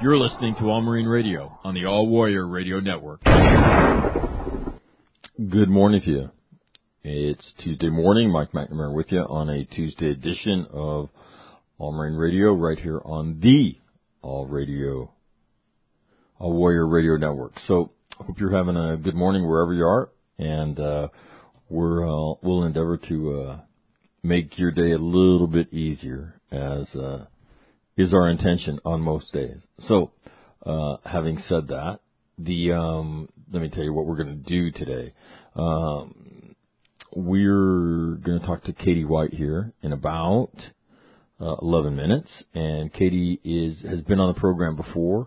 You're listening to All Marine Radio on the All Warrior Radio Network. Good morning to you. It's Tuesday morning. Mike McNamara with you on a Tuesday edition of All Marine Radio right here on the All Warrior Radio Network. So I hope you're having a good morning wherever you are, and we'll endeavor to make your day a little bit easier, as is our intention on most days. So, having said that, let me tell you what we're going to do today. We're going to talk to Katie White here in about 11 minutes, and Katie has been on the program before,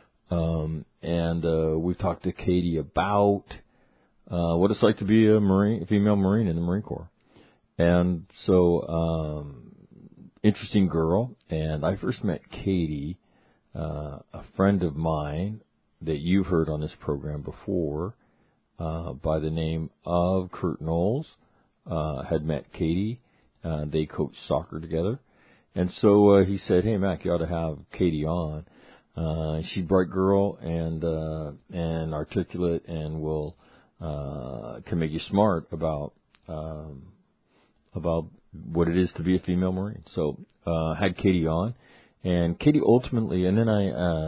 and we've talked to Katie about what it's like to be a female Marine in the Marine Corps. And so, interesting girl. And I first met Katie, a friend of mine that you've heard on this program before, by the name of Kurt Knowles, had met Katie. They coached soccer together. And so he said, "Hey, Mac, you ought to have Katie on. She's a bright girl and articulate, and can make you smart about what it is to be a female Marine." So had Katie on, and Katie ultimately, and then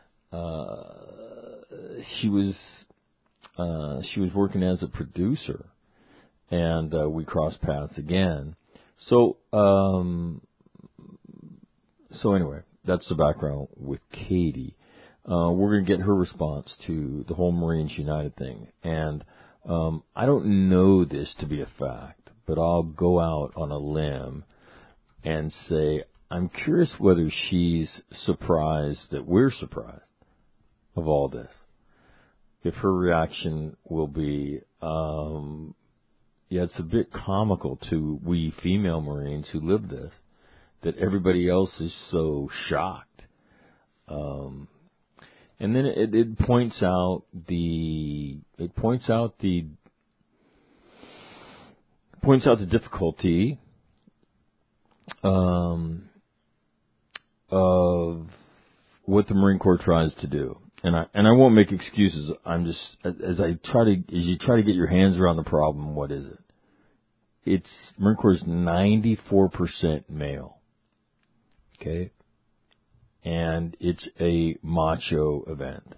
she was working as a producer, and we crossed paths again. So anyway, that's the background with Katie. We're going to get her response to the whole Marines United thing, and I don't know this to be a fact, but I'll go out on a limb and say I'm curious whether she's surprised that we're surprised of all this. If her reaction will be, it's a bit comical to we female Marines who live this, that everybody else is so shocked. And then it points out the difficulty of what the Marine Corps tries to do. And I won't make excuses. I'm just, as you try to get your hands around the problem, what is it? It's Marine Corps is 94% male. Okay? And it's a macho event.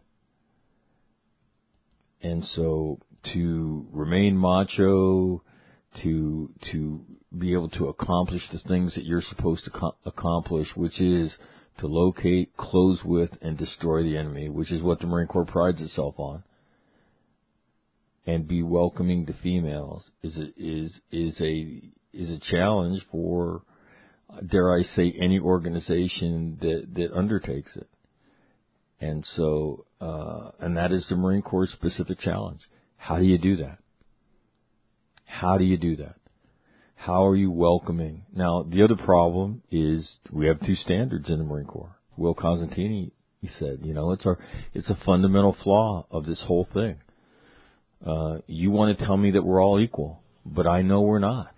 And so to remain macho, to be able to accomplish the things that you're supposed to accomplish, which is to locate, close with, and destroy the enemy, which is what the Marine Corps prides itself on, and be welcoming to females is a challenge for, dare I say, any organization that undertakes it. And so, and that is the Marine Corps specific challenge. How do you do that? How do you do that? How are you welcoming? Now, the other problem is we have two standards in the Marine Corps. Will Cosentini, he said, it's a fundamental flaw of this whole thing. You want to tell me that we're all equal, but I know we're not.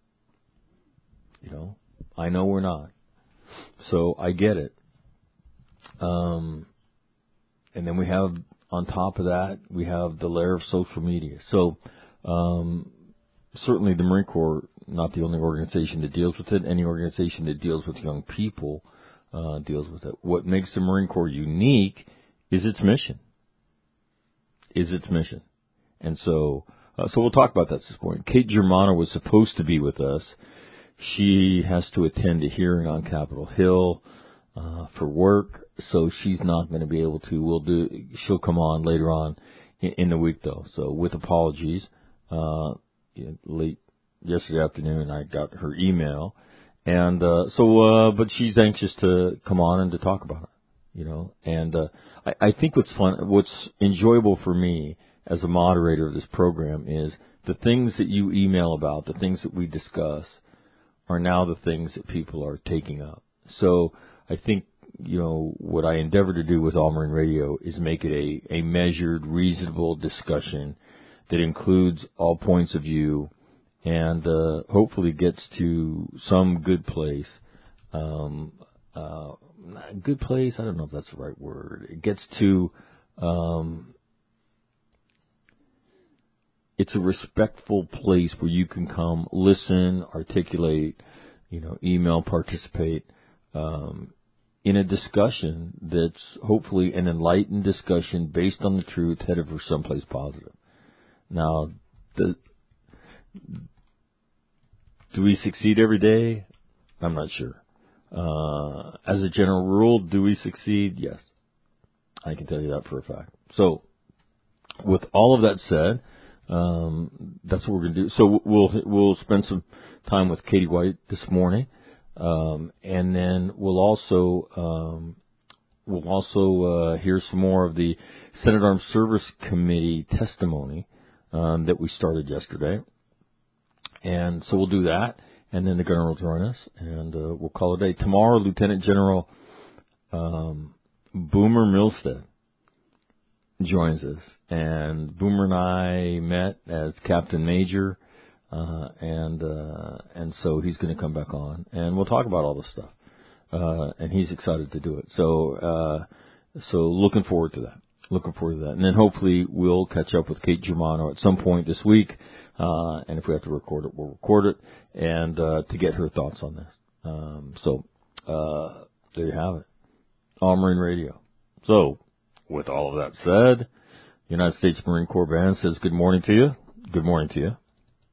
I know we're not. So I get it. And then we have, on top of that, we have the layer of social media. So, certainly the Marine Corps, not the only organization that deals with it. Any organization that deals with young people deals with it. What makes the Marine Corps unique is its mission. And so we'll talk about that at this point. Kate Germano was supposed to be with us. She has to attend a hearing on Capitol Hill for work, so she's not going to be able to. She'll come on later on in the week, though. So with apologies, late yesterday afternoon I got her email, and but she's anxious to come on and to talk about it, And I think what's enjoyable for me as a moderator of this program is the things that you email about, the things that we discuss, are now the things that people are taking up. So I think, what I endeavor to do with All Marine Radio is make it a measured, reasonable discussion that includes all points of view and hopefully gets to some good place good place. I don't know if that's the right word. It gets to, it's a respectful place where you can come, listen, articulate, email, participate, in a discussion that's hopefully an enlightened discussion based on the truth, headed for someplace positive. Now, do we succeed every day? I'm not sure. As a general rule, do we succeed? Yes. I can tell you that for a fact. So, with all of that said, that's what we're going to do. So we'll spend some time with Katie White this morning, and then we'll also hear some more of the Senate Armed Service Committee testimony that we started yesterday, and so we'll do that, and then the governor will join us, and we'll call it a day. Tomorrow, Lieutenant General Boomer Milstead joins us, and Boomer and I met as Captain Major, and so he's going to come back on, and we'll talk about all this stuff, and he's excited to do it. So looking forward to that. And then hopefully we'll catch up with Kate Germano at some point this week, and if we have to record it, we'll record it, and to get her thoughts on this. So there you have it. All Marine Radio. So, with all of that said, United States Marine Corps Band says good morning to you. Good morning to you.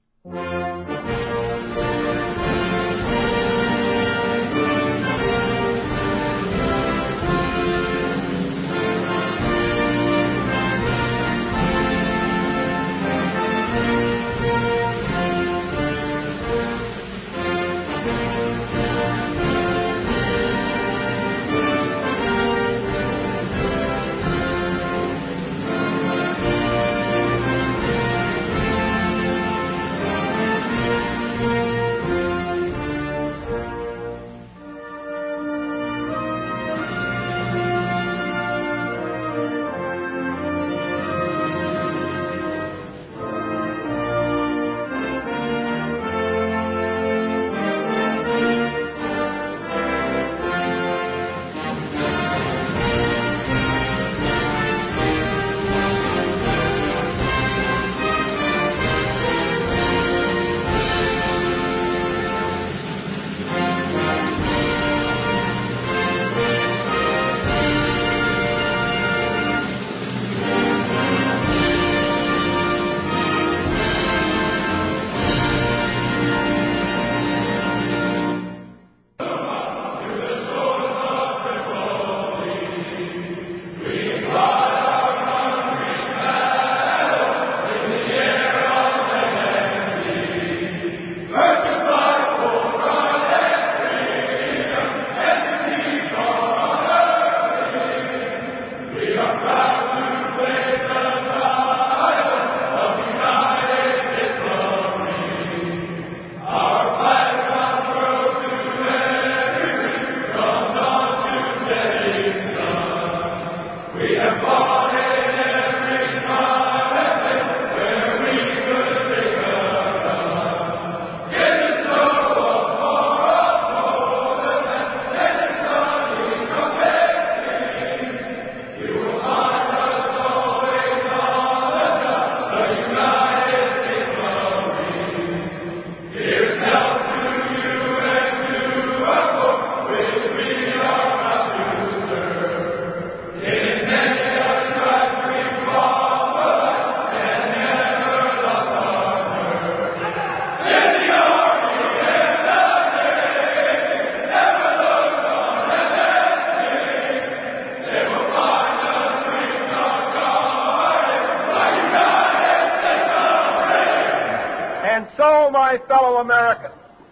My fellow Americans,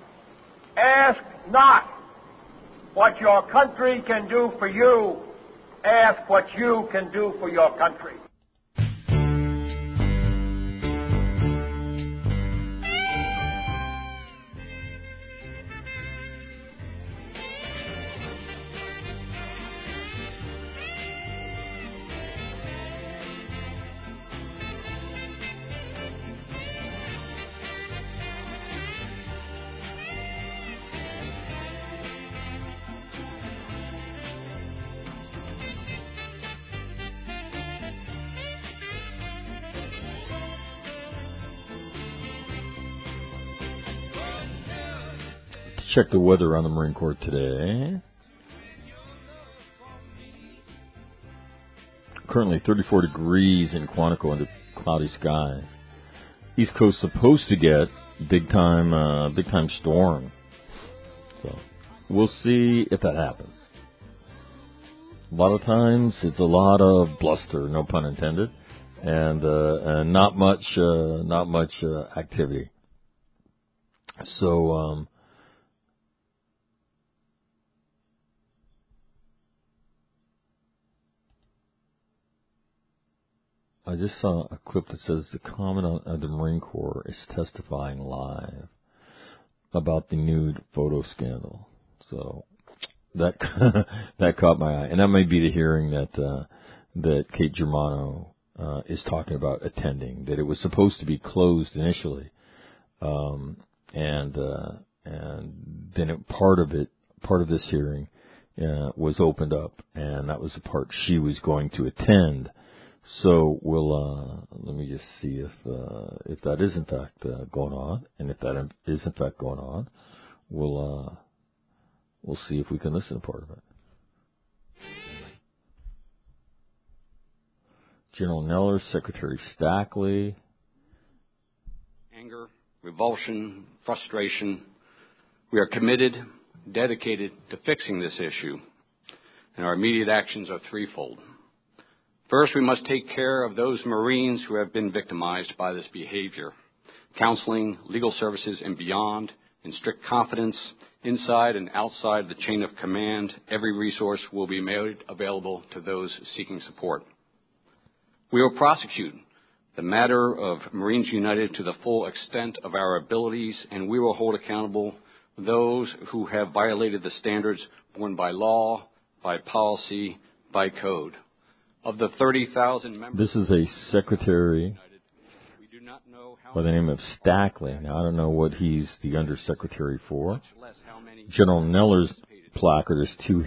ask not what your country can do for you, ask what you can do for your country. check the weather on the Marine Corps today. Currently 34 degrees in Quantico under cloudy skies. East Coast supposed to get big time storm. So we'll see if that happens. A lot of times it's a lot of bluster, no pun intended, and not much activity. So I just saw a clip that says the Commandant of the Marine Corps is testifying live about the nude photo scandal. So that that caught my eye, and that may be the hearing that Kate Germano is talking about attending. That it was supposed to be closed initially, and then part of this hearing was opened up, and that was the part she was going to attend. So we'll let me just see if that is in fact going on, and if that is in fact going on, we'll see if we can listen to part of it. General Neller, Secretary Stackley. Anger, revulsion, frustration. We are committed, dedicated to fixing this issue, and our immediate actions are threefold. First, we must take care of those Marines who have been victimized by this behavior. Counseling, legal services, and beyond, in strict confidence, inside and outside the chain of command, every resource will be made available to those seeking support. We will prosecute the matter of Marines United to the full extent of our abilities, and we will hold accountable those who have violated the standards borne by law, by policy, by code. Of the 30,000 members, this is a secretary by the name of Stackley. Now, I don't know what he's the undersecretary for. General Neller's placard is to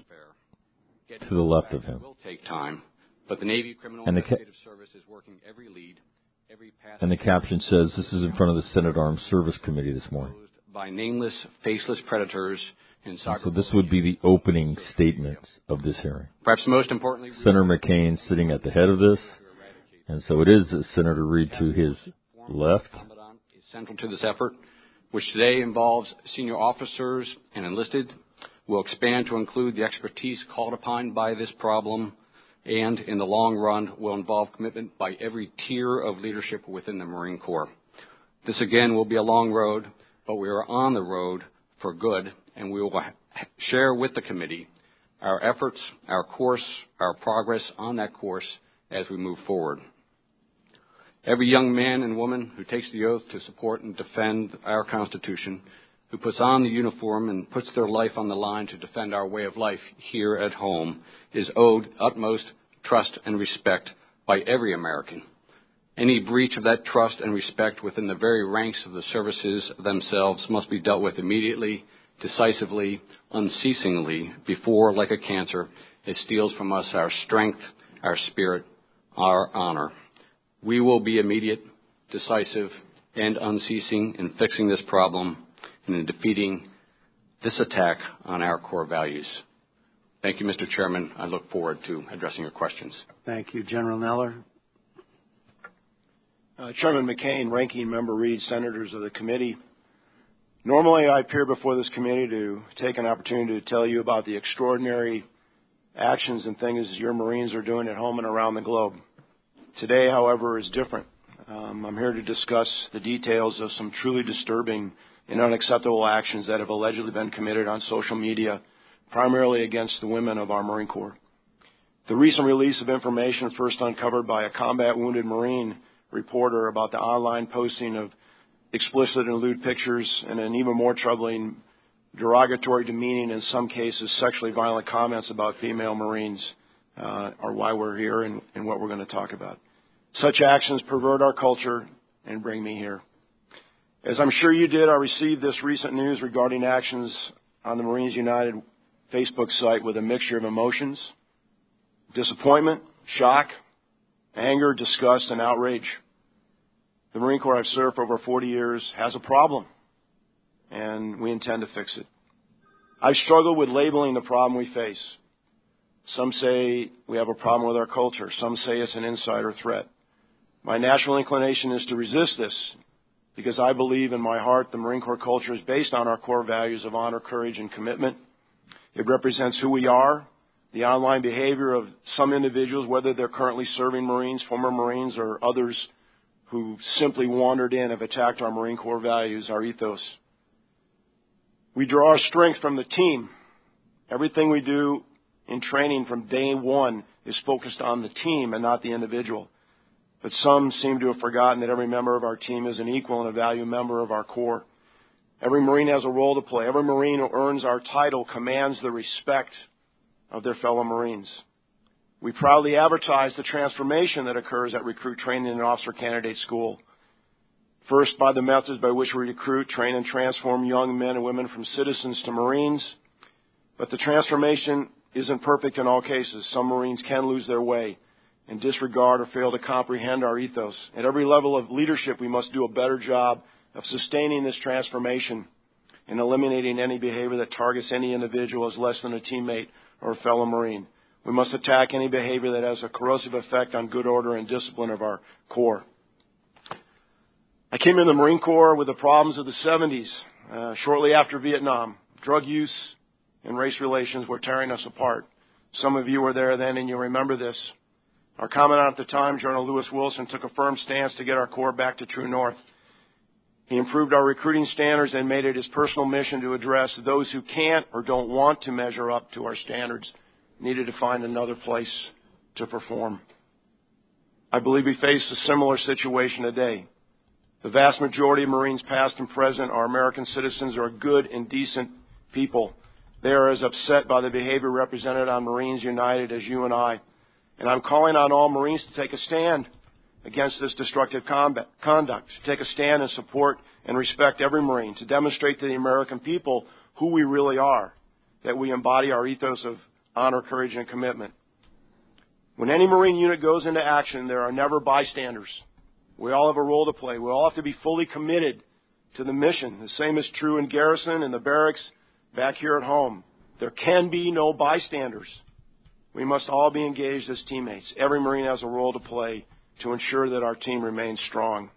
the left of him. It will take time, but the Navy Criminal Investigative Service is working every lead, every path. And the caption says this is in front of the Senate Armed Service Committee this morning. By nameless, faceless predators. And so this would be the opening statements of this hearing. Perhaps most importantly, Senator McCain sitting at the head of this, and so it is Senator Reid to his left. Is central to this effort, which today involves senior officers and enlisted. Will expand to include the expertise called upon by this problem, and in the long run will involve commitment by every tier of leadership within the Marine Corps. This again will be a long road, but we are on the road for good, and we will share with the committee our efforts, our course, our progress on that course as we move forward. Every young man and woman who takes the oath to support and defend our Constitution, who puts on the uniform and puts their life on the line to defend our way of life here at home, is owed utmost trust and respect by every American. Any breach of that trust and respect within the very ranks of the services themselves must be dealt with immediately, decisively, unceasingly, before, like a cancer, it steals from us our strength, our spirit, our honor. We will be immediate, decisive, and unceasing in fixing this problem and in defeating this attack on our core values. Thank you, Mr. Chairman. I look forward to addressing your questions. Thank you, General Neller. Chairman McCain, Ranking Member Reid, Senators of the committee. Normally, I appear before this committee to take an opportunity to tell you about the extraordinary actions and things your Marines are doing at home and around the globe. Today, however, is different. I'm here to discuss the details of some truly disturbing and unacceptable actions that have allegedly been committed on social media, primarily against the women of our Marine Corps. The recent release of information first uncovered by a combat wounded Marine reporter about the online posting of explicit and lewd pictures and an even more troubling, derogatory, demeaning, in some cases sexually violent comments about female Marines are why we're here and what we're going to talk about. Such actions pervert our culture and bring me here. As I'm sure you did, I received this recent news regarding actions on the Marines United Facebook site with a mixture of emotions: disappointment, shock, anger, disgust, and outrage. The Marine Corps I've served for over 40 years has a problem. and we intend to fix it. I've struggled with labeling the problem we face. Some say we have a problem with our culture. Some say it's an insider threat. My natural inclination is to resist this because I believe in my heart the Marine Corps culture is based on our core values of honor, courage, and commitment. It represents who we are. The online behavior of some individuals, whether they're currently serving Marines, former Marines, or others who simply wandered in, have attacked our Marine Corps values, our ethos. We draw our strength from the team. Everything we do in training from day one is focused on the team and not the individual. But some seem to have forgotten that every member of our team is an equal and a valued member of our Corps. Every Marine has a role to play. Every Marine who earns our title commands the respect of their fellow Marines. We proudly advertise the transformation that occurs at recruit training and officer candidate school. First, by the methods by which we recruit, train, and transform young men and women from citizens to Marines. But the transformation isn't perfect in all cases. Some Marines can lose their way and disregard or fail to comprehend our ethos. At every level of leadership, we must do a better job of sustaining this transformation and eliminating any behavior that targets any individual as less than a teammate or a fellow Marine. We must attack any behavior that has a corrosive effect on good order and discipline of our Corps. I came in the Marine Corps with the problems of the 70s, shortly after Vietnam. Drug use and race relations were tearing us apart. Some of you were there then and you remember this. Our commandant at the time, General Lewis Wilson, took a firm stance to get our Corps back to true north. He improved our recruiting standards and made it his personal mission to address those who can't or don't want to measure up to our standards, needed to find another place to perform. I believe we face a similar situation today. The vast majority of Marines, past and present, are American citizens who are good and decent people. They are as upset by the behavior represented on Marines United as you and I. And I'm calling on all Marines to take a stand against this destructive conduct, to take a stand and support and respect every Marine, to demonstrate to the American people who we really are, that we embody our ethos of honor, courage, and commitment. When any Marine unit goes into action, there are never bystanders. We all have a role to play. We all have to be fully committed to the mission. The same is true in garrison, in the barracks, back here at home. There can be no bystanders. We must all be engaged as teammates. Every Marine has a role to play to ensure that our team remains strong.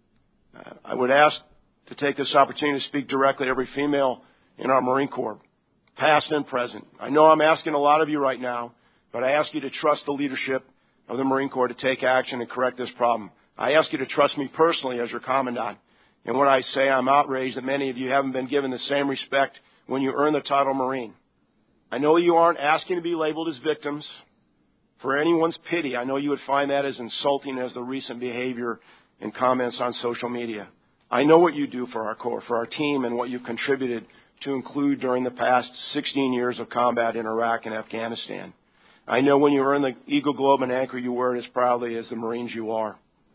I would ask to take this opportunity to speak directly to every female in our Marine Corps, past and present. I know I'm asking a lot of you right now, but I ask you to trust the leadership of the Marine Corps to take action and correct this problem. I ask you to trust me personally as your commandant. And when I say I'm outraged that many of you haven't been given the same respect when you earn the title Marine. I know you aren't asking to be labeled as victims for anyone's pity. I know you would find that as insulting as the recent behavior and comments on social media. I know what you do for our Corps, for our team, and what you've contributed to include during the past 16 years of combat in Iraq and Afghanistan. I know when you earn the Eagle Globe and Anchor, you wear it as proudly as the Marines you are.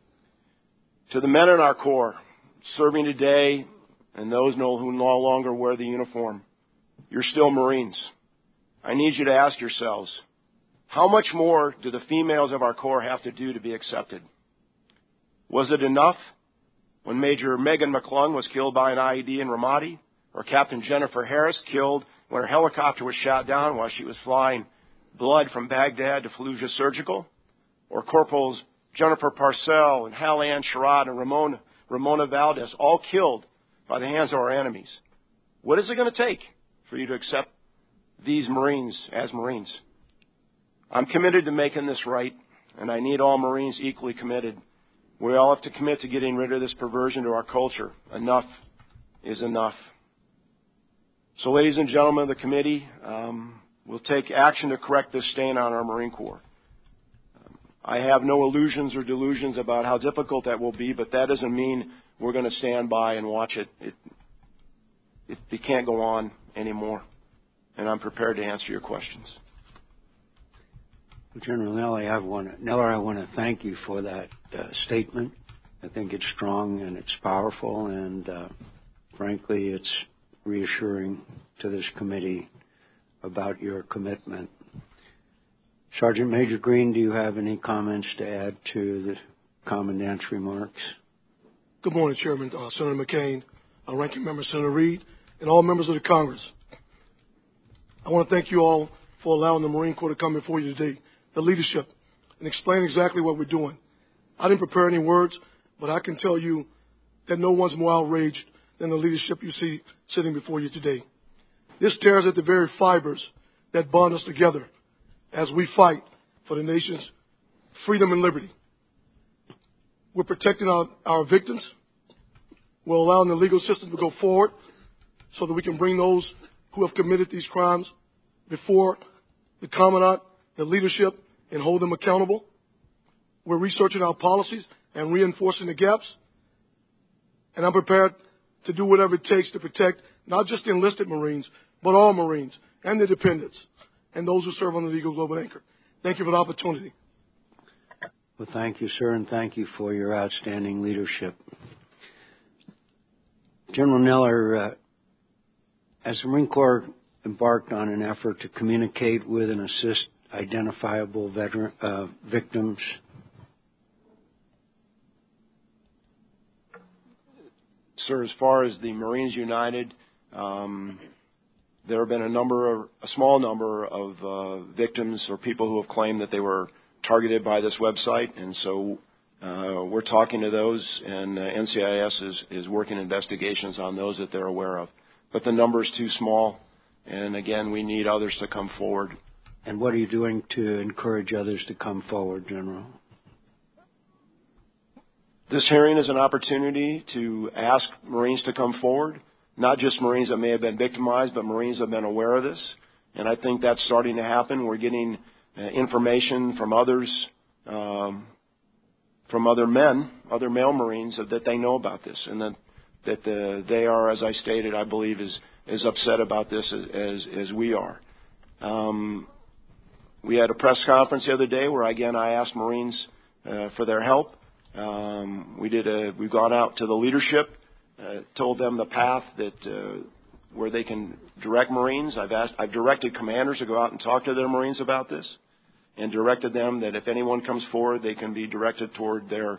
To the men in our Corps, serving today, and those who no longer wear the uniform, you're still Marines. I need you to ask yourselves, how much more do the females of our Corps have to do to be accepted? Was it enough when Major Megan McClung was killed by an IED in Ramadi, or Captain Jennifer Harris killed when her helicopter was shot down while she was flying blood from Baghdad to Fallujah Surgical, or Corporals Jennifer Parcell and Hal Ann Sherrod and Ramona Valdez, all killed by the hands of our enemies? What is it going to take for you to accept these Marines as Marines? I'm committed to making this right, and I need all Marines equally committed. We all have to commit to getting rid of this perversion to our culture. Enough is enough. So, ladies and gentlemen of the committee, we'll take action to correct this stain on our Marine Corps. I have no illusions or delusions about how difficult that will be, but that doesn't mean we're going to stand by and watch it. It can't go on anymore, and I'm prepared to answer your questions. General Neller, I want to thank you for that statement. I think it's strong and it's powerful, and frankly, it's reassuring to this committee about your commitment. Sergeant Major Green, do you have any comments to add to the Commandant's remarks? Good morning, Chairman. Senator McCain. Ranking Member Senator Reid, and all members of the Congress. I want to thank you all for allowing the Marine Corps to come before you today, the leadership, and explain exactly what we're doing. I didn't prepare any words, but I can tell you that no one's more outraged than the leadership you see sitting before you today. This tears at the very fibers that bond us together as we fight for the nation's freedom and liberty. We're protecting our victims. We're allowing the legal system to go forward so that we can bring those who have committed these crimes before the Commandant, the leadership, and hold them accountable. We're researching our policies and reinforcing the gaps. And I'm prepared to do whatever it takes to protect not just the enlisted Marines, but all Marines and the dependents and those who serve on the Eagle Global Anchor. Thank you for the opportunity. Well, thank you, sir, and thank you for your outstanding leadership. General Neller, as the Marine Corps embarked on an effort to communicate with and assist identifiable victims, Sir, as far as the Marines United, there have been a small number of victims or people who have claimed that they were targeted by this website, and so we're talking to those, and NCIS is working investigations on those that they're aware of. But the number is too small, and again, we need others to come forward. And what are you doing to encourage others to come forward, General? This hearing is an opportunity to ask Marines to come forward, not just Marines that may have been victimized, but Marines that have been aware of this. And I think that's starting to happen. We're getting information from others, from other men, other male Marines, that they know about this, and that they are, as I stated, I believe, as upset about this as we are. We had a press conference the other day where, again, I asked Marines for their help. We've gone out to the leadership, told them the path that where they can direct Marines. I've directed commanders to go out and talk to their Marines about this, and directed them that if anyone comes forward, they can be directed toward their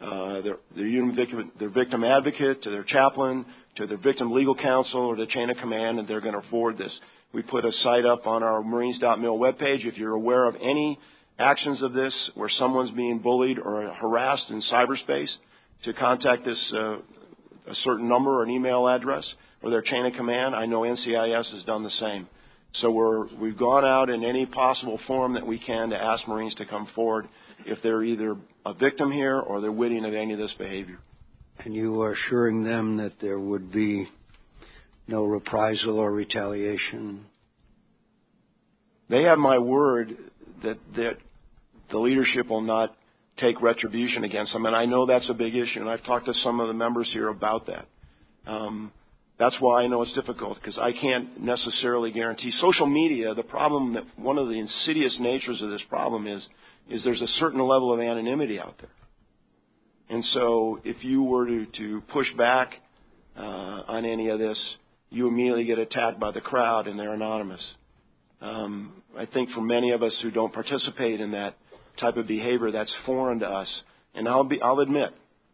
victim advocate, to their chaplain, to their victim legal counsel, or the chain of command, and they're going to forward this. We put a site up on our Marines.mil webpage. If you're aware of any actions of this where someone's being bullied or harassed in cyberspace, to contact this a certain number or an email address or their chain of command. I know NCIS has done the same. So we've gone out in any possible form that we can to ask Marines to come forward if they're either a victim here or they're witness of any of this behavior. And you are assuring them that there would be no reprisal or retaliation? They have my word that the leadership will not take retribution against them, and I know that's a big issue, and I've talked to some of the members here about that. That's why I know it's difficult, because I can't necessarily guarantee. Social media, the problem, that one of the insidious natures of this problem is there's a certain level of anonymity out there. And so if you were to push back on any of this, you immediately get attacked by the crowd, and they're anonymous. I think for many of us who don't participate in that type of behavior, that's foreign to us. And I'll admit,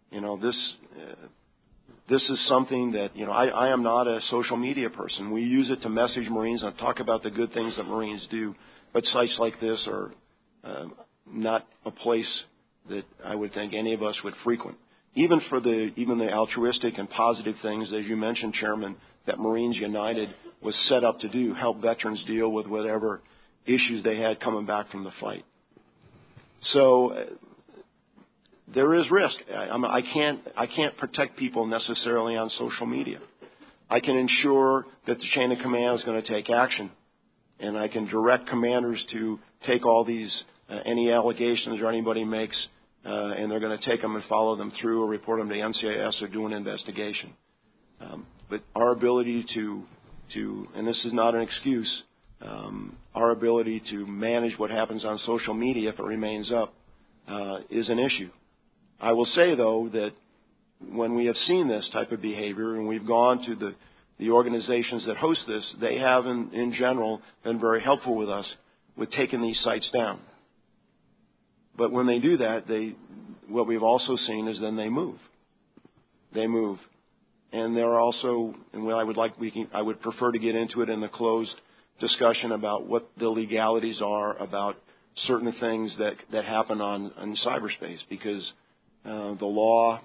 this is something that, I am not a social media person. We use it to message Marines and talk about the good things that Marines do. But sites like this are not a place that I would think any of us would frequent. Even the altruistic and positive things, as you mentioned, Chairman, that Marines United was set up to do, help veterans deal with whatever issues they had coming back from the fight. So there is risk. I can't protect people necessarily on social media. I can ensure that the chain of command is going to take action, and I can direct commanders to take all these any allegations or anybody makes, and they're going to take them and follow them through or report them to NCIS or do an investigation. But our ability to and this is not an excuse, our ability to manage what happens on social media, if it remains up, is an issue. I will say, though, that when we have seen this type of behavior and we've gone to the organizations that host this, they have, in general, been very helpful with us with taking these sites down. But when they do that, what we've also seen is then they move. They move. And there are also, and what I would prefer to get into it in the closed discussion about what the legalities are about certain things that happen in cyberspace, because the law,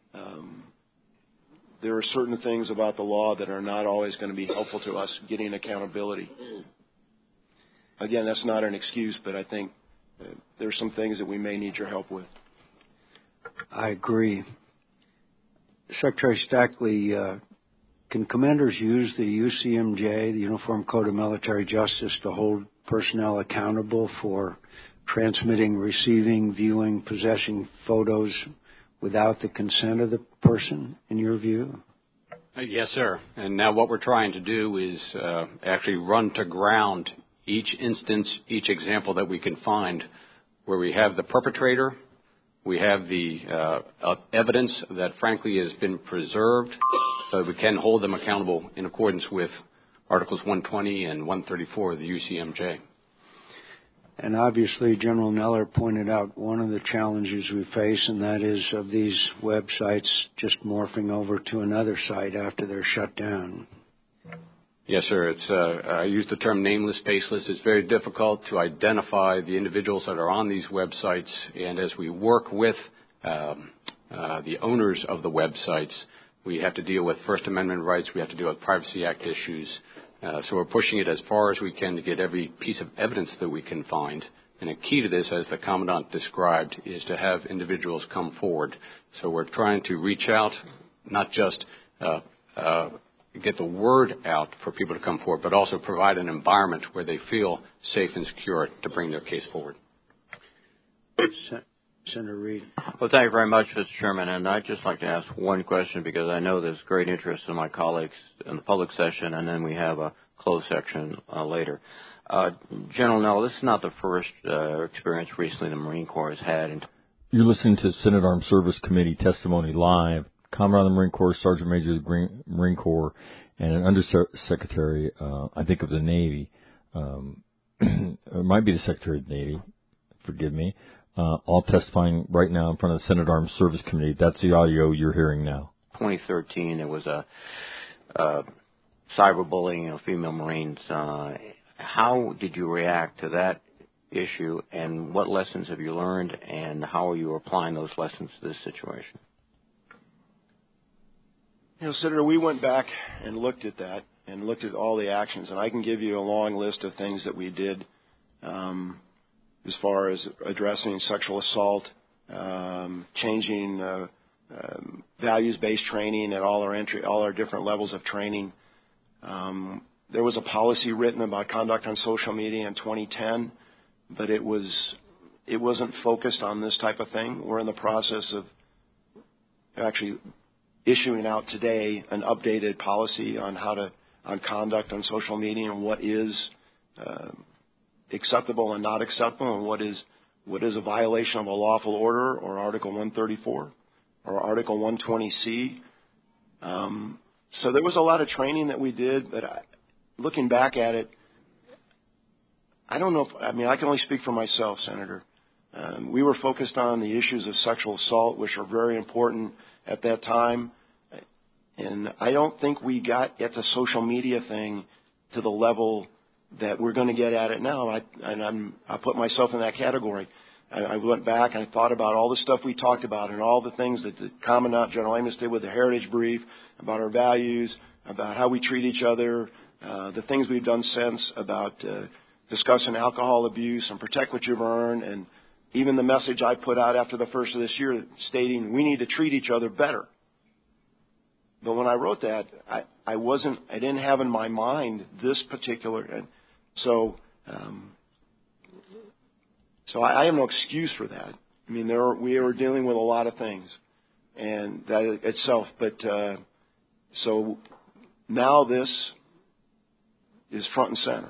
there are certain things about the law that are not always going to be helpful to us getting accountability. Again, that's not an excuse, but I think there's some things that we may need your help with. I agree. Secretary Stackley, can commanders use the UCMJ, the Uniform Code of Military Justice, to hold personnel accountable for transmitting, receiving, viewing, possessing photos without the consent of the person, in your view? Yes, sir. And now what we're trying to do is actually run to ground each instance, each example that we can find where we have the perpetrator, we have the evidence that, frankly, has been preserved so that we can hold them accountable in accordance with Articles 120 and 134 of the UCMJ. And obviously, General Neller pointed out one of the challenges we face, and that is of these websites just morphing over to another site after they're shut down. Yes, sir. I use the term nameless, faceless. It's very difficult to identify the individuals that are on these websites. And as we work with the owners of the websites, we have to deal with First Amendment rights. We have to deal with Privacy Act issues. So we're pushing it as far as we can to get every piece of evidence that we can find. And a key to this, as the Commandant described, is to have individuals come forward. So we're trying to reach out, not just get the word out for people to come forward, but also provide an environment where they feel safe and secure to bring their case forward. Senator Reed. Well, thank you very much, Mr. Chairman. And I'd just like to ask one question, because I know there's great interest in my colleagues in the public session, and then we have a closed section later. General Nell, this is not the first experience recently the Marine Corps has had. You're listening to Senate Armed Service Committee testimony live. Commandant of the Marine Corps, Sergeant Major of the Marine Corps, and an Undersecretary, I think, of the Navy. It might be the Secretary of the Navy. Forgive me. All testifying right now in front of the Senate Armed Service Committee. That's the audio you're hearing now. 2013, there was a cyberbullying of female Marines. How did you react to that issue, and what lessons have you learned, and how are you applying those lessons to this situation? You know, Senator, we went back and looked at that and looked at all the actions, and I can give you a long list of things that we did as far as addressing sexual assault, changing values-based training at all our different levels of training. There was a policy written about conduct on social media in 2010, but it wasn't focused on this type of thing. We're in the process of actually issuing out today an updated policy on on conduct on social media and what is acceptable and not acceptable, and what is a violation of a lawful order or Article 134 or Article 120C. So there was a lot of training that we did, but looking back at it, I don't know I can only speak for myself, Senator. We were focused on the issues of sexual assault, which are very important at that time. And I don't think we got at the social media thing to the level that we're going to get at it now. I put myself in that category. I went back and I thought about all the stuff we talked about and all the things that the Commandant, General Amos, did with the Heritage Brief, about our values, about how we treat each other, the things we've done since about discussing alcohol abuse and protect what you've earned, and even the message I put out after the first of this year stating we need to treat each other better. But when I wrote that, I didn't have in my mind this particular, and so I have no excuse for that. I mean, we are dealing with a lot of things, and that itself. But so now this is front and center,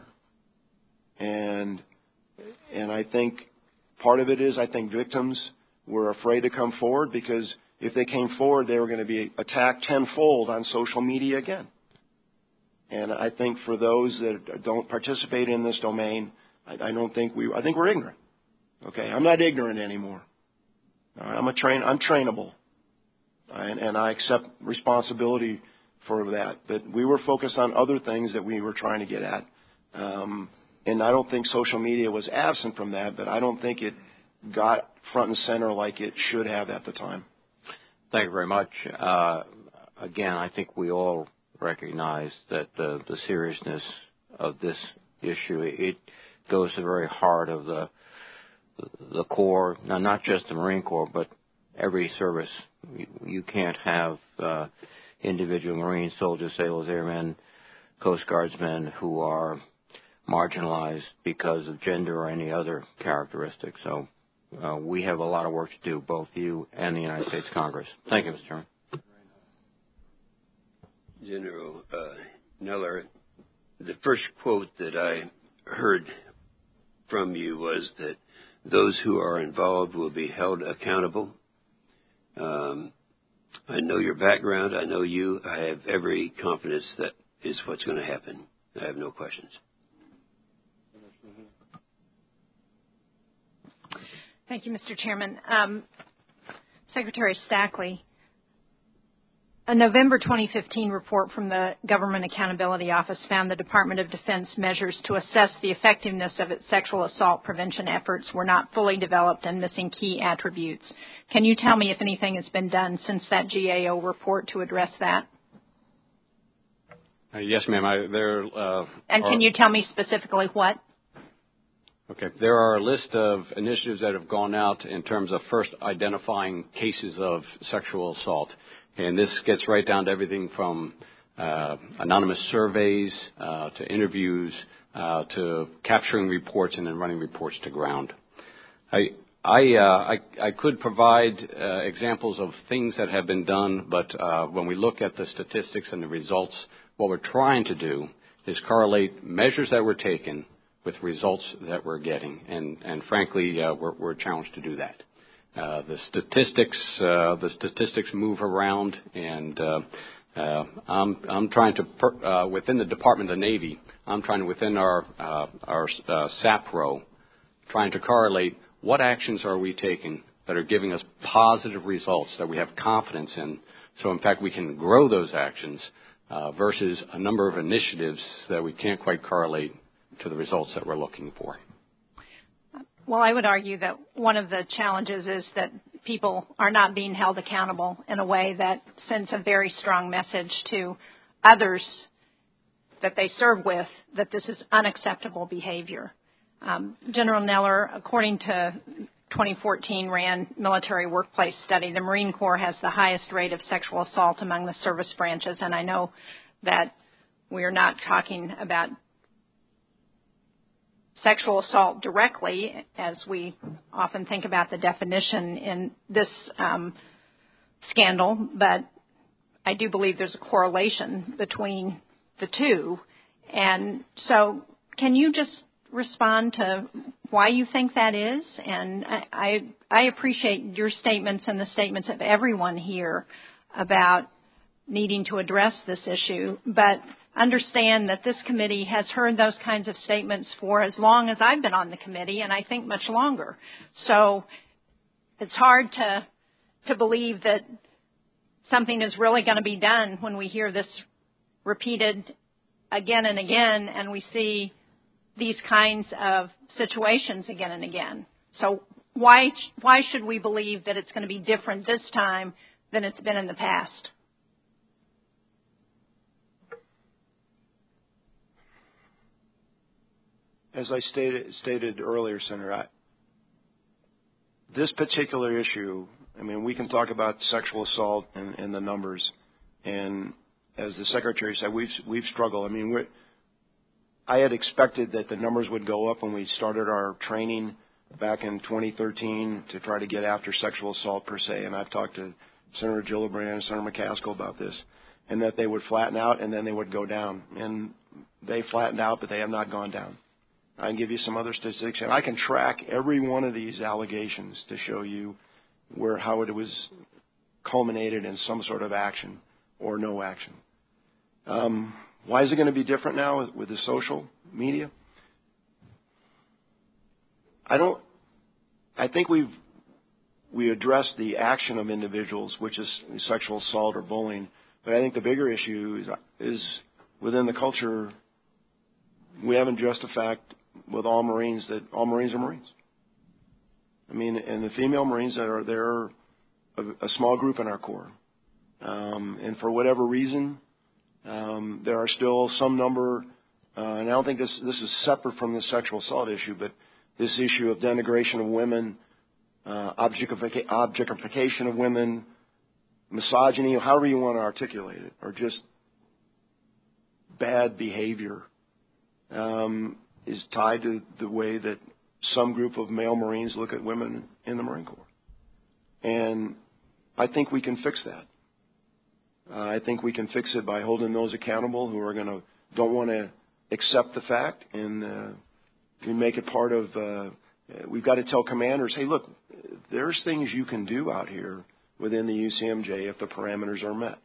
and I think part of it is I think victims were afraid to come forward, because if they came forward, they were going to be attacked tenfold on social media again. And I think for those that don't participate in this domain, I think we're ignorant. Okay, I'm not ignorant anymore. All right, I'm trainable. and I accept responsibility for that. But we were focused on other things that we were trying to get at. And I don't think social media was absent from that, but I don't think it got front and center like it should have at the time. Thank you very much. Again, I think we all recognize that the seriousness of this issue, it goes to the very heart of the Corps, now not just the Marine Corps, but every service. You can't have individual Marines, soldiers, sailors, airmen, Coast Guardsmen who are marginalized because of gender or any other characteristic. So we have a lot of work to do, both you and the United States Congress. Thank you, Mr. Chairman. General Neller, the first quote that I heard from you was that those who are involved will be held accountable. I know your background. I know you. I have every confidence that is what's going to happen. I have no questions. Thank you, Mr. Chairman. Secretary Stackley, a November 2015 report from the Government Accountability Office found the Department of Defense measures to assess the effectiveness of its sexual assault prevention efforts were not fully developed and missing key attributes. Can you tell me if anything has been done since that GAO report to address that? Yes, ma'am. And can you tell me specifically what? Okay. There are a list of initiatives that have gone out in terms of first identifying cases of sexual assault. And this gets right down to everything from anonymous surveys to interviews to capturing reports and then running reports to ground. I could provide examples of things that have been done, but when we look at the statistics and the results, what we're trying to do is correlate measures that were taken with results that we're getting. And frankly, we're challenged to do that. The statistics move around, and I'm trying to within the Department of the Navy. I'm trying within our SAPRO, trying to correlate what actions are we taking that are giving us positive results that we have confidence in. So in fact, we can grow those actions versus a number of initiatives that we can't quite correlate to the results that we're looking for. Well, I would argue that one of the challenges is that people are not being held accountable in a way that sends a very strong message to others that they serve with that this is unacceptable behavior. General Neller, according to 2014 RAND military workplace study, the Marine Corps has the highest rate of sexual assault among the service branches, and I know that we are not talking about sexual assault directly, as we often think about the definition in this scandal, but I do believe there's a correlation between the two. And so can you just respond to why you think that is? And I appreciate your statements and the statements of everyone here about needing to address this issue, but understand that this committee has heard those kinds of statements for as long as I've been on the committee, and I think much longer. So it's hard to believe that something is really going to be done when we hear this repeated again and again, and we see these kinds of situations again and again. So why should we believe that it's going to be different this time than it's been in the past? As I stated earlier, Senator, this particular issue, I mean, we can talk about sexual assault and the numbers, and as the Secretary said, we've struggled. I mean, I had expected that the numbers would go up when we started our training back in 2013 to try to get after sexual assault per se, and I've talked to Senator Gillibrand and Senator McCaskill about this, and that they would flatten out and then they would go down. And they flattened out, but they have not gone down. I can give you some other statistics, and I can track every one of these allegations to show you how it was culminated in some sort of action or no action. Why is it going to be different now with the social media? I think we address the action of individuals, which is sexual assault or bullying. But I think the bigger issue is within the culture. We haven't addressed the fact with all Marines that all Marines are Marines. I mean, and the female Marines they're a small group in our Corps, and for whatever reason, there are still some number. And I don't think this is separate from the sexual assault issue, but this issue of denigration of women, objectification of women, misogyny, however you want to articulate it, or just bad behavior, is tied to the way that some group of male Marines look at women in the Marine Corps. And I think we can fix that. I think we can fix it by holding those accountable who are don't want to accept the fact, and we make it part of. We've got to tell commanders, hey, look, there's things you can do out here within the UCMJ if the parameters are met.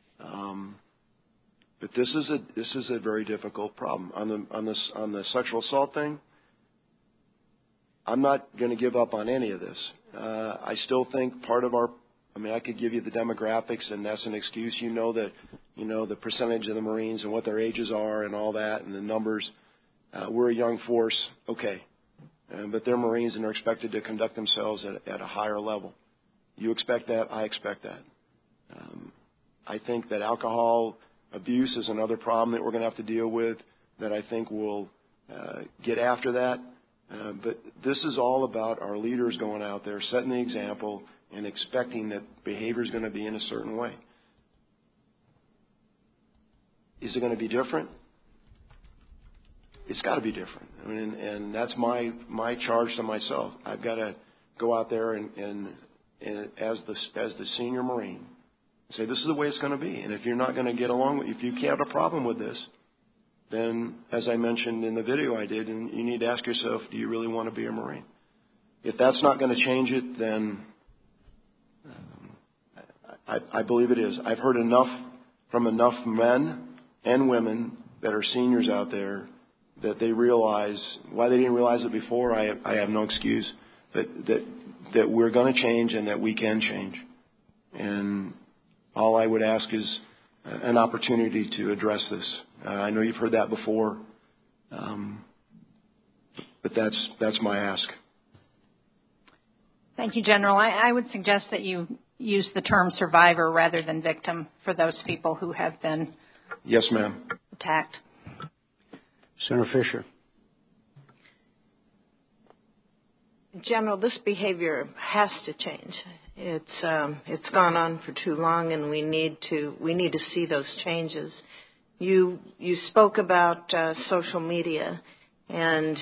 But this is a very difficult problem on the sexual assault thing. I'm not going to give up on any of this. I still think part of I could give you the demographics, and that's an excuse. The percentage of the Marines and what their ages are and all that, and the numbers. We're a young force, okay, but they're Marines and they're expected to conduct themselves at a higher level. You expect that, I expect that. I think that alcohol abuse is another problem that we're going to have to deal with. That I think will get after that. But this is all about our leaders going out there, setting the example, and expecting that behavior is going to be in a certain way. Is it going to be different? It's got to be different. I mean, and that's my charge to myself. I've got to go out there and as the senior Marine, say this is the way it's going to be. And if you're not going to get along, if you can't have a problem with this, then, as I mentioned in the video I did, and you need to ask yourself, do you really want to be a Marine? If that's not going to change it, then I believe it is. I've heard enough from enough men and women that are seniors out there that they realize, why they didn't realize it before, I have no excuse, that we're going to change and that we can change. And all I would ask is an opportunity to address this. I know you've heard that before, but that's my ask. Thank you, General. I would suggest that you use the term survivor rather than victim for those people who have been yes, ma'am. Attacked. Senator Fisher. General, this behavior has to change. It's gone on for too long, and we need to see those changes. You spoke about social media and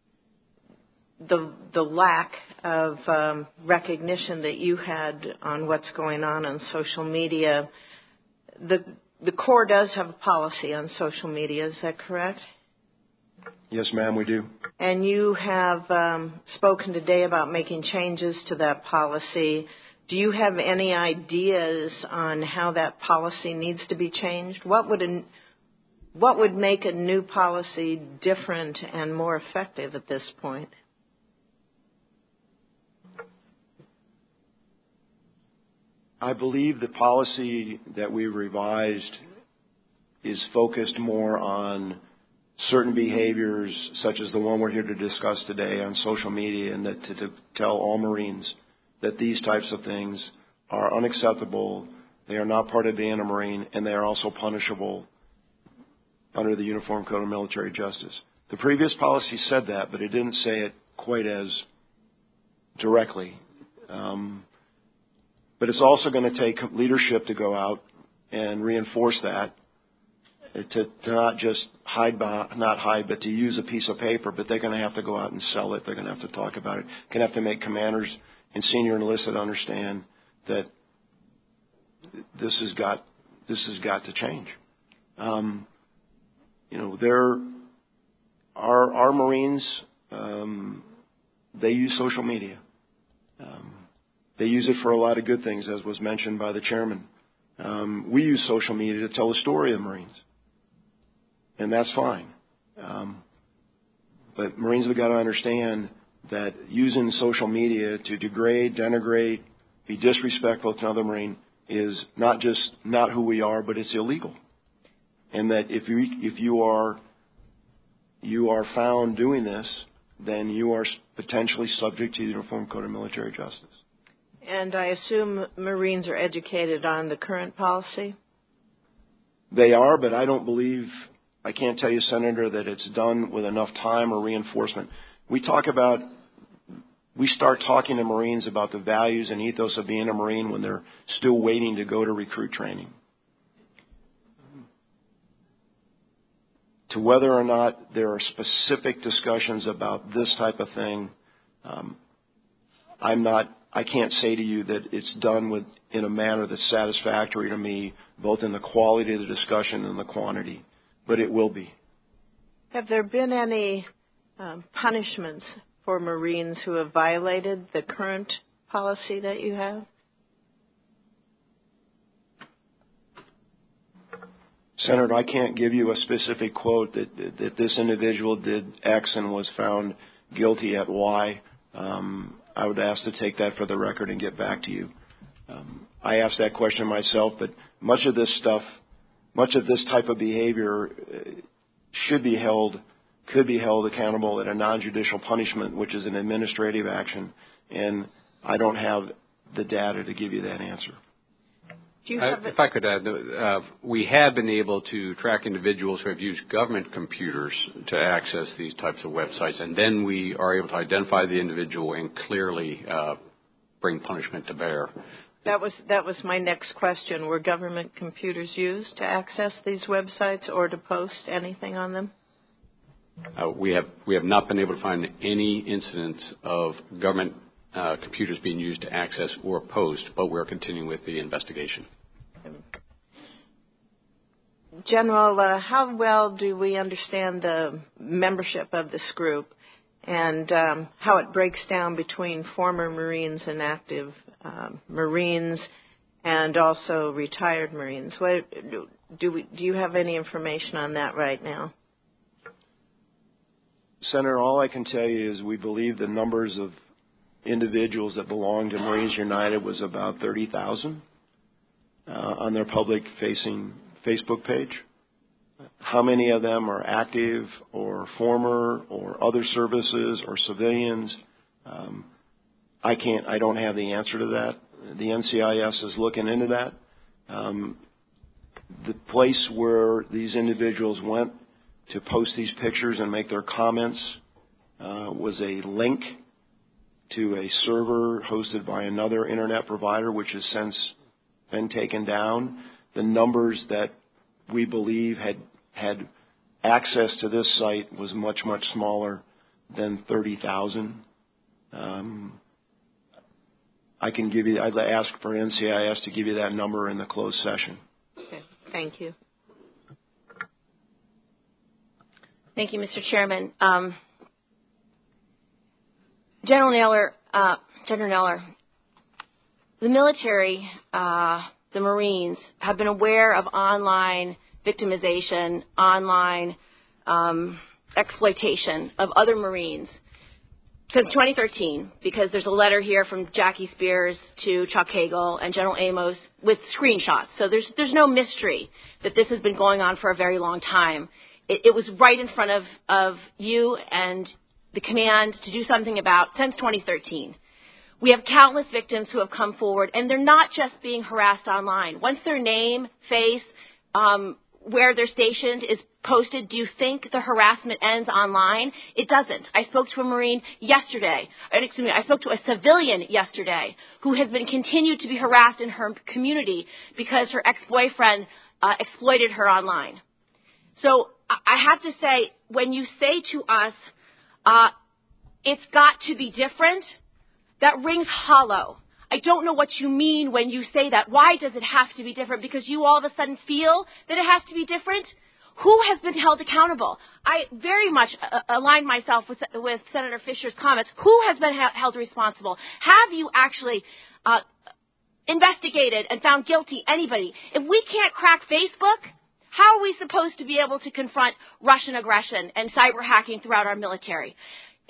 the lack of recognition that you had on what's going on social media. The Corps does have a policy on social media. Is that correct? Yes, ma'am, we do. And you have spoken today about making changes to that policy. Do you have any ideas on how that policy needs to be changed? What would make a new policy different and more effective at this point? I believe the policy that we revised is focused more on certain behaviors, such as the one we're here to discuss today on social media, and that to tell all Marines that these types of things are unacceptable, they are not part of being a Marine, and they are also punishable under the Uniform Code of Military Justice. The previous policy said that, but it didn't say it quite as directly. But it's also going to take leadership to go out and reinforce that, to not just but to use a piece of paper, but they're going to have to go out and sell it. They're going to have to talk about it. Going to have to make commanders and senior enlisted understand that this has got to change. Our Marines, they use social media. They use it for a lot of good things, as was mentioned by the chairman. We use social media to tell the story of Marines, and that's fine. But Marines have got to understand that using social media to degrade, denigrate, be disrespectful to another Marine is not just not who we are, but it's illegal. And that if you are found doing this, then you are potentially subject to the Uniform Code of Military Justice. And I assume Marines are educated on the current policy? They are, but I don't believe, I can't tell you, Senator, that it's done with enough time or reinforcement. We start talking to Marines about the values and ethos of being a Marine when they're still waiting to go to recruit training. To whether or not there are specific discussions about this type of thing, I can't say to you that it's done in a manner that's satisfactory to me, both in the quality of the discussion and the quantity, but it will be. Have there been any punishments for Marines who have violated the current policy that you have? Senator, I can't give you a specific quote that this individual did X and was found guilty at Y. I would ask to take that for the record and get back to you. I asked that question myself, but much of this type of behavior could be held accountable at a non-judicial punishment, which is an administrative action, and I don't have the data to give you that answer. If I could add, we have been able to track individuals who have used government computers to access these types of websites, and then we are able to identify the individual and clearly bring punishment to bear. That was my next question. Were government computers used to access these websites or to post anything on them? We have not been able to find any incidents of government computers being used to access or post, but we're continuing with the investigation. General, how well do we understand the membership of this group and how it breaks down between former Marines and active Marines and also retired Marines? Do you have any information on that right now? Senator, all I can tell you is we believe the numbers of individuals that belong to Marines United was about 30,000 on their public-facing Facebook page. How many of them are active or former or other services or civilians? I don't have the answer to that. The NCIS is looking into that. The place where these individuals went to post these pictures and make their comments was a link to a server hosted by another internet provider, which has since been taken down. The numbers that we believe had access to this site was much, much smaller than 30,000. I'd ask for NCIS to give you that number in the closed session. Okay, thank you. Thank you, Mr. Chairman. General Neller, the military, the Marines, have been aware of online victimization, online exploitation of other Marines since 2013, because there's a letter here from Jackie Spears to Chuck Hagel and General Amos with screenshots. So there's no mystery that this has been going on for a very long time. It was right in front of you and the command to do something about since 2013. We have countless victims who have come forward, and they're not just being harassed online. Once their name, face, where they're stationed is posted, do you think the harassment ends online? It doesn't. I spoke to a Marine yesterday. I spoke to a civilian yesterday who has been continued to be harassed in her community because her ex-boyfriend exploited her online. So I have to say, when you say to us, it's got to be different, that rings hollow. I don't know what you mean when you say that. Why does it have to be different? Because you all of a sudden feel that it has to be different? Who has been held accountable? I very much align myself with Senator Fisher's comments. Who has been held responsible? Have you actually investigated and found guilty anybody? If we can't crack Facebook, how are we supposed to be able to confront Russian aggression and cyber hacking throughout our military?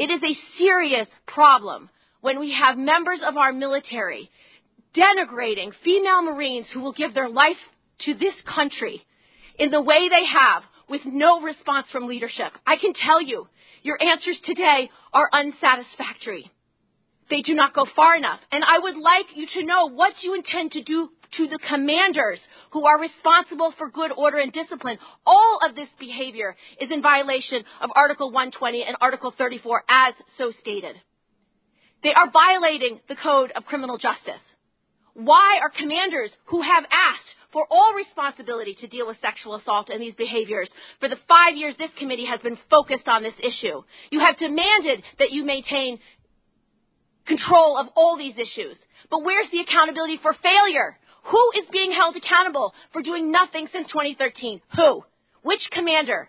It is a serious problem when we have members of our military denigrating female Marines who will give their life to this country in the way they have with no response from leadership. I can tell you, your answers today are unsatisfactory. They do not go far enough. And I would like you to know what you intend to do to the commanders who are responsible for good order and discipline. All of this behavior is in violation of Article 120 and Article 34 as so stated. They are violating the Code of Criminal Justice. Why are commanders who have asked for all responsibility to deal with sexual assault and these behaviors for the 5 years this committee has been focused on this issue? You have demanded that you maintain control of all these issues. But where's the accountability for failure? Who is being held accountable for doing nothing since 2013? Who? Which commander?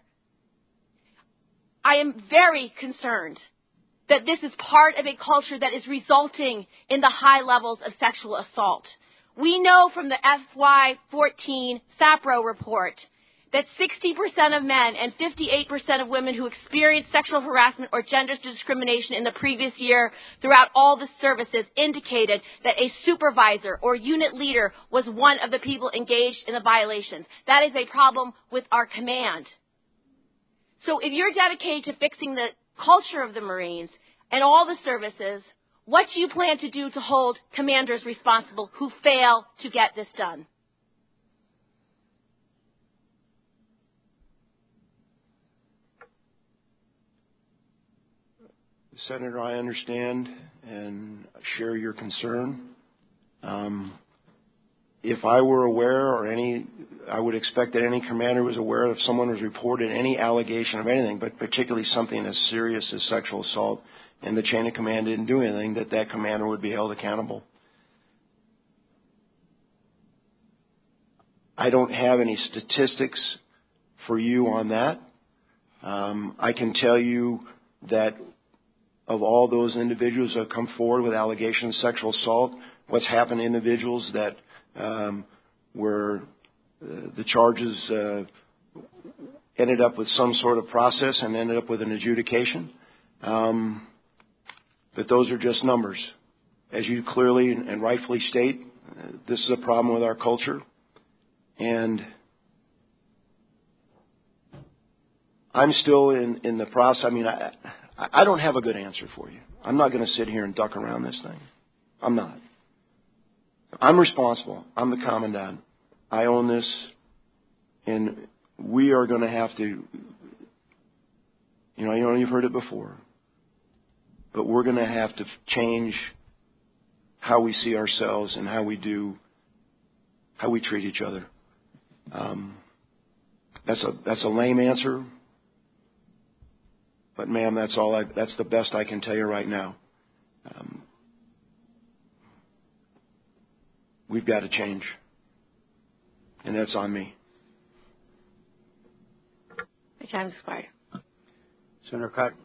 I am very concerned that this is part of a culture that is resulting in the high levels of sexual assault. We know from the FY14 SAPRO report that 60% of men and 58% of women who experienced sexual harassment or gender discrimination in the previous year throughout all the services indicated that a supervisor or unit leader was one of the people engaged in the violations. That is a problem with our command. So if you're dedicated to fixing the culture of the Marines and all the services, what do you plan to do to hold commanders responsible who fail to get this done? Senator, I understand and share your concern. If I were aware I would expect that any commander was aware if someone was reported any allegation of anything, but particularly something as serious as sexual assault, and the chain of command didn't do anything, that commander would be held accountable. I don't have any statistics for you on that. I can tell you that of all those individuals that have come forward with allegations of sexual assault, what's happened to individuals that where the charges ended up with some sort of process and ended up with an adjudication. But those are just numbers. As you clearly and rightfully state, this is a problem with our culture. And I'm still in the process. I mean, I don't have a good answer for you. I'm not going to sit here and duck around this thing. I'm not. I'm responsible. I'm the commandant. I own this. And we are going to have to, you've heard it before, but we're going to have to change how we see ourselves and how we treat each other. That's a lame answer. But ma'am, that's the best I can tell you right now. We've got to change. And that's on me. My time's expired. Senator Cotton.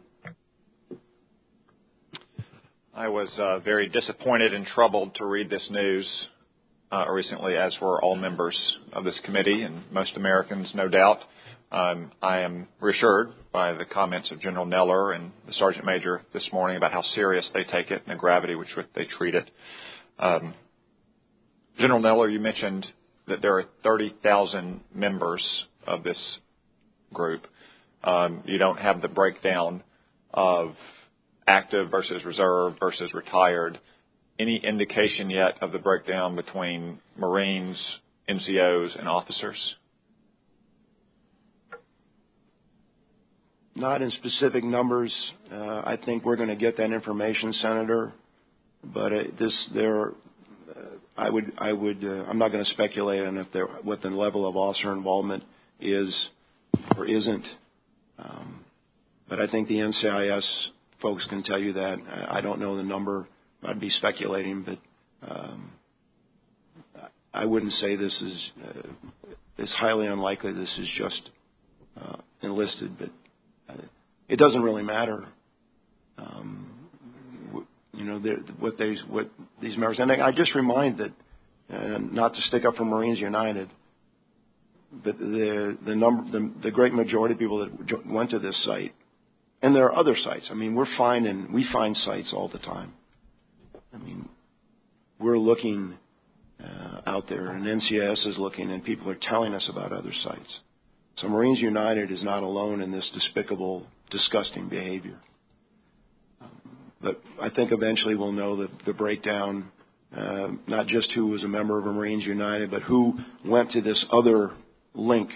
I was very disappointed and troubled to read this news recently, as were all members of this committee and most Americans, no doubt. I am reassured by the comments of General Neller and the Sergeant Major this morning about how serious they take it and the gravity with which they treat it. General Neller, you mentioned that there are 30,000 members of this group. You don't have the breakdown of active versus reserve versus retired. Any indication yet of the breakdown between Marines, NCOs, and officers? Not in specific numbers. I think we're going to get that information, Senator. But I'm not going to speculate on what the level of officer involvement is or isn't. But I think the NCIS folks can tell you that. I don't know the number. I'd be speculating, but I wouldn't say this is. It's highly unlikely this is just enlisted, but it doesn't really matter. What these members, and I just remind that, not to stick up for Marines United, but the great majority of people that went to this site And there are other sites. I mean, we find sites all the time. I mean, we're looking out there, and NCIS is looking, and people are telling us about other sites. So Marines United is not alone in this despicable, disgusting behavior. But I think eventually we'll know the breakdown, not just who was a member of Marines United, but who went to this other link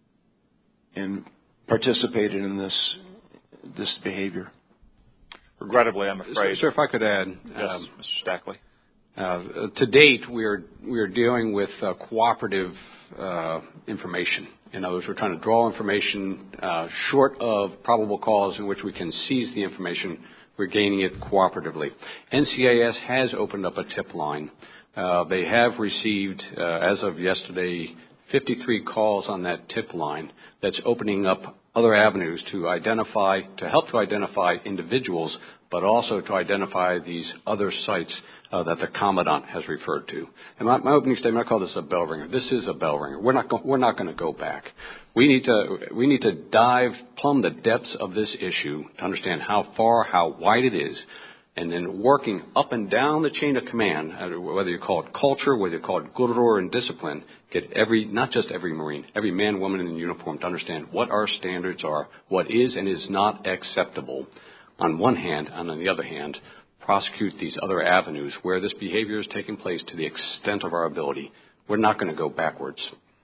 and participated in this behavior. Regrettably, I'm afraid. Sir, if I could add. Yes, Mr. Stackley. To date, we are dealing with cooperative information. In other words, we're trying to draw information short of probable cause in which we can seize the information. We're gaining it cooperatively. NCIS has opened up a tip line. They have received, as of yesterday, 53 calls on that tip line that's opening up other avenues to help to identify individuals, but also to identify these other sites that the Commandant has referred to. And my opening statement, I call this a bell ringer. This is a bell ringer. We're not going to go back. We need to plumb the depths of this issue to understand how far, how wide it is, and then working up and down the chain of command, whether you call it culture, whether you call it good order and discipline, get not just every Marine, every man, woman in uniform to understand what our standards are, what is and is not acceptable on one hand, and on the other hand, prosecute these other avenues where this behavior is taking place to the extent of our ability. We're not going to go backwards.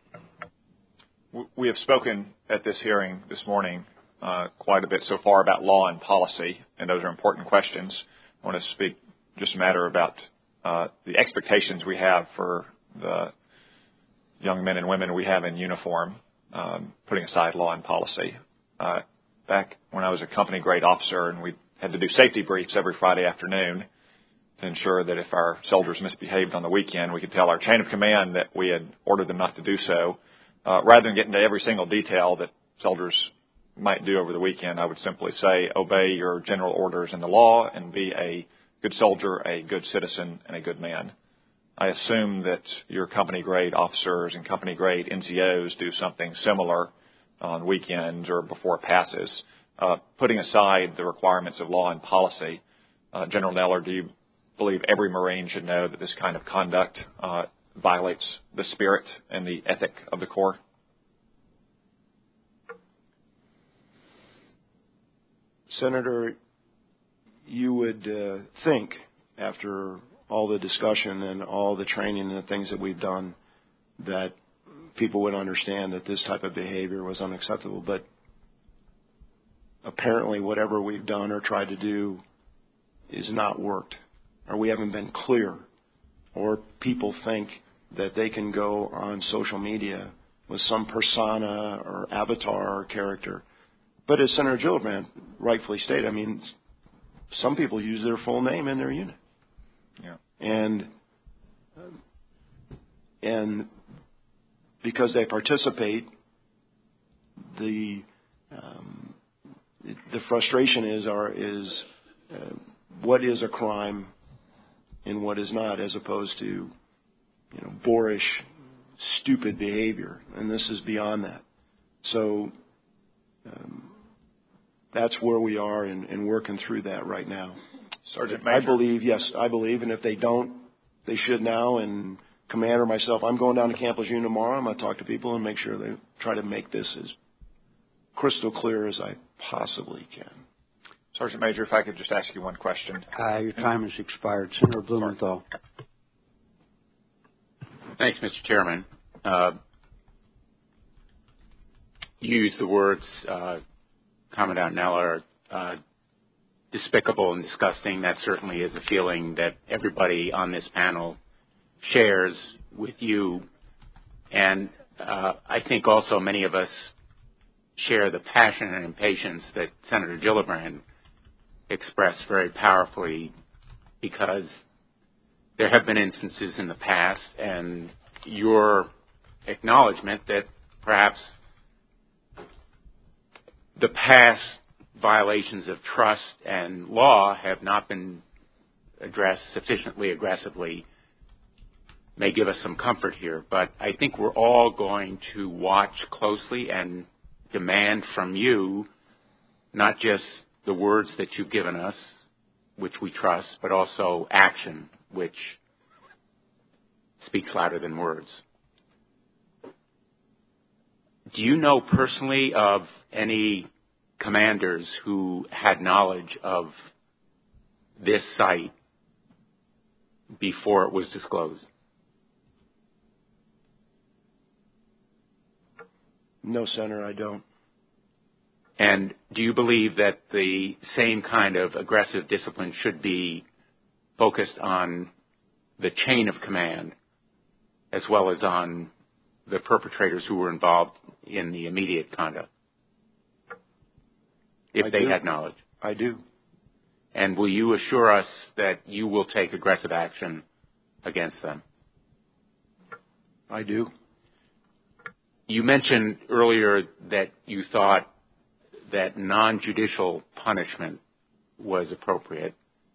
We have spoken at this hearing this morning quite a bit so far about law and policy, and those are important questions. I want to speak just a matter about the expectations we have for the young men and women we have in uniform, putting aside law and policy. Back when I was a company grade officer and we had to do safety briefs every Friday afternoon to ensure that if our soldiers misbehaved on the weekend, we could tell our chain of command that we had ordered them not to do so. Rather than get into every single detail that soldiers might do over the weekend, I would simply say, obey your general orders in the law and be a good soldier, a good citizen, and a good man. I assume that your company grade officers and company grade NCOs do something similar on weekends or before it passes. Putting aside the requirements of law and policy, General Neller, do you believe every Marine should know that this kind of conduct violates the spirit and the ethic of the Corps? Senator, you would think, after all the discussion and all the training and the things that we've done, that people would understand that this type of behavior was unacceptable. But apparently whatever we've done or tried to do is not worked, or we haven't been clear, or people think that they can go on social media with some persona or avatar or character. But as Senator Gillibrand rightfully stated, I mean, some people use their full name in their unit. Yeah. And because they participate, the frustration is what is a crime and what is not, as opposed to boorish, stupid behavior, and this is beyond that. So that's where we are in working through that right now. Sergeant Major. I believe, and if they don't, they should now. And Commander, myself, I'm going down to Camp Lejeune tomorrow. I'm going to talk to people and make sure they try to make this as crystal clear as I possibly can. Sergeant Major, if I could just ask you one question. Your time has expired. Senator Blumenthal. Thanks, Mr. Chairman. You used the words, Commandant Neller, despicable and disgusting. That certainly is a feeling that everybody on this panel shares with you. And I think also many of us share the passion and impatience that Senator Gillibrand expressed very powerfully, because there have been instances in the past, and your acknowledgement that perhaps the past violations of trust and law have not been addressed sufficiently aggressively may give us some comfort here. But I think we're all going to watch closely and demand from you not just the words that you've given us, which we trust, but also action, which speaks louder than words. Do you know personally of any commanders who had knowledge of this site before it was disclosed? No, Senator, I don't. And do you believe that the same kind of aggressive discipline should be focused on the chain of command as well as on the perpetrators who were involved in the immediate conduct, if they had knowledge? I do. And will you assure us that you will take aggressive action against them? I do. You mentioned earlier that you thought that non-judicial punishment was appropriate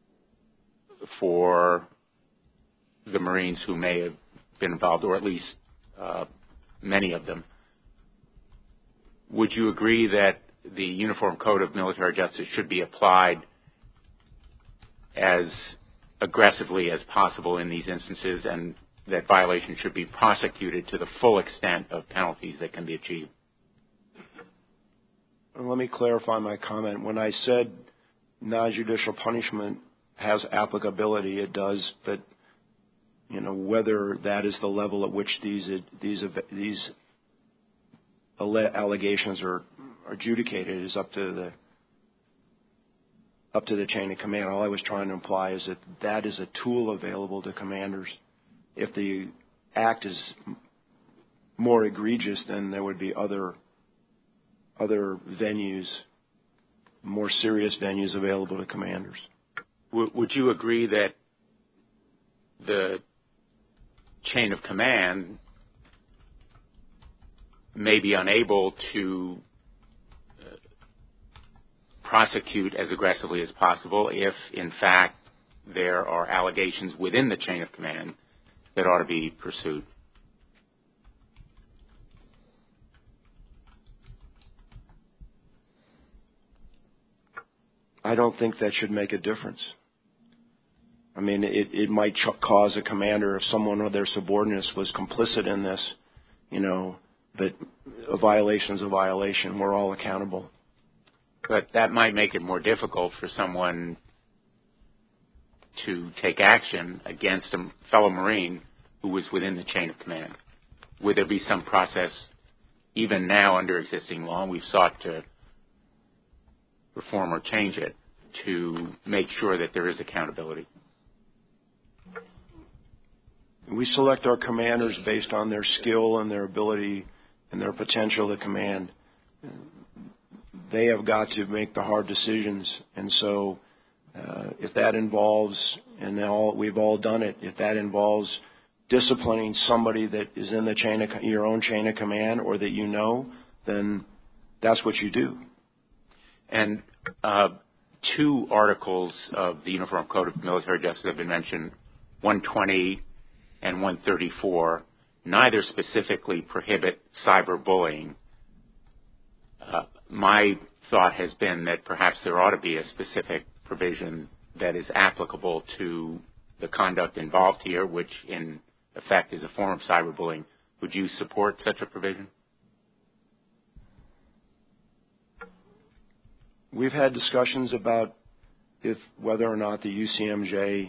for the Marines who may have been involved, or at least many of them. Would you agree that the Uniform Code of Military Justice should be applied as aggressively as possible in these instances, and that violations should be prosecuted to the full extent of penalties that can be achieved? Let me clarify my comment. When I said non-judicial punishment has applicability, it does, but whether that is the level at which these allegations are adjudicated is up to the chain of command. All I was trying to imply is that is a tool available to commanders. If the act is more egregious, then there would be other venues, more serious venues available to commanders. Would you agree that the chain of command may be unable to prosecute as aggressively as possible if, in fact, there are allegations within the chain of command that ought to be pursued? I don't think that should make a difference. I mean, it might cause a commander, if someone or their subordinates was complicit in this, but a violation is a violation. We're all accountable. But that might make it more difficult for someone to take action against a fellow Marine who was within the chain of command. Would there be some process, even now under existing law, and we've sought to reform or change it, to make sure that there is accountability? We select our commanders based on their skill and their ability and their potential to command. They have got to make the hard decisions, and so if that involves, and we've all done it, if that involves disciplining somebody that is in the your own chain of command, or that then that's what you do. And two articles of the Uniform Code of Military Justice have been mentioned, 120 and 134. Neither specifically prohibit cyberbullying. My thought has been that perhaps there ought to be a specific provision that is applicable to the conduct involved here, which in effect is a form of cyberbullying. Would you support such a provision? We've had discussions about whether or not the UCMJ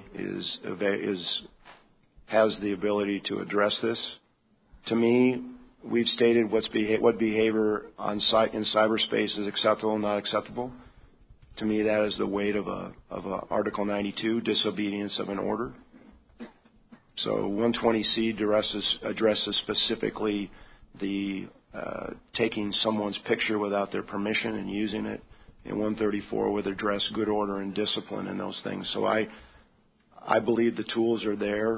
has the ability to address this. To me, we've stated what behavior in cyberspace is acceptable and not acceptable. To me, that is the weight of a Article 92, disobedience of an order. So 120C addresses specifically the taking someone's picture without their permission and using it. And 134 would address good order and discipline and those things. So I believe the tools are there.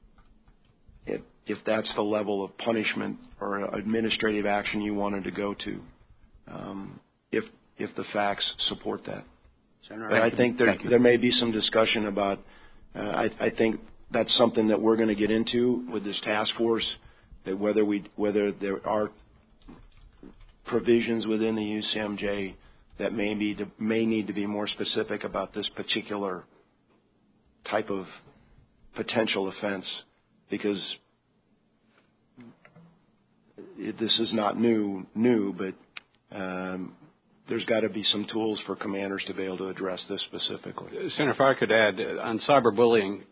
If that's the level of punishment or administrative action you wanted to go to, if the facts support that. But I think there may be some discussion about. I think that's something that we're going to get into with this task force. That whether there are provisions within the UCMJ that may need to be more specific about this particular type of potential offense, because this is not new, but there's got to be some tools for commanders to be able to address this specifically. Senator, if I could add on cyberbullying,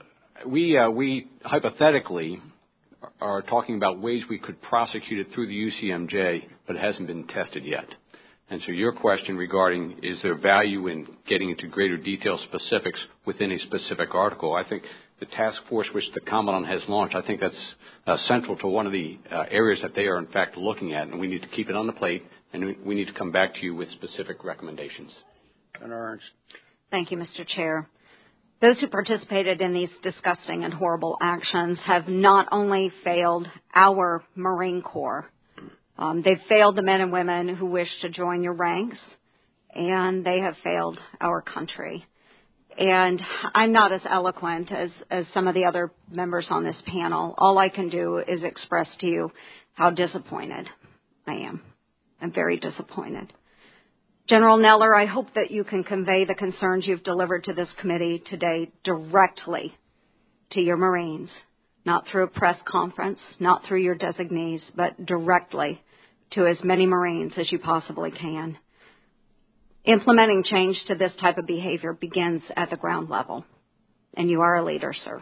we hypothetically are talking about ways we could prosecute it through the UCMJ, but it hasn't been tested yet. And so your question regarding is there value in getting into greater detail specifics within a specific article, I think the task force which the Commandant has launched, I think that's central to one of the areas that they are in fact looking at, and we need to keep it on the plate, and we need to come back to you with specific recommendations. Senator Ernst. Thank you, Mr. Chair. Those who participated in these disgusting and horrible actions have not only failed our Marine Corps, they've failed the men and women who wish to join your ranks, and they have failed our country. And I'm not as eloquent as some of the other members on this panel. All I can do is express to you how disappointed I am. I'm very disappointed. General Neller, I hope that you can convey the concerns you've delivered to this committee today directly to your Marines, not through a press conference, not through your designees, but directly to as many Marines as you possibly can. Implementing change to this type of behavior begins at the ground level, and you are a leader, sir.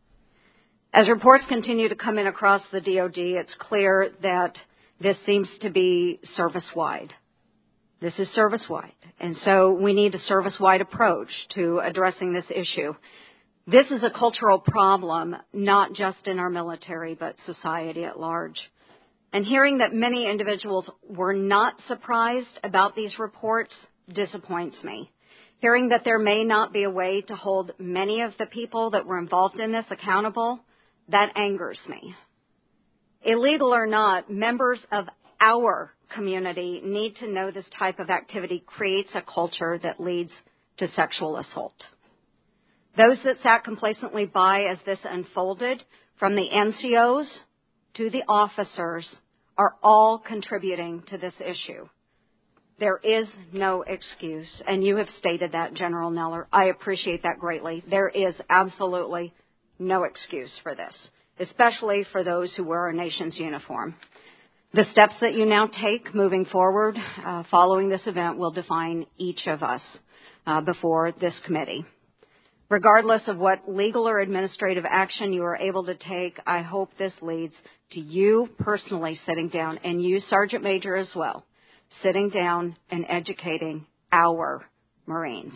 As reports continue to come in across the DoD, it's clear that this seems to be service-wide. This is service-wide, and so we need a service-wide approach to addressing this issue. This is a cultural problem, not just in our military, but society at large. And hearing that many individuals were not surprised about these reports disappoints me. Hearing that there may not be a way to hold many of the people that were involved in this accountable, that angers me. Illegal or not, members of our community need to know this type of activity creates a culture that leads to sexual assault. Those that sat complacently by as this unfolded, from the NCOs to the officers, are all contributing to this issue. There is no excuse, and you have stated that, General Neller. I appreciate that greatly. There is absolutely no excuse for this, especially for those who wear our nation's uniform. The steps that you now take moving forward following this event will define each of us before this committee. Regardless of what legal or administrative action you are able to take, I hope this leads to you personally sitting down, and you, Sergeant Major, as well, sitting down and educating our Marines.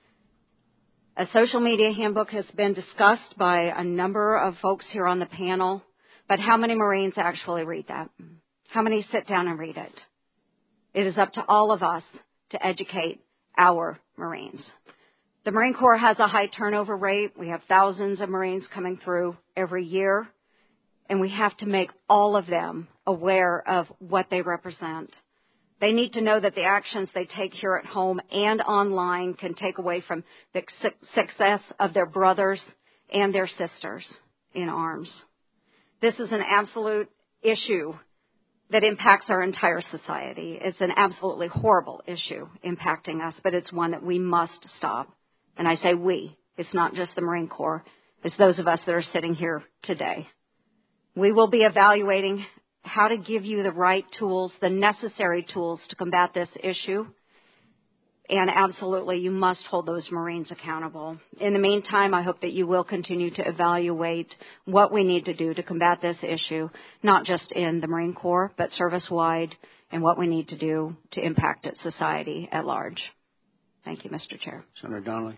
A social media handbook has been discussed by a number of folks here on the panel, but how many Marines actually read that? How many sit down and read it? It is up to all of us to educate our Marines. The Marine Corps has a high turnover rate. We have thousands of Marines coming through every year, and we have to make all of them aware of what they represent. They need to know that the actions they take here at home and online can take away from the success of their brothers and their sisters in arms. This is an absolute issue that impacts our entire society. It's an absolutely horrible issue impacting us, but it's one that we must stop. And I say we. It's not just the Marine Corps. It's those of us that are sitting here today. We will be evaluating how to give you the right tools, the necessary tools to combat this issue. And absolutely, you must hold those Marines accountable. In the meantime, I hope that you will continue to evaluate what we need to do to combat this issue, not just in the Marine Corps, but service-wide, and what we need to do to impact society at large. Thank you, Mr. Chair. Senator Donnelly.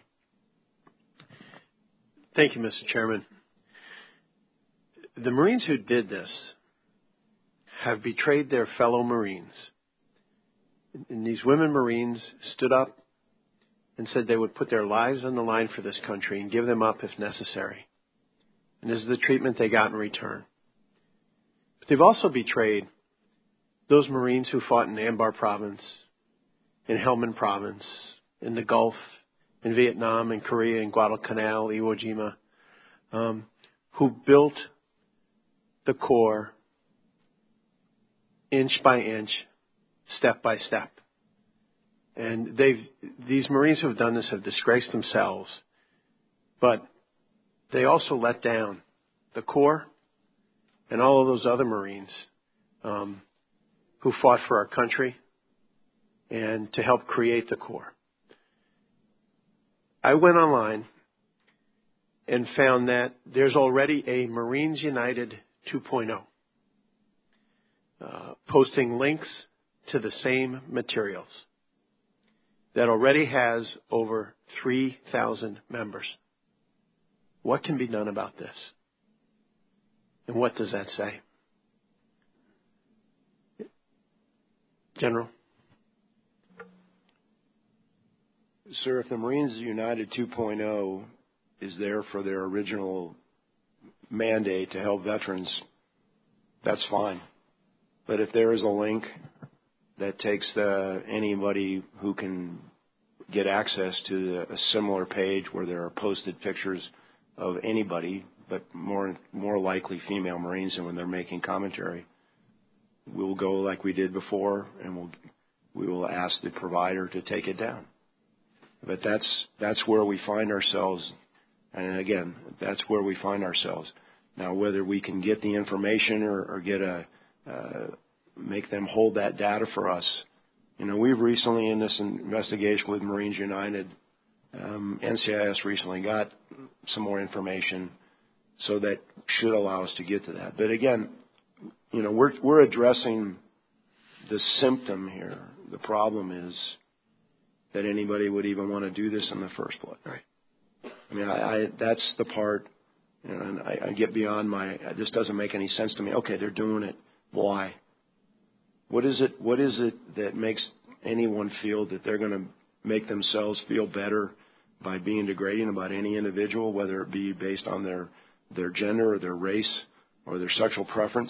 Thank you, Mr. Chairman. The Marines who did this have betrayed their fellow Marines. And these women Marines stood up and said they would put their lives on the line for this country and give them up if necessary. And this is the treatment they got in return. But they've also betrayed those Marines who fought in Anbar Province, in Helmand Province, in the Gulf, in Vietnam, in Korea, in Guadalcanal, Iwo Jima, who built the Corps inch by inch, step by step. And these Marines who have done this have disgraced themselves, but they also let down the Corps and all of those other Marines who fought for our country and to help create the Corps. I went online and found that there's already a Marines United 2.0, posting links to the same materials that already has over 3,000 members. What can be done about this? And what does that say? General? Sir, if the Marines United 2.0 is there for their original mandate to help veterans, that's fine. But if there is a link that takes anybody who can get access to a similar page where there are posted pictures of anybody, but more likely female Marines, and when they're making commentary, we will go like we did before, and we will ask the provider to take it down. But that's where we find ourselves, and again, that's where we find ourselves. Now, whether we can get the information or get make them hold that data for us. We've recently, in this investigation with Marines United, NCIS recently got some more information, so that should allow us to get to that. But again, we're addressing the symptom here. The problem is that anybody would even want to do this in the first place. Right. I mean, that's the part, and I get beyond this doesn't make any sense to me. Okay, they're doing it. Why? What is it that makes anyone feel that they're going to make themselves feel better by being degrading about any individual, whether it be based on their gender or their race or their sexual preference?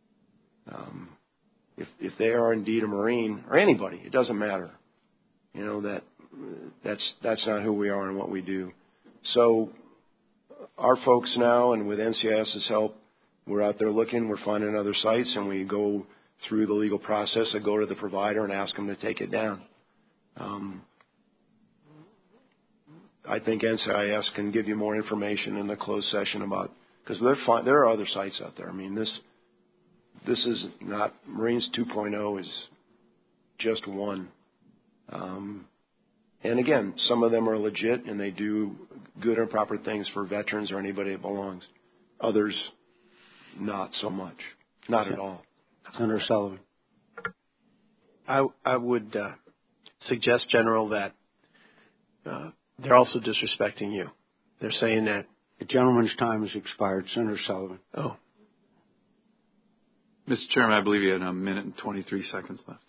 If they are indeed a Marine, or anybody, it doesn't matter. That's not who we are and what we do. So our folks now, and with NCIS's help, we're out there looking, we're finding other sites, and we go through the legal process and go to the provider and ask them to take it down. I think NCIS can give you more information in the closed session about, because there are other sites out there. I mean, this is not, Marines 2.0 is just one. And again, some of them are legit and they do good and proper things for veterans or anybody that belongs. Others, not so much. Not at all. Senator Sullivan. I would suggest, General, that they're also disrespecting you. They're saying that the gentleman's time has expired. Senator Sullivan. Oh. Mr. Chairman, I believe you had 1 minute and 23 seconds left.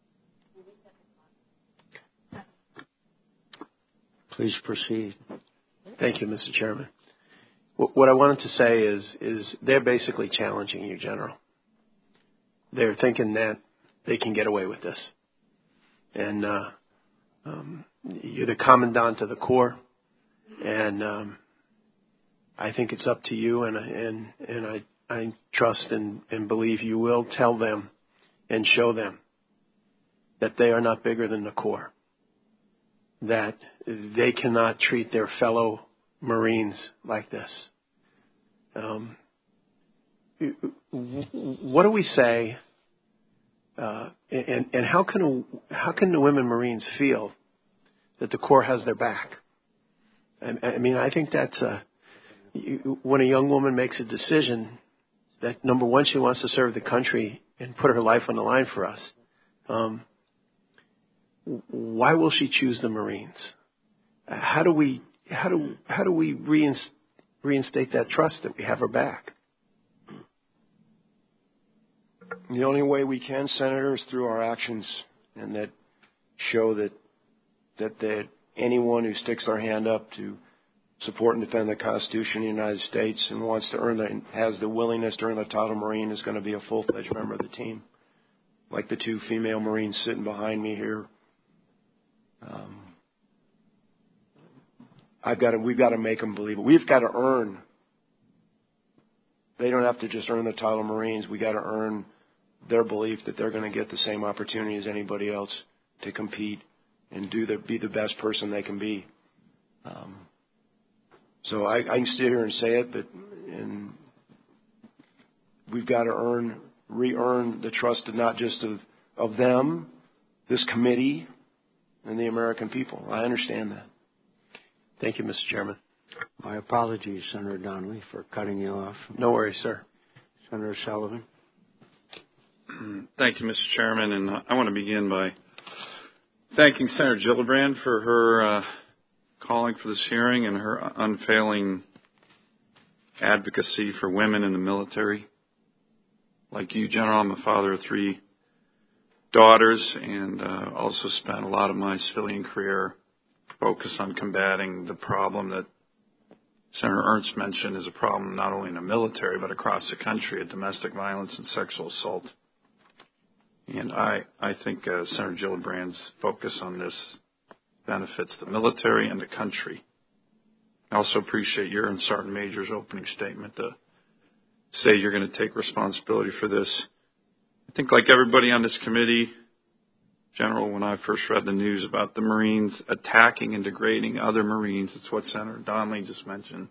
Please proceed. Thank you, Mr. Chairman. What I wanted to say is they're basically challenging you, General. They're thinking that they can get away with this. And you're the commandant of the Corps, and I think it's up to you, and I trust and believe you will tell them and show them that they are not bigger than the Corps, that they cannot treat their fellow Marines like this. What do we say, and how can the women Marines feel that the Corps has their back? I mean, I think that's when a young woman makes a decision that, number one, she wants to serve the country and put her life on the line for us. Why will she choose the Marines? How do we reinstate that trust that we have her back? The only way we can, Senator, is through our actions, and that show that anyone who sticks their hand up to support and defend the Constitution of the United States and wants to has the willingness to earn the title Marine is going to be a full-fledged member of the team, like the two female Marines sitting behind me here. We've got to make them believe it. We've got to earn. They don't have to just earn the title Marines. We got to earn their belief that they're going to get the same opportunity as anybody else to compete and be the best person they can be. So I can sit here and say it, but we've got to re-earn the trust of not just of them, this committee, and the American people. I understand that. Thank you, Mr. Chairman. My apologies, Senator Donnelly, for cutting you off. No worries, sir. Senator Sullivan. Thank you, Mr. Chairman, and I want to begin by thanking Senator Gillibrand for her calling for this hearing and her unfailing advocacy for women in the military. Like you, General, I'm a father of 3 daughters and also spent a lot of my civilian career focused on combating the problem that Senator Ernst mentioned is a problem not only in the military but across the country of domestic violence and sexual assault. And I think Senator Gillibrand's focus on this benefits the military and the country. I also appreciate your and Sergeant Major's opening statement to say you're going to take responsibility for this. I think like everybody on this committee, General, when I first read the news about the Marines attacking and degrading other Marines, it's what Senator Donnelly just mentioned,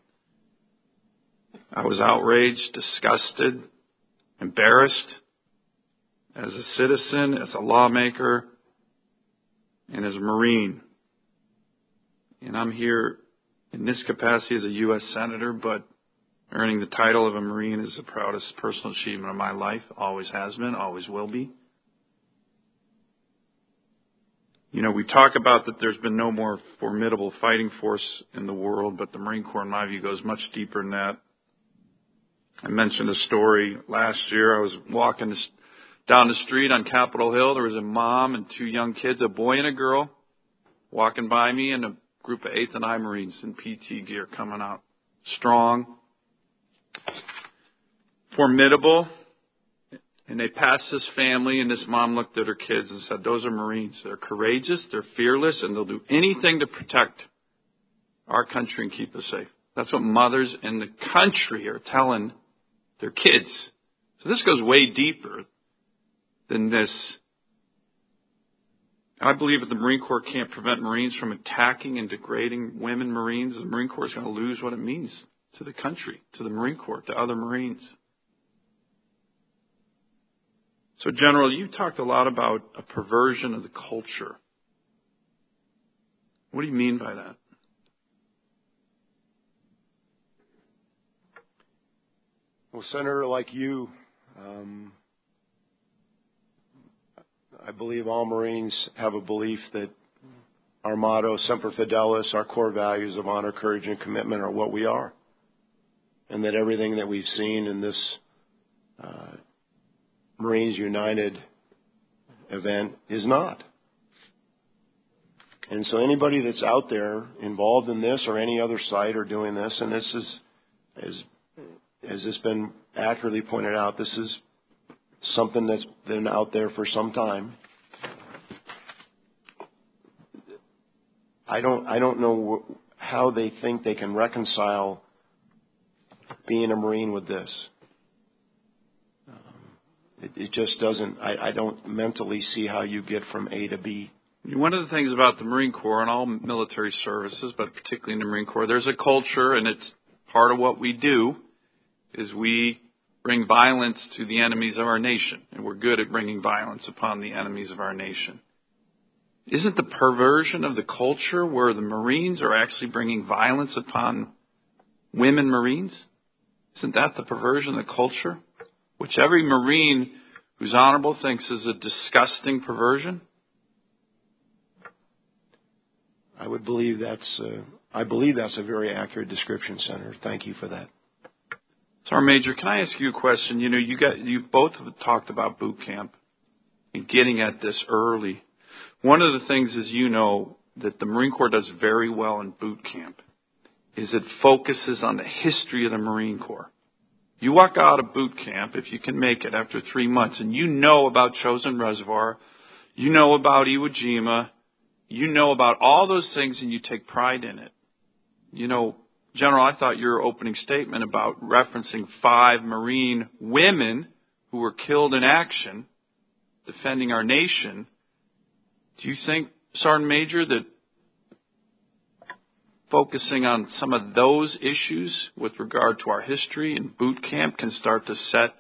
I was outraged, disgusted, embarrassed as a citizen, as a lawmaker, and as a Marine. And I'm here in this capacity as a U.S. Senator, but earning the title of a Marine is the proudest personal achievement of my life, always has been, always will be. You know, we talk about that there's been no more formidable fighting force in the world, but the Marine Corps, in my view, goes much deeper than that. I mentioned a story last year. I was walking down the street on Capitol Hill. There was a mom and 2 young kids, a boy and a girl, walking by me, and a group of 8th and I Marines in PT gear coming out. Strong, formidable. And they passed this family, and this mom looked at her kids and said, those are Marines. They're courageous, they're fearless, and they'll do anything to protect our country and keep us safe. That's what mothers in the country are telling their kids. So this goes way deeper than this. I believe that the Marine Corps can't prevent Marines from attacking and degrading women Marines. The Marine Corps is going to lose what it means to the country, to the Marine Corps, to other Marines. So, General, you talked a lot about a perversion of the culture. What do you mean by that? Well, Senator, like you, I believe all Marines have a belief that our motto, Semper Fidelis, our core values of honor, courage, and commitment are what we are. And that everything that we've seen in this Marines United event is not. And so anybody that's out there involved in this or any other site or doing this, and this is, as has been accurately pointed out, this is something that's been out there for some time. I don't know how they think they can reconcile being a Marine with this. It just doesn't. I don't mentally see how you get from A to B. One of the things about the Marine Corps and all military services, but particularly in the Marine Corps, there's a culture, and it's part of what we do, is we bring violence to the enemies of our nation, and we're good at bringing violence upon the enemies of our nation. Isn't the perversion of the culture where the Marines are actually bringing violence upon women Marines? Isn't that the perversion of the culture? Which every Marine who's honorable thinks is a disgusting perversion? I believe that's a very accurate description, Senator. Thank you for that. Sergeant Major, can I ask you a question? You know, you both have talked about boot camp and getting at this early. One of the things, as you know, that the Marine Corps does very well in boot camp is it focuses on the history of the Marine Corps. You walk out of boot camp, if you can make it after 3 months, and you know about Chosin Reservoir, you know about Iwo Jima, you know about all those things, and you take pride in it. You know, General, I thought your opening statement about referencing 5 Marine women who were killed in action defending our nation, do you think Sergeant Major, that focusing on some of those issues with regard to our history and boot camp can start to set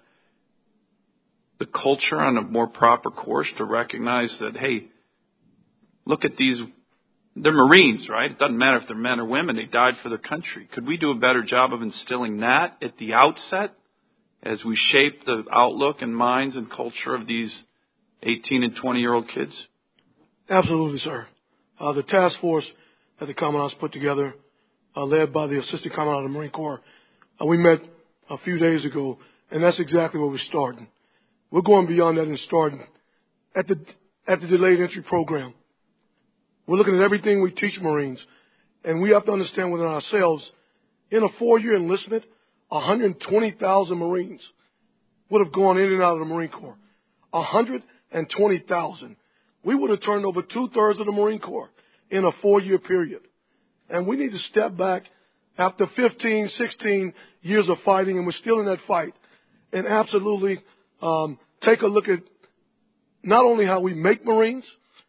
the culture on a more proper course to recognize that, hey, look at these, they're Marines, right? It doesn't matter if they're men or women. They died for their country. Could we do a better job of instilling that at the outset as we shape the outlook and minds and culture of these 18 and 20-year-old kids? Absolutely, sir. The task force that the Commandant's put together, led by the Assistant Commandant of the Marine Corps, we met a few days ago, and that's exactly where we're starting. We're going beyond that and starting at the delayed entry program. We're looking at everything we teach Marines, and we have to understand within ourselves, in a 4-year enlistment, 120,000 Marines would have gone in and out of the Marine Corps. 120,000. We would have turned over 2/3 of the Marine Corps in a 4-year period. And we need to step back after 15, 16 years of fighting, and we're still in that fight, and absolutely take a look at not only how we make Marines,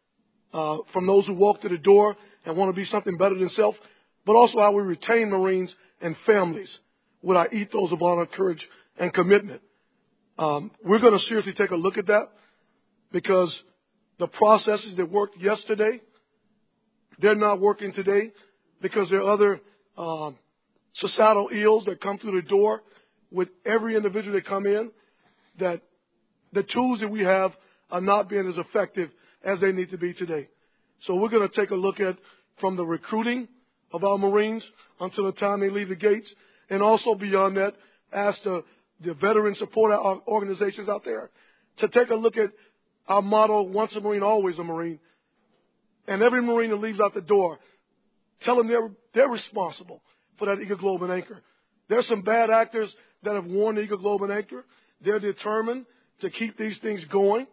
from those who walk to the door and want to be something better than self, but also how we retain Marines and families with our ethos of honor, courage, and commitment. We're going to seriously take a look at that, because the processes that worked yesterday, they're not working today, because there are other societal ills that come through the door with every individual that come in, that the tools that we have are not being as effective as they need to be today. So we're going to take a look at from the recruiting of our Marines until the time they leave the gates, and also beyond that, ask the veteran support organizations out there to take a look at our motto, once a Marine, always a Marine. And every Marine that leaves out the door, tell them they're responsible for that Eagle Globe and Anchor. There's some bad actors that have worn the Eagle Globe and Anchor. They're determined to keep these things going.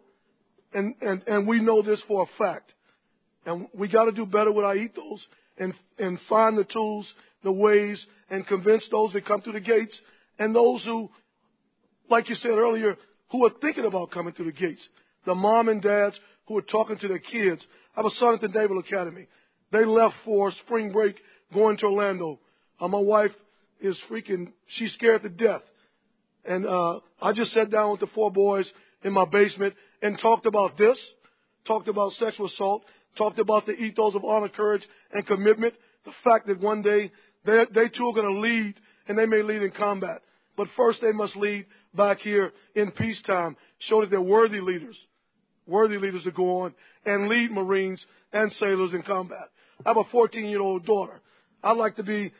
And we know this for a fact. And we got to do better with our ethos and find the tools, the ways, and convince those that come through the gates and those who, like you said earlier, who are thinking about coming through the gates. The mom and dads who are talking to their kids. I have a son at the Naval Academy. They left for spring break going to Orlando. My wife is she's scared to death. And I just sat down with the 4 boys in my basement and talked about this, talked about sexual assault, talked about the ethos of honor, courage, and commitment, the fact that one day they too are going to lead, and they may lead in combat. But first they must lead back here in peacetime, show that they're worthy leaders to go on and lead Marines and sailors in combat. I have a 14-year-old daughter. I'd like to be,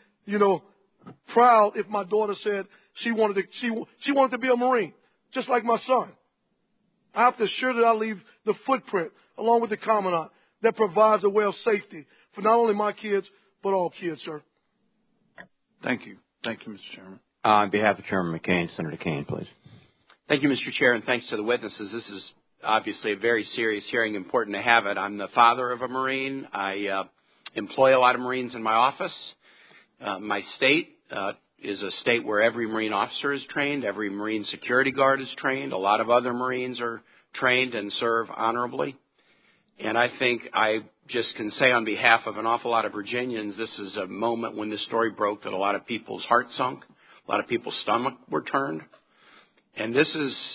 proud if my daughter said she wanted to be a Marine, just like my son. I have to assure that I leave the footprint, along with the Commandant, that provides a way of safety for not only my kids, but all kids, sir. Thank you. Thank you, Mr. Chairman. On behalf of Chairman McCain, Senator Kaine, please. Thank you, Mr. Chair, and thanks to the witnesses. This is obviously a very serious hearing, important to have it. I'm the father of a Marine. I employ a lot of Marines in my office. My state is a state where every Marine officer is trained, every Marine security guard is trained, a lot of other Marines are trained and serve honorably. And I think I just can say on behalf of an awful lot of Virginians, this is a moment when this story broke that a lot of people's hearts sunk, a lot of people's stomach were turned. And this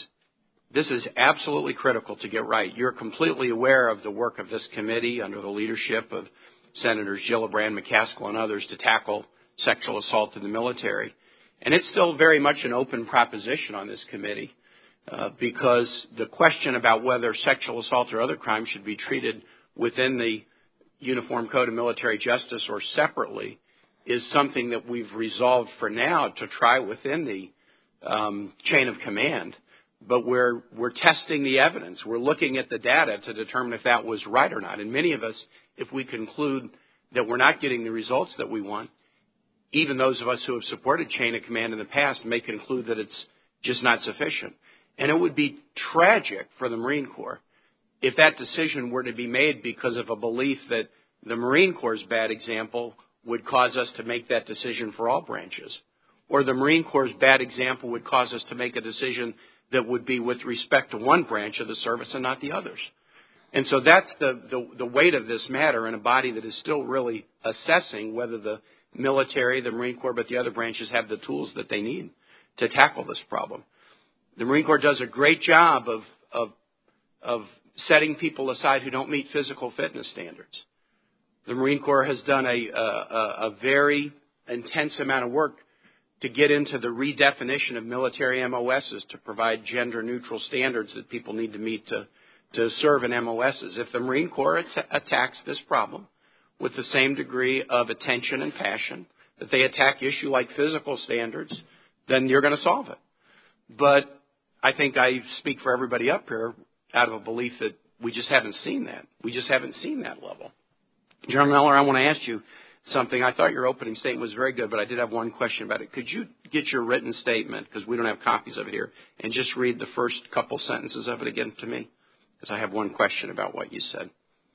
is absolutely critical to get right. You're completely aware of the work of this committee under the leadership of Senators Gillibrand, McCaskill, and others to tackle sexual assault in the military. And it's still very much an open proposition on this committee because the question about whether sexual assault or other crimes should be treated within the Uniform Code of Military Justice or separately is something that we've resolved for now to try within the chain of command. But we're testing the evidence. We're looking at the data to determine if that was right or not. And many of us, if we conclude that we're not getting the results that we want, even those of us who have supported chain of command in the past may conclude that it's just not sufficient. And it would be tragic for the Marine Corps if that decision were to be made because of a belief that the Marine Corps' bad example would cause us to make that decision for all branches, or the Marine Corps' bad example would cause us to make a decision that would be with respect to one branch of the service and not the others. And so that's the weight of this matter in a body that is still really assessing whether the military, the Marine Corps, but the other branches have the tools that they need to tackle this problem. The Marine Corps does a great job of setting people aside who don't meet physical fitness standards. The Marine Corps has done a very intense amount of work to get into the redefinition of military MOSs to provide gender-neutral standards that people need to meet to serve in MOSs. If the Marine Corps attacks this problem with the same degree of attention and passion that they attack issue like physical standards, then you're going to solve it. But I think I speak for everybody up here out of a belief that we just haven't seen that. We just haven't seen that level. General Miller, I want to ask you something. I thought your opening statement was very good, but I did have one question about it. Could you get your written statement, because we don't have copies of it here, and just read the first couple sentences of it again to me? Because I have one question about what you said.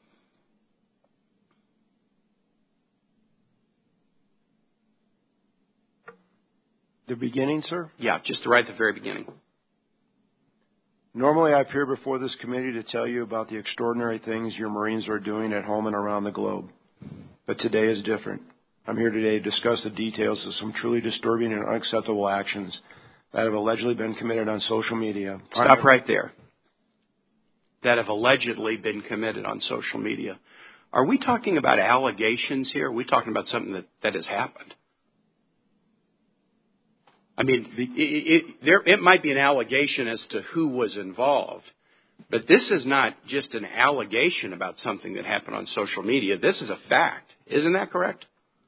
The beginning, sir? Yeah, just right at the very beginning. Normally, I appear before this committee to tell you about the extraordinary things your Marines are doing at home and around the globe. But today is different. I'm here today to discuss the details of some truly disturbing and unacceptable actions that have allegedly been committed on social media. Stop right there. That have allegedly been committed on social media. Are we talking about allegations here? Are we talking about something that has happened? I mean, it might be an allegation as to who was involved, but this is not just an allegation about something that happened on social media. This is a fact. Isn't that correct?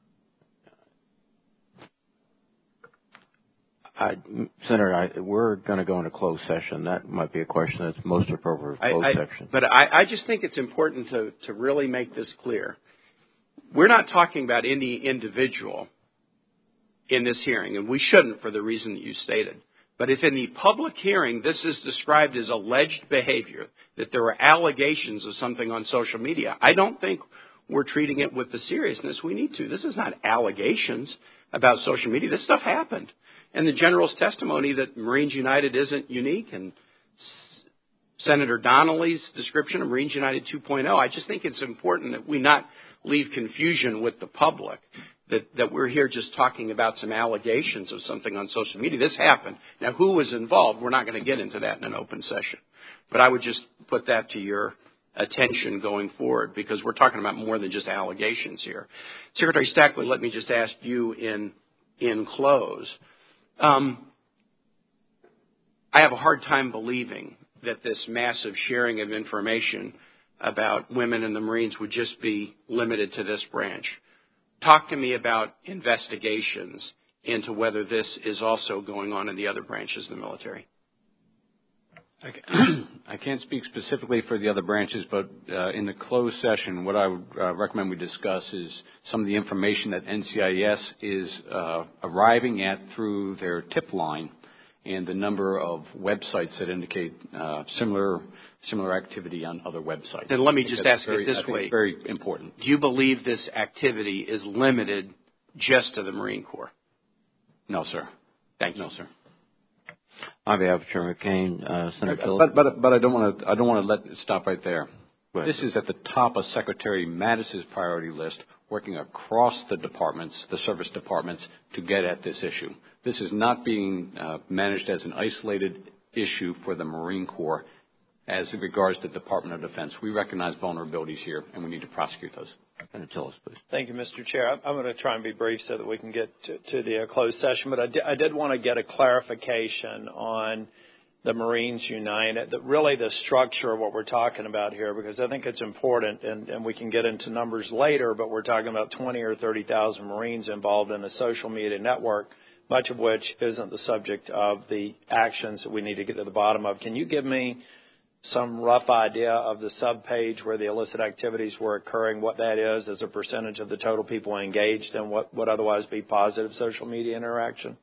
Senator, we're going to go into closed session. That might be a question that's most appropriate for closed session. But I just think it's important to really make this clear. We're not talking about any individual in this hearing, and we shouldn't for the reason that you stated. But if in the public hearing this is described as alleged behavior, that there were allegations of something on social media, I don't think we're treating it with the seriousness we need to. This is not allegations about social media. This stuff happened. And the General's testimony that Marines United isn't unique, and Senator Donnelly's description of Marines United 2.0, I just think it's important that we not leave confusion with the public. That we're here just talking about some allegations of something on social media. This happened. Now, who was involved? We're not going to get into that in an open session. But I would just put that to your attention going forward, because we're talking about more than just allegations here. Secretary Stackley, let me just ask you in close. I have a hard time believing that this massive sharing of information about women in the Marines would just be limited to this branch. Talk to me about investigations into whether this is also going on in the other branches of the military. I can't speak specifically for the other branches, but in the closed session, what I would recommend we discuss is some of the information that NCIS is arriving at through their tip line and the number of websites that indicate similar activity on other websites. Then let me just ask it this way. It's very important. Do you believe this activity is limited just to the Marine Corps? No, sir. Thank you. No, sir. On behalf of Chairman McCain, Senator Phillips. But I don't want to let it stop right there. This is at the top of Secretary Mattis's priority list, working across the departments, the service departments, to get at this issue. This is not being managed as an isolated issue for the Marine Corps as it regards the Department of Defense. We recognize vulnerabilities here, and we need to prosecute those. Tell us, please. Thank you, Mr. Chair. I'm going to try and be brief so that we can get to the closed session, but I did want to get a clarification on the Marines United, really the structure of what we're talking about here, because I think it's important, and we can get into numbers later, but we're talking about 20 or 30,000 Marines involved in a social media network, much of which isn't the subject of the actions that we need to get to the bottom of. Can you give me some rough idea of the subpage where the illicit activities were occurring, what that is as a percentage of the total people engaged, and what would otherwise be positive social media interaction?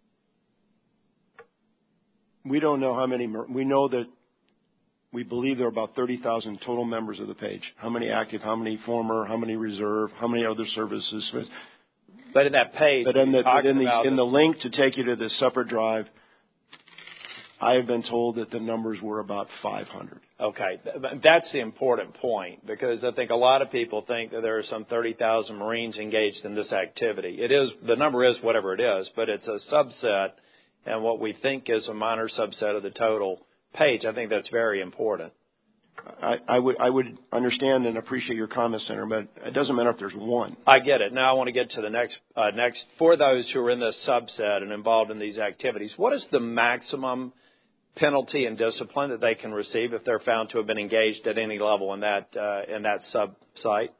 We don't know how many. We know that we believe there are about 30,000 total members of the page. How many active, how many former, how many reserve, how many other services. But in that page, in the link to take you to this separate drive, I have been told that the numbers were about 500. Okay, that's the important point, because I think a lot of people think that there are some 30,000 Marines engaged in this activity. It is, the number is whatever it is, but it's a subset, and what we think is a minor subset of the total page. I think that's very important. I would understand and appreciate your comment, Senator, but it doesn't matter if there's one. I get it. Now I want to get to the next. For those who are in this subset and involved in these activities, what is the maximum penalty and discipline that they can receive if they're found to have been engaged at any level in that sub-site?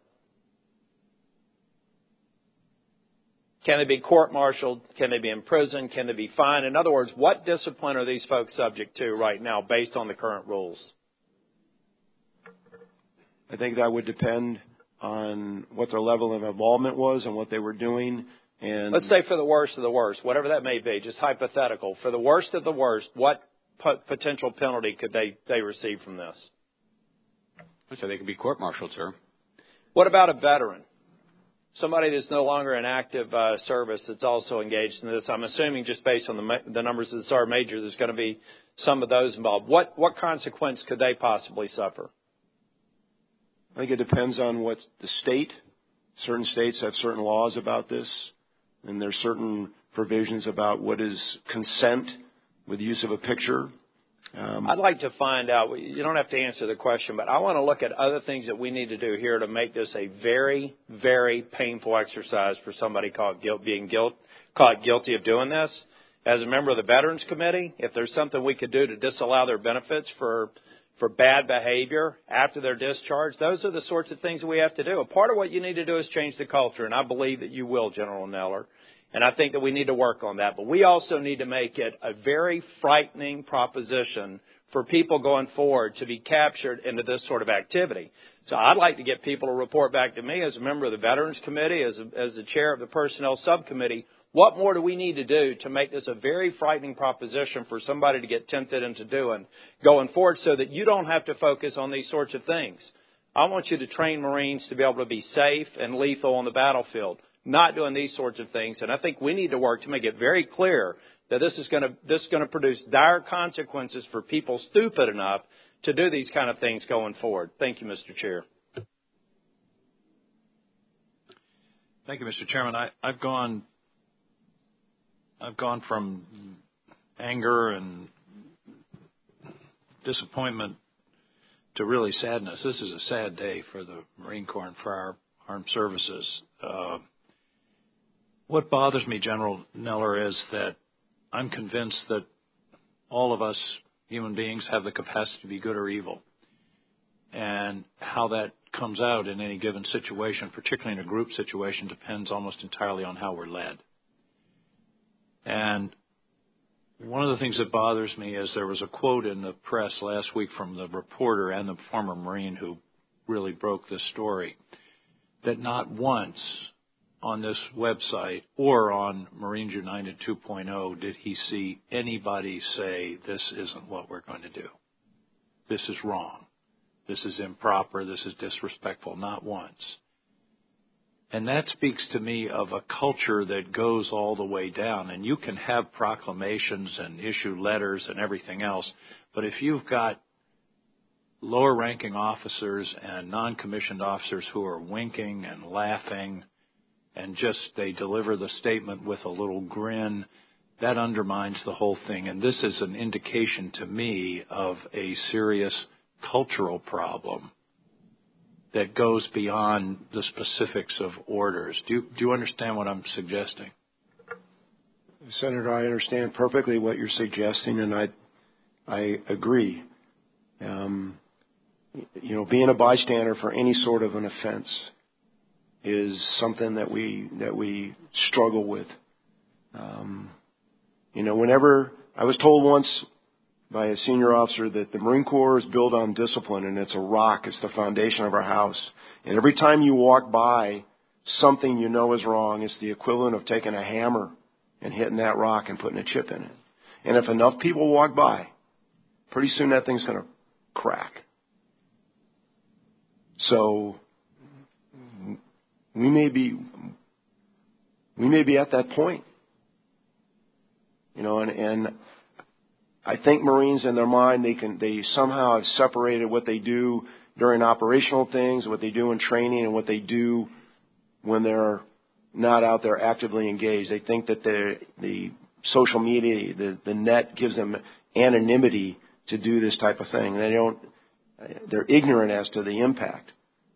Can they be court-martialed? Can they be imprisoned? Can they be fined? In other words, what discipline are these folks subject to right now based on the current rules? I think that would depend on what their level of involvement was and what they were doing. And let's say for the worst of the worst, whatever that may be, just hypothetical. For the worst of the worst, what potential penalty could they receive from this? So they could be court-martialed, sir. What about a veteran? Somebody that's no longer in active service that's also engaged in this. I'm assuming just based on the numbers of the Sergeant Major, there's going to be some of those involved. What consequence could they possibly suffer? I think it depends on what the state. Certain states have certain laws about this, and there's certain provisions about what is consent with the use of a picture. I'd like to find out, you don't have to answer the question, but I want to look at other things that we need to do here to make this a very, very painful exercise for somebody caught guilty of doing this. As a member of the Veterans Committee, if there's something we could do to disallow their benefits for bad behavior after their discharge, those are the sorts of things that we have to do. A part of what you need to do is change the culture, and I believe that you will, General Neller. And I think that we need to work on that. But we also need to make it a very frightening proposition for people going forward to be captured into this sort of activity. So I'd like to get people to report back to me as a member of the Veterans Committee, as the chair of the Personnel Subcommittee, what more do we need to do to make this a very frightening proposition for somebody to get tempted into doing going forward so that you don't have to focus on these sorts of things. I want you to train Marines to be able to be safe and lethal on the battlefield, not doing these sorts of things. And I think we need to work to make it very clear that this is going to produce dire consequences for people stupid enough to do these kind of things going forward. Thank you, Mr. Chair. Thank you, Mr. Chairman. I've gone from anger and disappointment to really sadness. This is a sad day for the Marine Corps and for our armed services. What bothers me, General Neller, is that I'm convinced that all of us human beings have the capacity to be good or evil. And how that comes out in any given situation, particularly in a group situation, depends almost entirely on how we're led. And one of the things that bothers me is there was a quote in the press last week from the reporter and the former Marine who really broke this story, that not once on this website or on Marines United 2.0 did he see anybody say, this isn't what we're going to do. This is wrong. This is improper. This is disrespectful. Not once. And that speaks to me of a culture that goes all the way down. And you can have proclamations and issue letters and everything else, but if you've got lower-ranking officers and non-commissioned officers who are winking and laughing and just they deliver the statement with a little grin, that undermines the whole thing. And this is an indication to me of a serious cultural problem that goes beyond the specifics of orders. Do you understand what I'm suggesting? Senator, I understand perfectly what you're suggesting, and I agree. Being a bystander for any sort of an offense is something that we struggle with. Whenever I was told once by a senior officer that the Marine Corps is built on discipline, and it's a rock, it's the foundation of our house. And every time you walk by something you know is wrong, it's the equivalent of taking a hammer and hitting that rock and putting a chip in it. And if enough people walk by, pretty soon that thing's going to crack. So we may be at that point, and I think Marines in their mind, they somehow have separated what they do during operational things, what they do in training, and what they do when they're not out there actively engaged. They think that the social media, the net gives them anonymity to do this type of thing. They're ignorant as to the impact.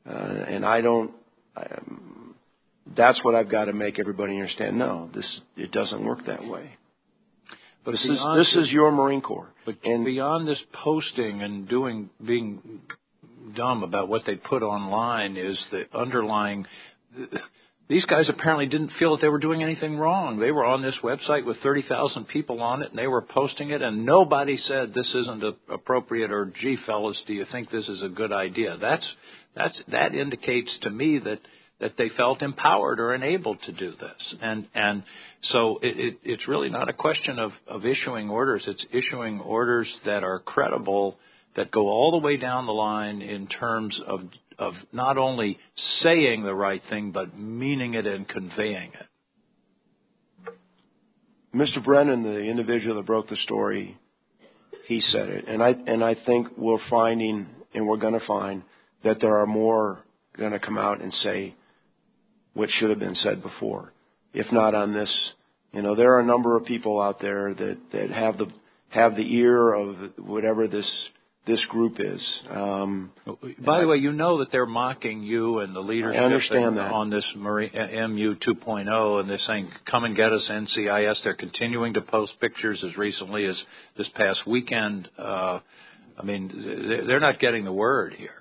That's what I've got to make everybody understand. No, it doesn't work that way. But this is your Marine Corps. But beyond this posting and being dumb about what they put online is the underlying. These guys apparently didn't feel that they were doing anything wrong. They were on this website with 30,000 people on it, and they were posting it, and nobody said this isn't appropriate or, gee, fellas, do you think this is a good idea? That indicates to me that they felt empowered or enabled to do this. And so it's really not a question of issuing orders. It's issuing orders that are credible, that go all the way down the line in terms of not only saying the right thing, but meaning it and conveying it. Mr. Brennan, the individual that broke the story, he said it. And I think we're finding, and we're going to find, that there are more going to come out and say what should have been said before. If not on this, there are a number of people out there that have the ear of whatever this group is. By the way, that they're mocking you and the leadership on this MU 2.0, and they're saying, come and get us, NCIS. They're continuing to post pictures as recently as this past weekend. They're not getting the word here.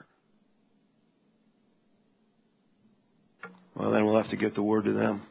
Well, then we'll have to get the word to them.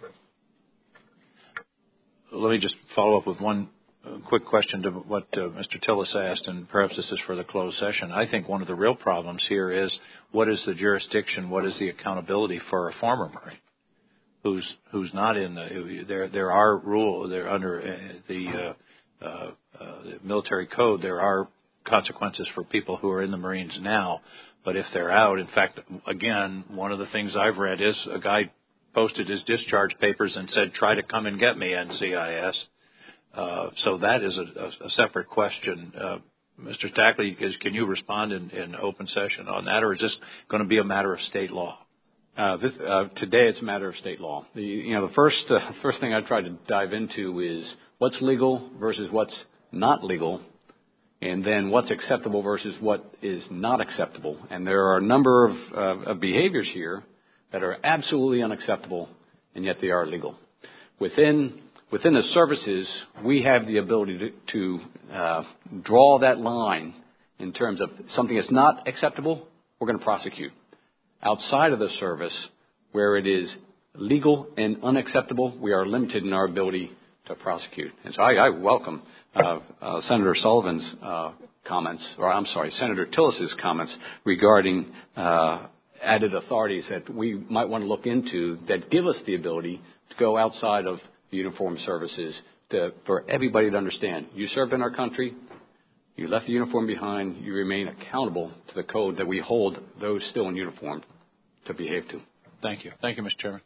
Let me just follow up with one quick question to what Mr. Tillis asked, and perhaps this is for the closed session. I think one of the real problems here is what is the jurisdiction, what is the accountability for a former Marine who's not in there are rules, they're under the military code, there are consequences for people who are in the Marines now. But if they're out, in fact, again, one of the things I've read is a guy posted his discharge papers and said, try to come and get me, NCIS. So that is a separate question. Mr. Stackley, can you respond in open session on that, or is this going to be a matter of state law? Today it's a matter of state law. The first thing I tried to dive into is what's legal versus what's not legal, and then what's acceptable versus what is not acceptable. And there are a number of behaviors here that are absolutely unacceptable, and yet they are legal. Within the services, we have the ability to draw that line in terms of something that's not acceptable, we're going to prosecute. Outside of the service, where it is legal and unacceptable, we are limited in our ability to prosecute. And so I welcome Senator Sullivan's comments, Senator Tillis's comments regarding added authorities that we might want to look into that give us the ability to go outside of the uniformed services for everybody to understand. You served in our country. You left the uniform behind. You remain accountable to the code that we hold those still in uniform to behave to. Thank you. Thank you, Mr. Chairman.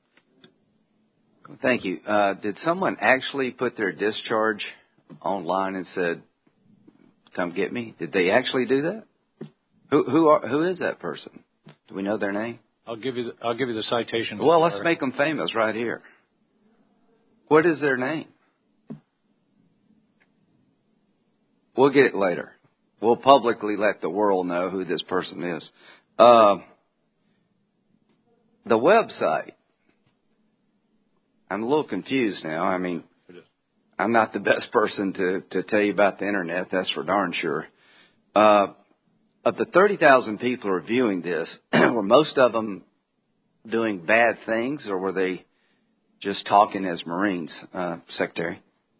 Thank you. Did someone actually put their discharge online and said, come get me? Did they actually do that? Who is that person? Do we know their name? I'll give you the citation. Well, let's make them famous right here. What is their name? We'll get it later. We'll publicly let the world know who this person is. The website. I'm a little confused now. I mean, I'm not the best person to tell you about the Internet. That's for darn sure. Of the 30,000 people who are viewing this, were most of them doing bad things, or were they just talking as Marines, Secretary?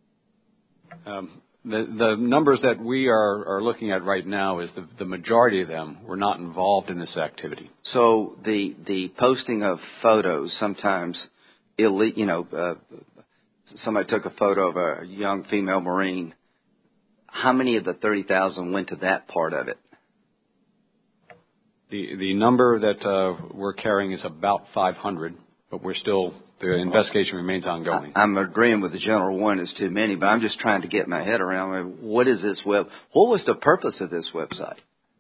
The numbers that we are looking at right now is the majority of them were not involved in this activity. So the posting of photos, sometimes somebody took a photo of a young female Marine. How many of the 30,000 went to that part of it? The number that we're carrying is about 500, but we're still The investigation remains ongoing. I'm agreeing with the general. One is too many, but I'm just trying to get my head around what is this what was the purpose of this website?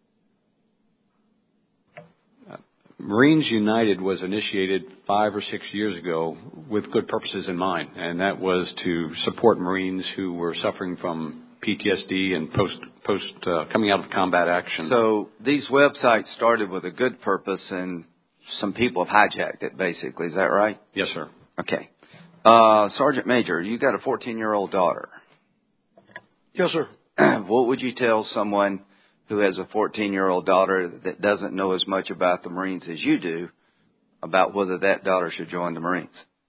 Marines United was initiated 5 or 6 years ago with good purposes in mind, and that was to support Marines who were suffering from PTSD and post coming out of combat action. So these websites started with a good purpose, and some people have hijacked it, basically. Is that right? Yes, sir. Okay. Sergeant Major, you got a 14-year-old daughter. Yes, sir. What would you tell someone who has a 14-year-old daughter that doesn't know as much about the Marines as you do about whether that daughter should join the Marines?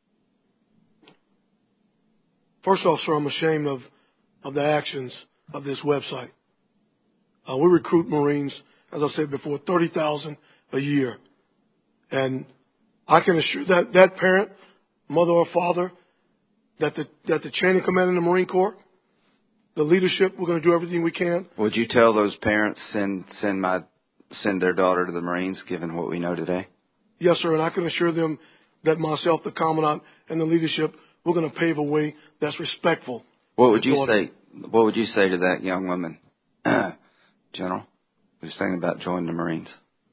First off, sir, I'm ashamed of the actions of this website. We recruit Marines, as I said before, 30,000 a year. And I can assure that parent, mother or father, that the chain of command in the Marine Corps, the leadership, we're going to do everything we can. Would you tell those parents send their daughter to the Marines, given what we know today? Yes, sir, and I can assure them that myself, the commandant, and the leadership, we're going to pave a way that's respectful. What would you say? What would you say to that young woman, General, who's thinking about joining the Marines?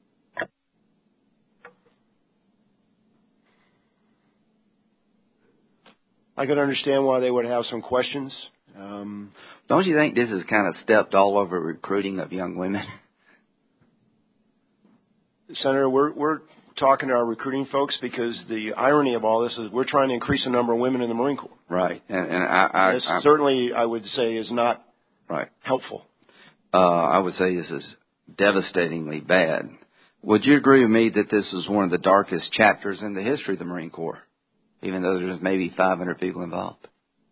I can understand why they would have some questions. Don't you think this has kind of stepped all over recruiting of young women? Senator, we're talking to our recruiting folks because the irony of all this is we're trying to increase the number of women in the Marine Corps. Right. And this certainly, I would say, is not helpful. I would say this is devastatingly bad. Would you agree with me that this is one of the darkest chapters in the history of the Marine Corps, even though there's maybe 500 people involved?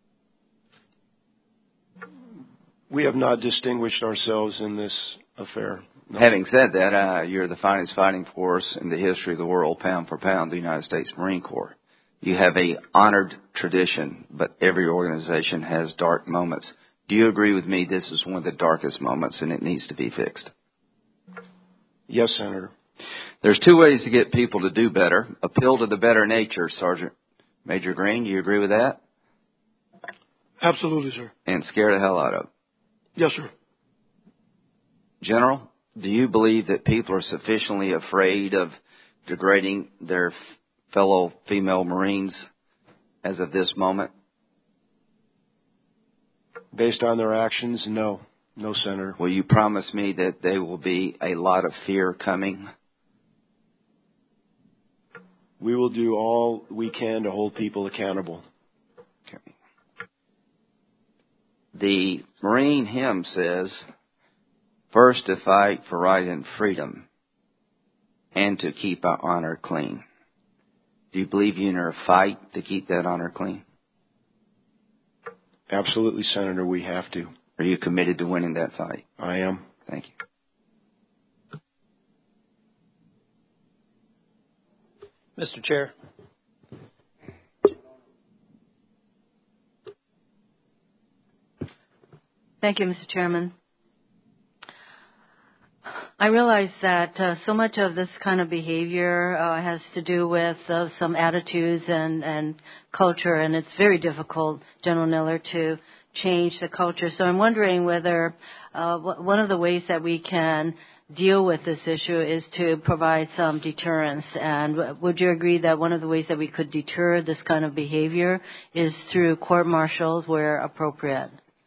We have not distinguished ourselves in this affair. No. Having said that, you're the finest fighting force in the history of the world, pound for pound, the United States Marine Corps. You have a honored tradition, but every organization has dark moments. Do you agree with me this is one of the darkest moments and it needs to be fixed? Yes, Senator. There's two ways to get people to do better. Appeal to the better nature, Sergeant Major Green. Do you agree with that? Absolutely, sir. And scare the hell out of them. Yes, sir. General, do you believe that people are sufficiently afraid of degrading their fellow female Marines as of this moment? Based on their actions, no. No, Senator. Will you promise me that there will be a lot of fear coming? We will do all we can to hold people accountable. Okay. The Marine hymn says, first to fight for right and freedom, and to keep our honor clean. Do you believe you're in a fight to keep that honor clean? Absolutely, Senator, we have to. Are you committed to winning that fight? I am. Thank you. Mr. Chair. Thank you, Mr. Chairman. I realize that so much of this kind of behavior has to do with some attitudes and culture, and it's very difficult, General Miller, to change the culture. So I'm wondering whether one of the ways that we can deal with this issue is to provide some deterrence. And would you agree that one of the ways that we could deter this kind of behavior is through court-martials where appropriate?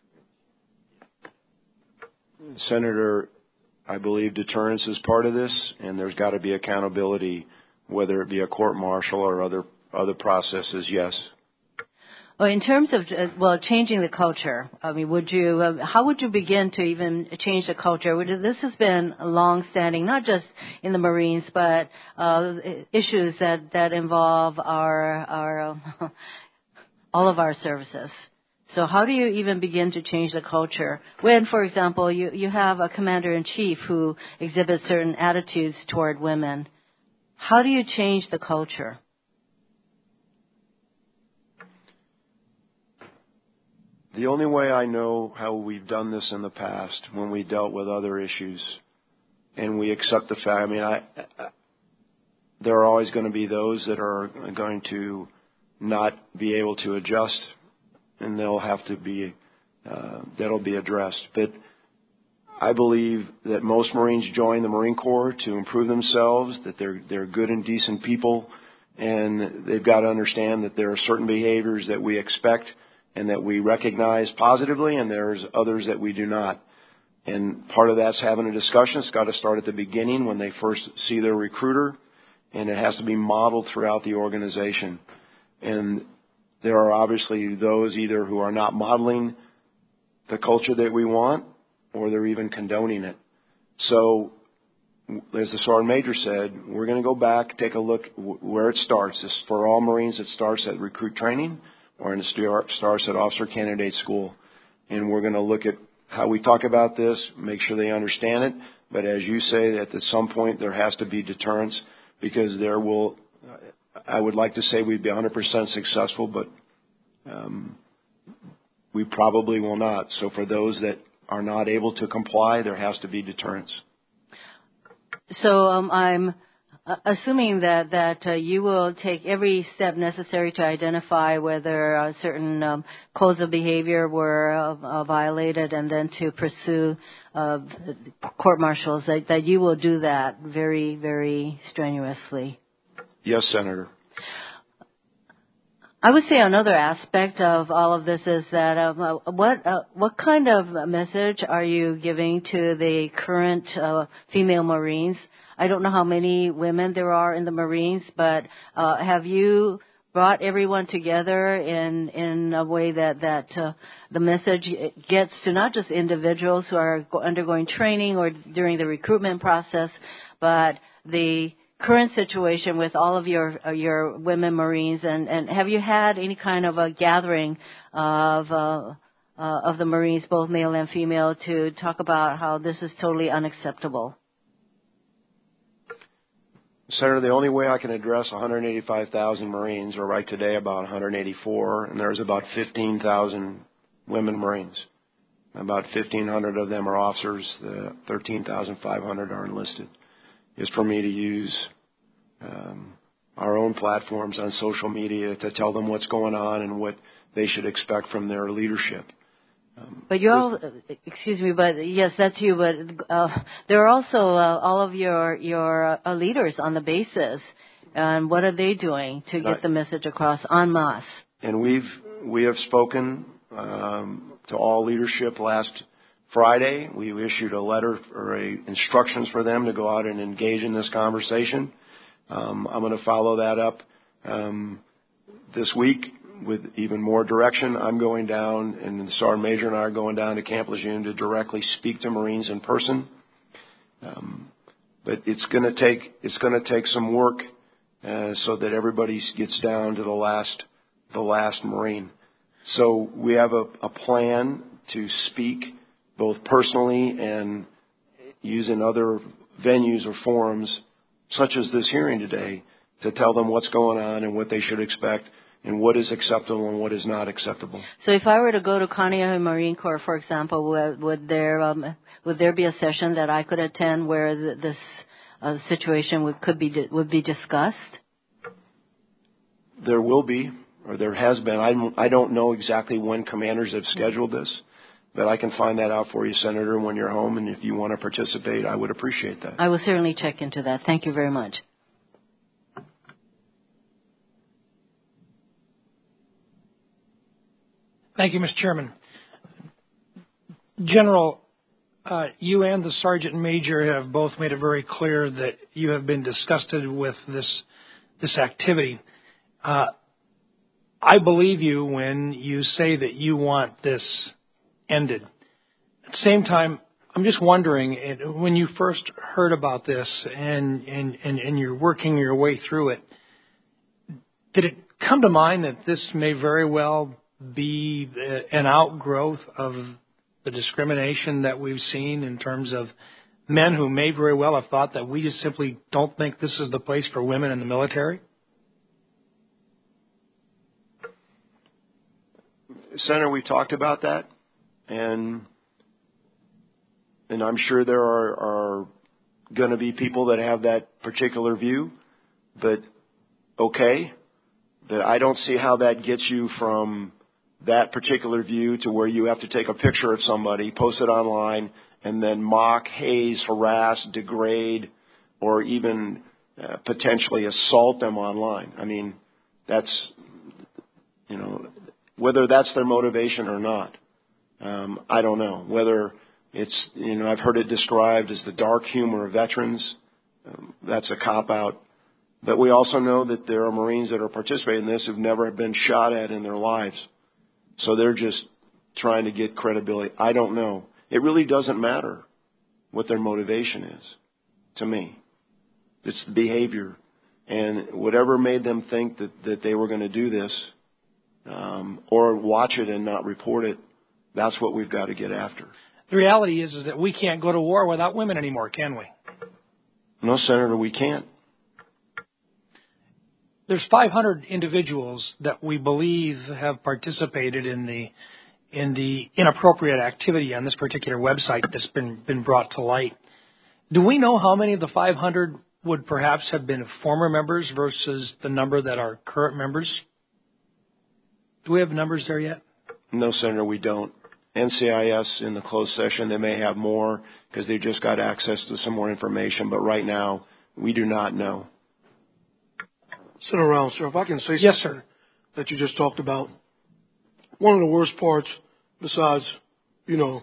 Senator, I believe deterrence is part of this, and there's got to be accountability, whether it be a court-martial or other processes, yes. Well, in terms of, changing the culture, I mean, how would you begin to even change the culture? This has been long-standing, not just in the Marines, but issues that involve our all of our services. So how do you even begin to change the culture when, for example, you have a commander-in-chief who exhibits certain attitudes toward women? How do you change the culture? The only way I know how we've done this in the past, when we dealt with other issues, and we accept the fact, there are always going to be those that are going to not be able to adjust, and they'll have to be that'll be addressed. But I believe that most Marines join the Marine Corps to improve themselves, that they're good and decent people, and they've got to understand that there are certain behaviors that we expect and that we recognize positively, and there's others that we do not. And part of that's having a discussion. It's got to start at the beginning when they first see their recruiter, and it has to be modeled throughout the organization. And there are obviously those either who are not modeling the culture that we want, or they're even condoning it. So, as the Sergeant Major said, we're going to go back, take a look where it starts. It's for all Marines, it starts at recruit training, or it starts at officer candidate school. And we're going to look at how we talk about this, make sure they understand it. But as you say, at some point there has to be deterrence, because I would like to say we'd be 100% successful, but we probably will not. So for those that are not able to comply, there has to be deterrence. So I'm assuming that you will take every step necessary to identify whether certain codes of behavior were violated, and then to pursue court-martials, that you will do that very, very strenuously. Yes, Senator. I would say another aspect of all of this is that what kind of message are you giving to the current female Marines? I don't know how many women there are in the Marines, but have you brought everyone together in a way that the message gets to not just individuals who are undergoing training or during the recruitment process, but the current situation with all of your women Marines, and have you had any kind of a gathering of the Marines, both male and female, to talk about how this is totally unacceptable? Senator, the only way I can address 185,000 Marines, or right today about 184, and there's about 15,000 women Marines. About 1,500 of them are officers. The 13,500 are enlisted. Is for me to use our own platforms on social media to tell them what's going on and what they should expect from their leadership. But you're all, excuse me, but yes, that's you, but there are also all of your leaders on the bases, and what are they doing to get the message across en masse? And we have spoken to all leadership last Friday. We issued a letter or instructions for them to go out and engage in this conversation. I'm going to follow that up this week with even more direction. I'm going down, and the Sergeant Major and I are going down to Camp Lejeune to directly speak to Marines in person. But it's going to take some work so that everybody gets down to the last Marine. So we have a plan to speak both personally and using other venues or forums, such as this hearing today, to tell them what's going on and what they should expect and what is acceptable and what is not acceptable. So if I were to go to Kaneohe Marine Corps, for example, would there be a session that I could attend where this situation would be discussed? There will be, or there has been. I don't know exactly when commanders have scheduled this, but I can find that out for you, Senator, when you're home, and if you want to participate, I would appreciate that. I will certainly check into that. Thank you very much. Thank you, Mr. Chairman. General, you and the Sergeant Major have both made it very clear that you have been disgusted with this activity. I believe you when you say that you want this ended. At the same time, I'm just wondering, when you first heard about this and you're working your way through it, did it come to mind that this may very well be an outgrowth of the discrimination that we've seen in terms of men who may very well have thought that we just simply don't think this is the place for women in the military? Senator, we talked about that, and I'm sure there are going to be people that have that particular view, but okay. that I don't see how that gets you from that particular view to where you have to take a picture of somebody, post it online, and then mock, haze, harass, degrade, or even potentially assault them online. I mean, that's, whether that's their motivation or not, I don't know. Whether it's, I've heard it described as the dark humor of veterans. That's a cop-out. But we also know that there are Marines that are participating in this who've never been shot at in their lives. So they're just trying to get credibility. I don't know. It really doesn't matter what their motivation is, to me. It's the behavior. And whatever made them think that they were going to do this, or watch it and not report it, that's what we've got to get after. The reality is that we can't go to war without women anymore, can we? No, Senator, we can't. There's 500 individuals that we believe have participated in the inappropriate activity on this particular website that's been brought to light. Do we know how many of the 500 would perhaps have been former members versus the number that are current members? Do we have numbers there yet? No, Senator, we don't. NCIS in the closed session, they may have more because they just got access to some more information, but right now we do not know. Senator Rounds, sir, if I can say something yes, sir. That you just talked about. One of the worst parts, besides, the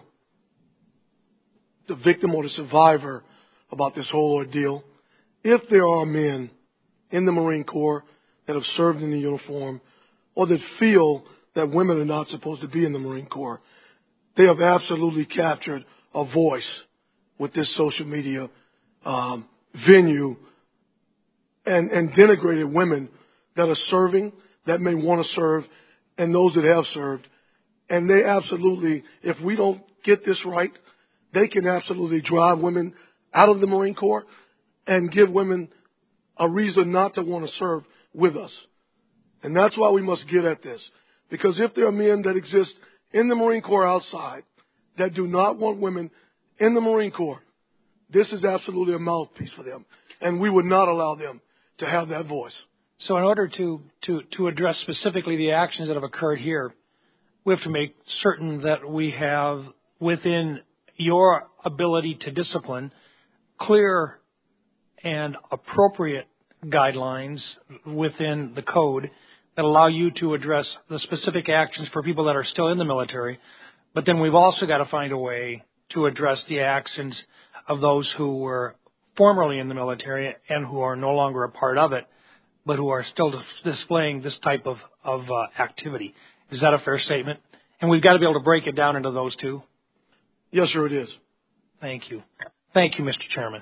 victim or the survivor about this whole ordeal, if there are men in the Marine Corps that have served in the uniform or that feel that women are not supposed to be in the Marine Corps, they have absolutely captured a voice with this social media venue and denigrated women that are serving, that may want to serve, and those that have served. And they absolutely, if we don't get this right, they can absolutely drive women out of the Marine Corps and give women a reason not to want to serve with us. And that's why we must get at this. Because if there are men that exist in the Marine Corps outside that do not want women in the Marine Corps, this is absolutely a mouthpiece for them. And we would not allow them to have that voice. So in order to address specifically the actions that have occurred here, we have to make certain that we have, within your ability to discipline, clear and appropriate guidelines within the code that allow you to address the specific actions for people that are still in the military. But then we've also got to find a way to address the actions of those who were formerly in the military and who are no longer a part of it, but who are still displaying this type of activity. Is that a fair statement? And we've got to be able to break it down into those two? Yes, sir, it is. Thank you. Thank you, Mr. Chairman.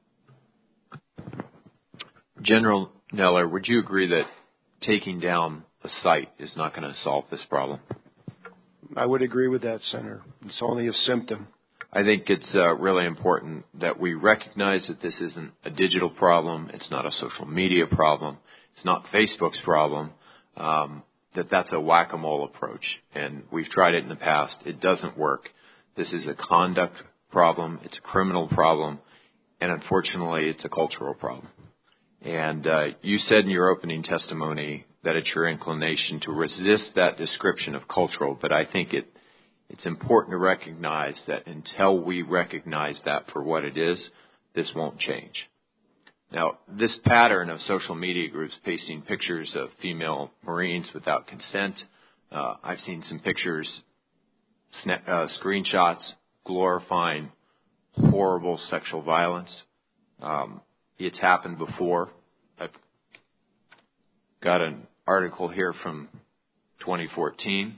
General Neller, would you agree that taking down a site is not going to solve this problem? I would agree with that, Senator. It's only a symptom. I think it's really important that we recognize that this isn't a digital problem. It's not a social media problem. It's not Facebook's problem. That's a whack-a-mole approach. And we've tried it in the past. It doesn't work. This is a conduct problem. It's a criminal problem. And unfortunately, it's a cultural problem. And you said in your opening testimony that it's your inclination to resist that description of cultural, but I think it's important to recognize that until we recognize that for what it is, this won't change. Now, this pattern of social media groups pasting pictures of female Marines without consent, I've seen some pictures, screenshots glorifying horrible sexual violence. It's happened before. I've got an article here from 2014.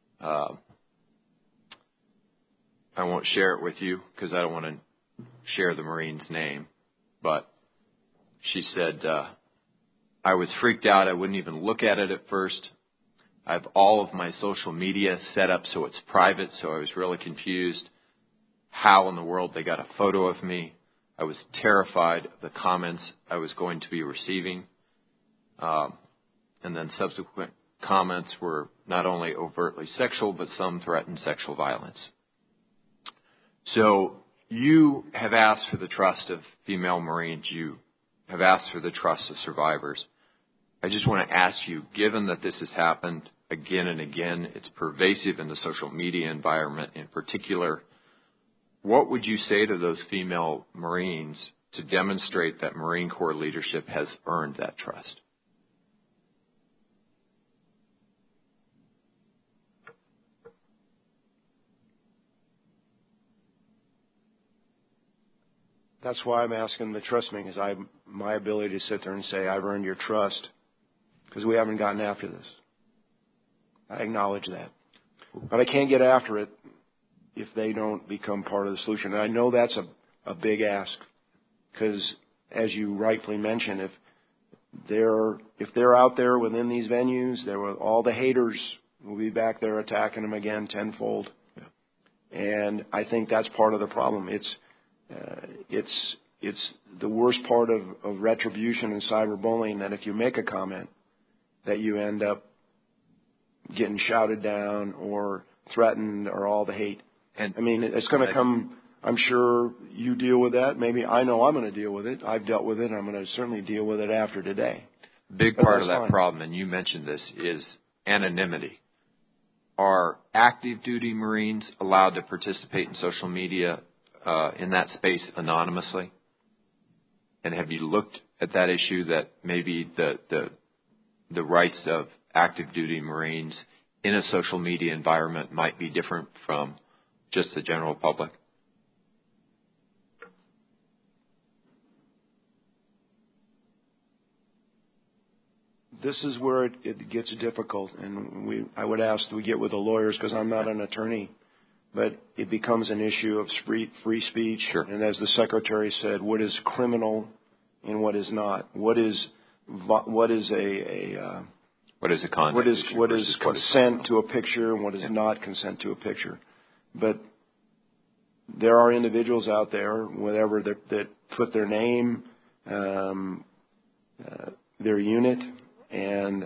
I won't share it with you because I don't want to share the Marine's name. But she said, I was freaked out. I wouldn't even look at it at first. I have all of my social media set up so it's private, so I was really confused how in the world they got a photo of me. I was terrified of the comments I was going to be receiving. And then subsequent comments were not only overtly sexual, but some threatened sexual violence. So you have asked for the trust of female Marines. You have asked for the trust of survivors. I just want to ask you, given that this has happened again and again, it's pervasive in the social media environment in particular, what would you say to those female Marines to demonstrate that Marine Corps leadership has earned that trust? That's why I'm asking the trust me, because my ability to sit there and say, I've earned your trust, because we haven't gotten after this. I acknowledge that. But I can't get after it if they don't become part of the solution. And I know that's a big ask, because as you rightfully mentioned, if they're out there within these venues, all the haters will be back there attacking them again tenfold. Yeah. And I think that's part of the problem. It's the worst part of retribution and cyberbullying, that if you make a comment, that you end up getting shouted down or threatened or all the hate. And I mean, it's going to come. I'm sure you deal with that. Maybe I know I'm going to deal with it. I've dealt with it, and I'm going to certainly deal with it after today. Big part of that problem, and you mentioned this, is anonymity. Are active duty Marines allowed to participate in social media in that space anonymously? And have you looked at that issue, that maybe the rights of active duty Marines in a social media environment might be different from just the general public? This is where it gets difficult, and I would ask that we get with the lawyers, because I'm not an attorney, but it becomes an issue of free speech. Sure. And as the Secretary said, what is criminal and what is not? What is a conduct issue? What is consent to a picture and what is not consent to a picture? But there are individuals out there, whatever, that put their name, their unit, and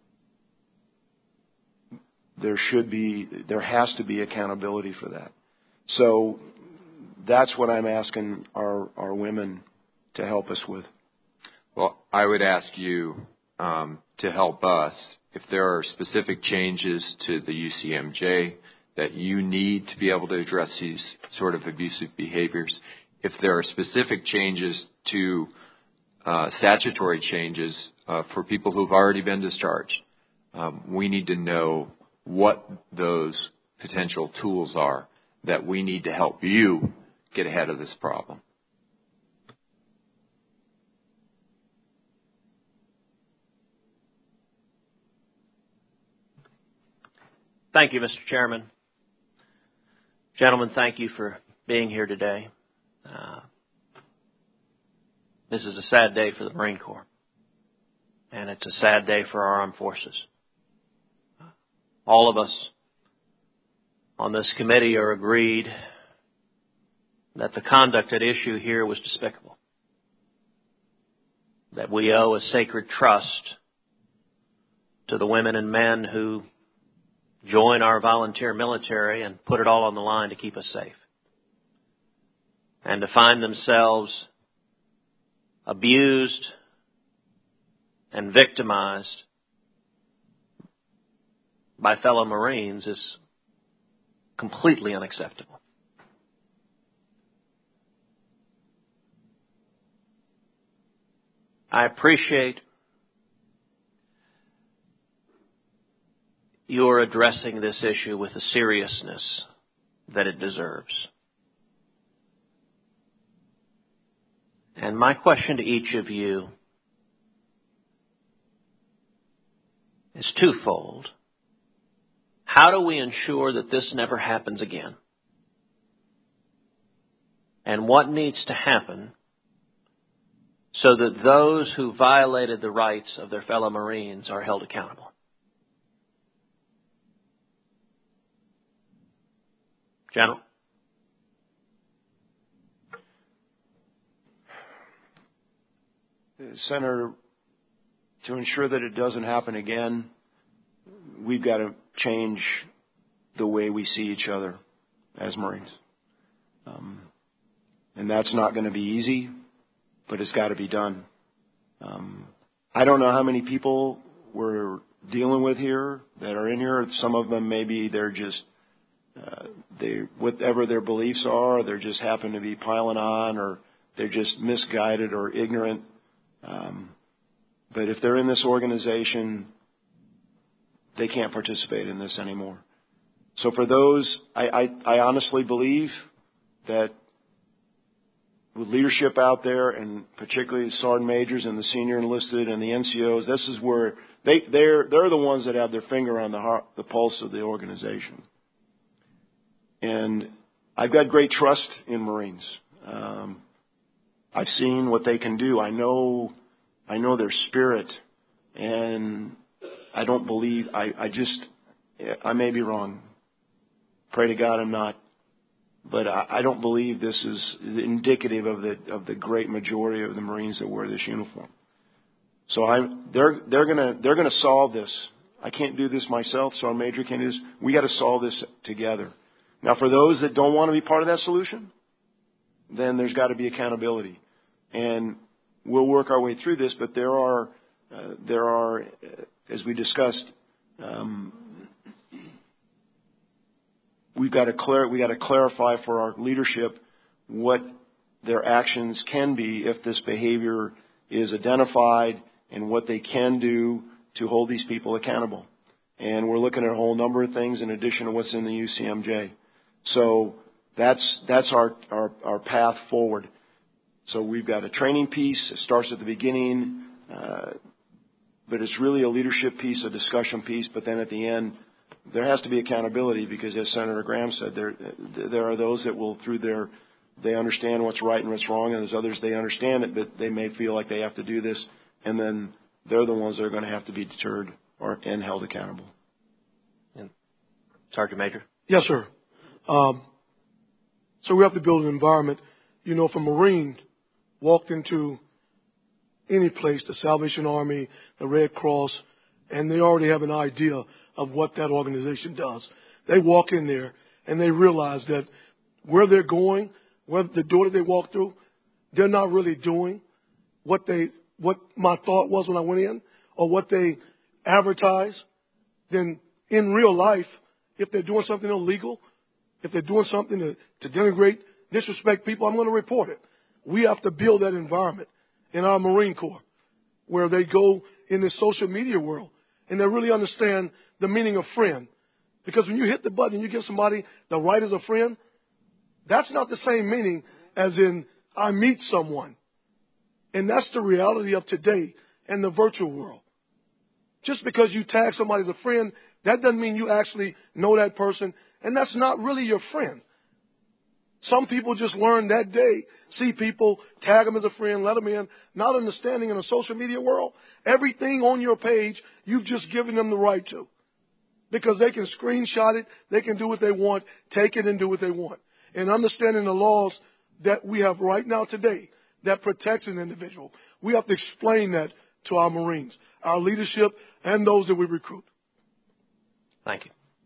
there has to be accountability for that. So that's what I'm asking our women to help us with. Well, I would ask you to help us if there are specific changes to the UCMJ that you need to be able to address these sort of abusive behaviors. If there are specific changes to statutory changes for people who've already been discharged, we need to know what those potential tools are that we need to help you get ahead of this problem. Thank you, Mr. Chairman. Gentlemen, thank you for being here today. This is a sad day for the Marine Corps, and it's a sad day for our armed forces. All of us on this committee are agreed that the conduct at issue here was despicable, that we owe a sacred trust to the women and men who join our volunteer military and put it all on the line to keep us safe, and to find themselves abused and victimized by fellow Marines is completely unacceptable. I appreciate your addressing this issue with the seriousness that it deserves. And my question to each of you is twofold. How do we ensure that this never happens again? And what needs to happen so that those who violated the rights of their fellow Marines are held accountable? General? Senator, to ensure that it doesn't happen again, we've got to change the way we see each other as Marines. And that's not going to be easy, but it's got to be done. I don't know how many people we're dealing with here that are in here. Some of them maybe they're just whatever their beliefs are, they just happen to be piling on, or they're just misguided or ignorant. But if they're in this organization, they can't participate in this anymore. So for those, I honestly believe that with leadership out there, and particularly the sergeant majors and the senior enlisted and the NCOs, this is where they're the ones that have their finger on the pulse of the organization. And I've got great trust in Marines. I've seen what they can do. I know their spirit, and I don't believe I may be wrong. Pray to God I'm not. But I don't believe this is indicative of the great majority of the Marines that wear this uniform. So they're gonna solve this. I can't do this myself, so our major can't do this. We got to solve this together. Now, for those that don't want to be part of that solution, then there's got to be accountability, and we'll work our way through this. But there are, as we discussed, we got to clarify for our leadership what their actions can be if this behavior is identified, and what they can do to hold these people accountable. And we're looking at a whole number of things in addition to what's in the UCMJ. So that's our path forward. So we've got a training piece. It starts at the beginning, but it's really a leadership piece, a discussion piece. But then at the end, there has to be accountability, because as Senator Graham said, there are those that will, they understand what's right and what's wrong, and there's others, they understand it, but they may feel like they have to do this, and then they're the ones that are going to have to be deterred and held accountable. Sergeant Major? Yes, sir. So we have to build an environment. You know, if a Marine walked into any place, the Salvation Army, the Red Cross, and they already have an idea of what that organization does, they walk in there and they realize that where they're going, where the door that they walk through, they're not really doing what my thought was when I went in, or what they advertise. Then in real life, if they're doing something illegal, if they're doing something to denigrate, disrespect people, I'm going to report it. We have to build that environment in our Marine Corps where they go in this social media world and they really understand the meaning of friend. Because when you hit the button and you give somebody the right as a friend, that's not the same meaning as in I meet someone. And that's the reality of today in the virtual world. Just because you tag somebody as a friend, that doesn't mean you actually know that person, and that's not really your friend. Some people just learn that day, see people, tag them as a friend, let them in, not understanding in a social media world, everything on your page, you've just given them the right to. Because they can screenshot it, they can do what they want, take it and do what they want. And understanding the laws that we have right now today that protects an individual, we have to explain that to our Marines, our leadership, and those that we recruit. Thank you.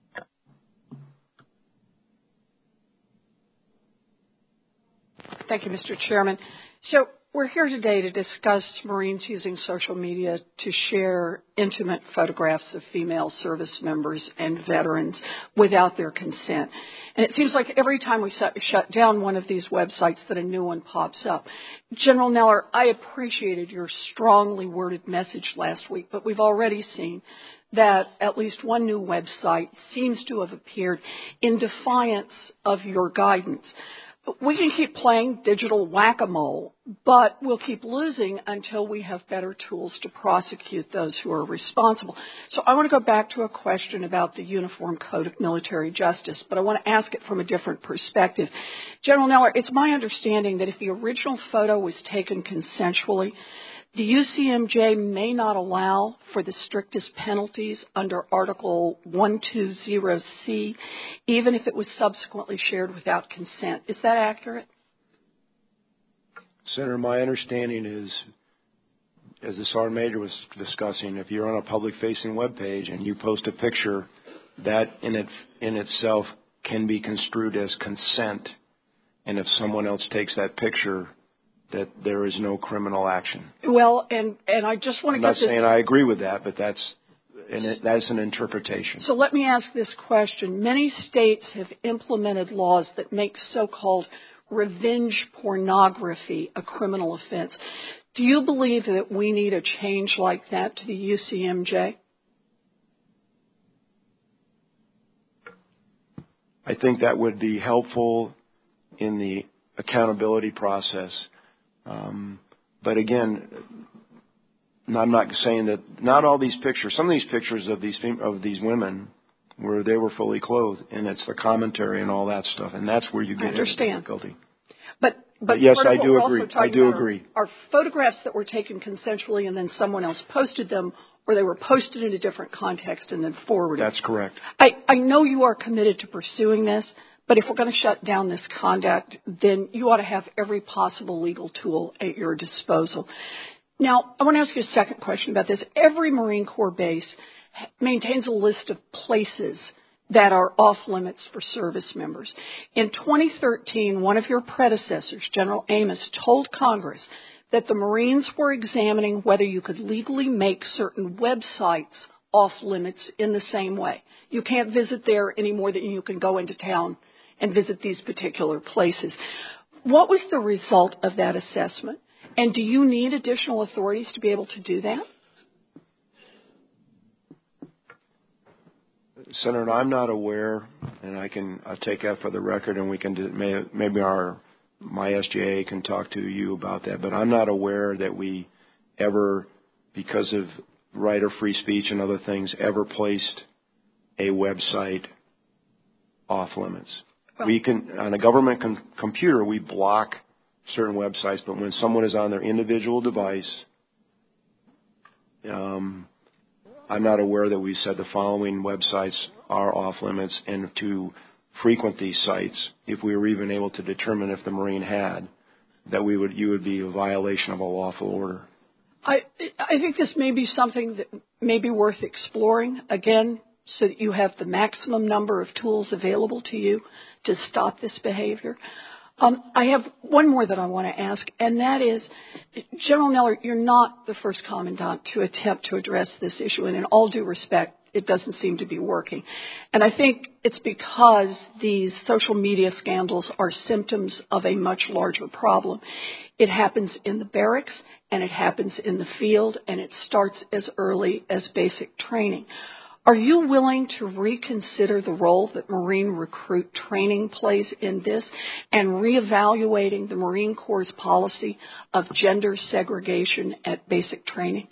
Thank you, Mr. Chairman. So we're here today to discuss Marines using social media to share intimate photographs of female service members and veterans without their consent. And it seems like every time we shut down one of these websites that a new one pops up. General Neller, I appreciated your strongly worded message last week, but we've already seen that at least one new website seems to have appeared in defiance of your guidance. We can keep playing digital whack-a-mole, but we'll keep losing until we have better tools to prosecute those who are responsible. So I want to go back to a question about the Uniform Code of Military Justice, but I want to ask it from a different perspective. General Neller, it's my understanding that if the original photo was taken consensually, the UCMJ may not allow for the strictest penalties under Article 120C, even if it was subsequently shared without consent. Is that accurate? Senator, my understanding is, as the Sergeant Major was discussing, if you're on a public-facing web page and you post a picture, that in itself can be construed as consent. And if someone else takes that picture, that there is no criminal action. Well, and I just want to get I'm not this. saying I agree with that, but that's an interpretation. So let me ask this question. Many states have implemented laws that make so-called revenge pornography a criminal offense. Do you believe that we need a change like that to the UCMJ? I think that would be helpful in the accountability process. But again, I'm not saying that not all these pictures. Some of these pictures of these women where they were fully clothed, and it's the commentary and all that stuff, and that's where you get into difficulty. But yes, part of I what do we're also agree. talking I do about agree. Are photographs that were taken consensually and then someone else posted them, or they were posted in a different context and then forwarded. That's correct. I know you are committed to pursuing this, but if we're going to shut down this conduct, then you ought to have every possible legal tool at your disposal. Now, I want to ask you a second question about this. Every Marine Corps base maintains a list of places that are off limits for service members. In 2013, one of your predecessors, General Amos, told Congress that the Marines were examining whether you could legally make certain websites off limits in the same way. You can't visit there any more than you can go into town and visit these particular places. What was the result of that assessment? And do you need additional authorities to be able to do that? Senator, I'm not aware, and I'll take that for the record, and we can maybe my SGA can talk to you about that. But I'm not aware that we ever, because of right of free speech and other things, ever placed a website off limits. Well, we can, on a government computer, we block certain websites, but when someone is on their individual device, I'm not aware that we said the following websites are off limits, and to frequent these sites, if we were even able to determine if the Marine had, that you would be a violation of a lawful order. I think this may be something that may be worth exploring, again, so that you have the maximum number of tools available to you to stop this behavior. I have one more that I want to ask, and that is, General Neller, you're not the first commandant to attempt to address this issue, and in all due respect, it doesn't seem to be working. And I think it's because these social media scandals are symptoms of a much larger problem. It happens in the barracks, and it happens in the field, and it starts as early as basic training. Are you willing to reconsider the role that Marine recruit training plays in this and reevaluating the Marine Corps' policy of gender segregation at basic training?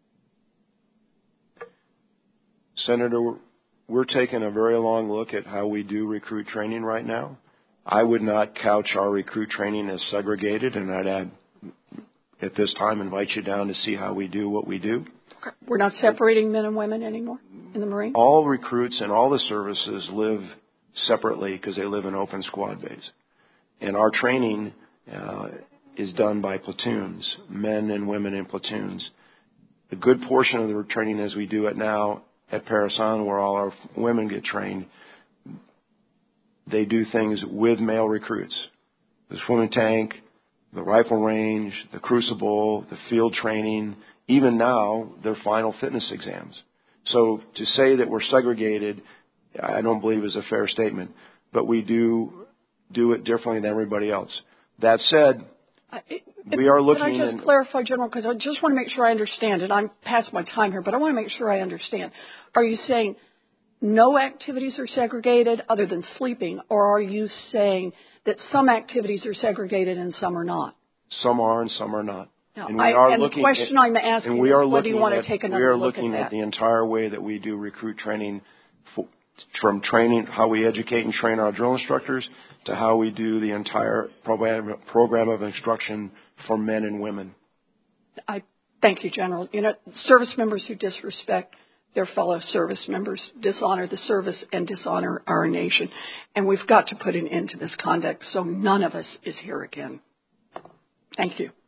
Senator, we're taking a very long look at how we do recruit training right now. I would not couch our recruit training as segregated, and I'd at this time invite you down to see how we do what we do. We're not separating men and women anymore in the Marine? All recruits and all the services live separately because they live in open squad bays. And our training is done by platoons, men and women in platoons. A good portion of the training as we do it now at Parasan, where all our women get trained, they do things with male recruits. The swimming tank, the rifle range, the crucible, the field training, even now, their final fitness exams. So to say that we're segregated, I don't believe is a fair statement, but we do it differently than everybody else. That said, we are looking... Can I just clarify, General, because I just want to make sure I understand, and I'm past my time here, but I want to make sure I understand. Are you saying no activities are segregated other than sleeping, or are you saying that some activities are segregated and some are not? Some are and some are not. No, and the question I'm asking is whether you want to take another look at that. We are looking at the entire way that we do recruit training, from training, how we educate and train our drill instructors, to how we do the entire program of instruction for men and women. I thank you, General. You know, service members who disrespect their fellow service members dishonor the service and dishonor our nation. And we've got to put an end to this conduct so none of us is here again. Thank you.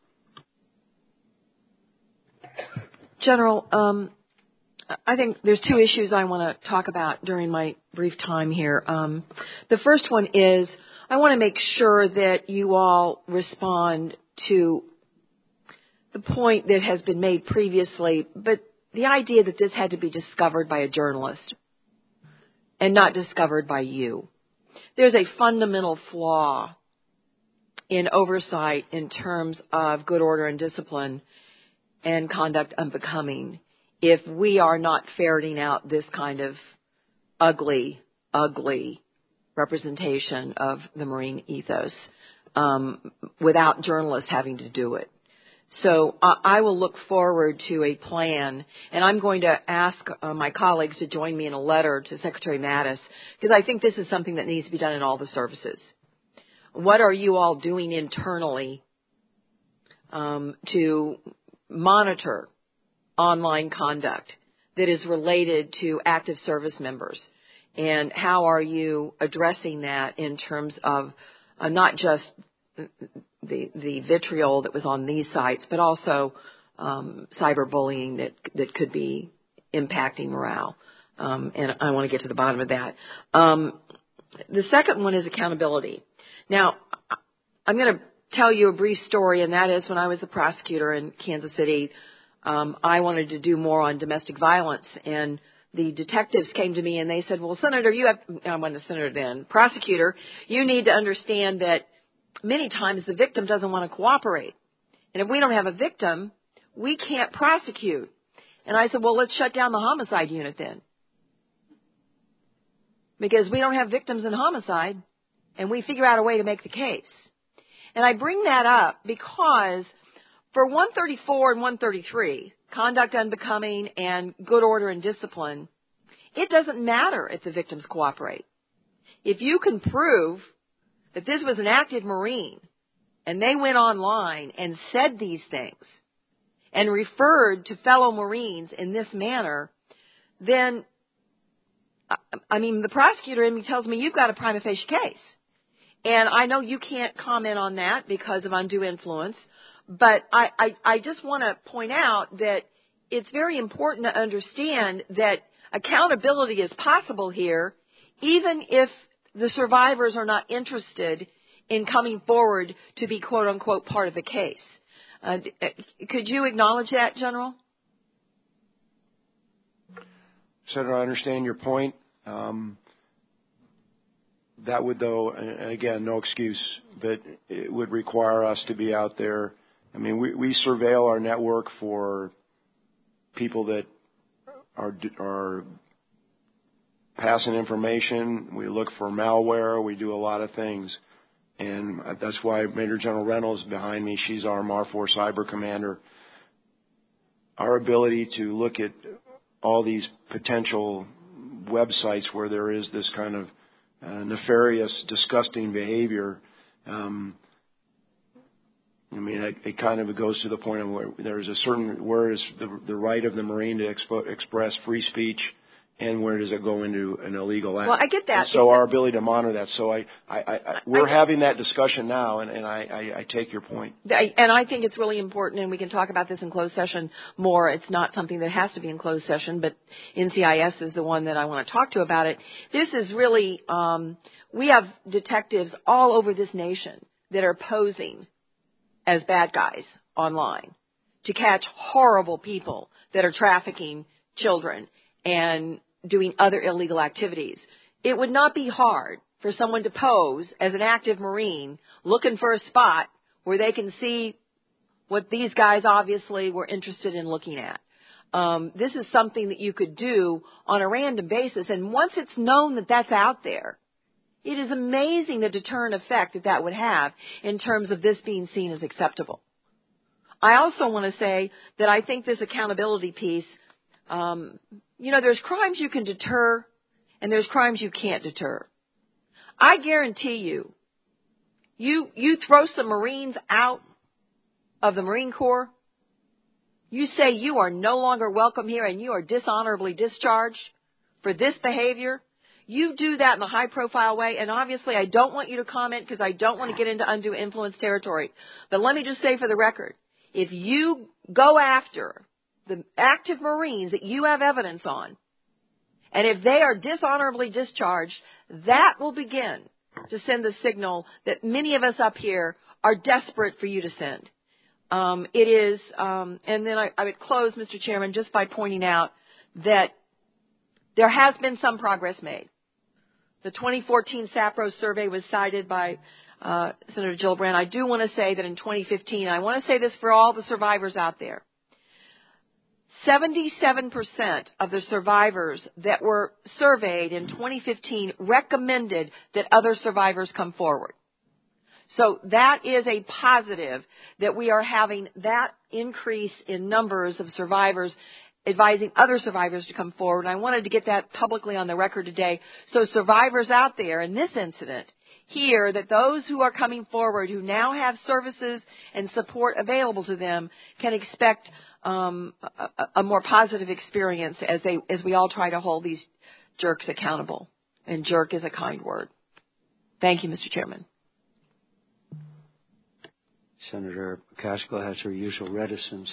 General, I think there's two issues I want to talk about during my brief time here. The first one is I want to make sure that you all respond to the point that has been made previously, but the idea that this had to be discovered by a journalist and not discovered by you. There's a fundamental flaw in oversight in terms of good order and discipline and conduct unbecoming if we are not ferreting out this kind of ugly representation of the Marine ethos without journalists having to do it. So I will look forward to a plan, and I'm going to ask my colleagues to join me in a letter to Secretary Mattis, because I think this is something that needs to be done in all the services. What are you all doing internally to monitor online conduct that is related to active service members? And how are you addressing that in terms of not just the vitriol that was on these sites, but also cyberbullying that could be impacting morale? And I want to get to the bottom of that. The second one is accountability. Now, I'm going to tell you a brief story, and that is when I was the prosecutor in Kansas City, I wanted to do more on domestic violence, and the detectives came to me and they said, well, Senator, I wasn't a senator then, prosecutor, you need to understand that many times the victim doesn't want to cooperate. And if we don't have a victim, we can't prosecute. And I said, well, let's shut down the homicide unit then. Because we don't have victims in homicide, and we figure out a way to make the case. And I bring that up because for 134 and 133, conduct unbecoming and good order and discipline, it doesn't matter if the victims cooperate. If you can prove that this was an active Marine and they went online and said these things and referred to fellow Marines in this manner, then, the prosecutor in me tells me you've got a prima facie case. And I know you can't comment on that because of undue influence, but I just want to point out that it's very important to understand that accountability is possible here, even if the survivors are not interested in coming forward to be, quote unquote, part of the case. Could you acknowledge that, General? Senator, I understand your point. That would, though, and again, no excuse, but it would require us to be out there. We surveil our network for people that are passing information. We look for malware. We do a lot of things. And that's why Major General Reynolds is behind me. She's our MAR-4 cyber commander. Our ability to look at all these potential websites where there is this kind of nefarious, disgusting behavior, it kind of goes to the point of where there's a certain, where is the right of the Marine to express free speech, and where does it go into an illegal act? Well, I get that. And so our ability to monitor that. So we're having that discussion now, and I take your point. And I think it's really important, and we can talk about this in closed session more. It's not something that has to be in closed session, but NCIS is the one that I want to talk to about it. This is really, we have detectives all over this nation that are posing as bad guys online to catch horrible people that are trafficking children and doing other illegal activities. It would not be hard for someone to pose as an active Marine looking for a spot where they can see what these guys obviously were interested in looking at. This is something that you could do on a random basis, and once it's known that that's out there, it is amazing the deterrent effect that would have in terms of this being seen as acceptable. I also want to say that I think this accountability piece, there's crimes you can deter and there's crimes you can't deter. I guarantee you throw some Marines out of the Marine Corps, you say you are no longer welcome here and you are dishonorably discharged for this behavior. You do that in a high-profile way, and obviously I don't want you to comment because I don't want to get into undue influence territory. But let me just say for the record, if you go after the active Marines that you have evidence on, and if they are dishonorably discharged, that will begin to send the signal that many of us up here are desperate for you to send. It is, and then I would close, Mr. Chairman, just by pointing out that there has been some progress made. The 2014 SAPRO survey was cited by Senator Gillibrand. I do want to say that in 2015, I want to say this for all the survivors out there, 77% of the survivors that were surveyed in 2015 recommended that other survivors come forward. So that is a positive that we are having that increase in numbers of survivors advising other survivors to come forward. And I wanted to get that publicly on the record today so survivors out there in this incident hear that those who are coming forward who now have services and support available to them can expect a more positive experience as we all try to hold these jerks accountable. And jerk is a kind word. Thank you, Mr. Chairman. Senator McCaskill has her usual reticence.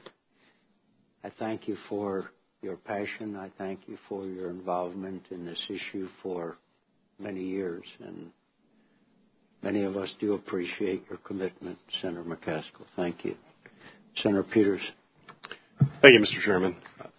I thank you for your passion. I thank you for your involvement in this issue for many years. And many of us do appreciate your commitment, Senator McCaskill. Thank you. Senator Peters. Thank you, Mr. Chairman.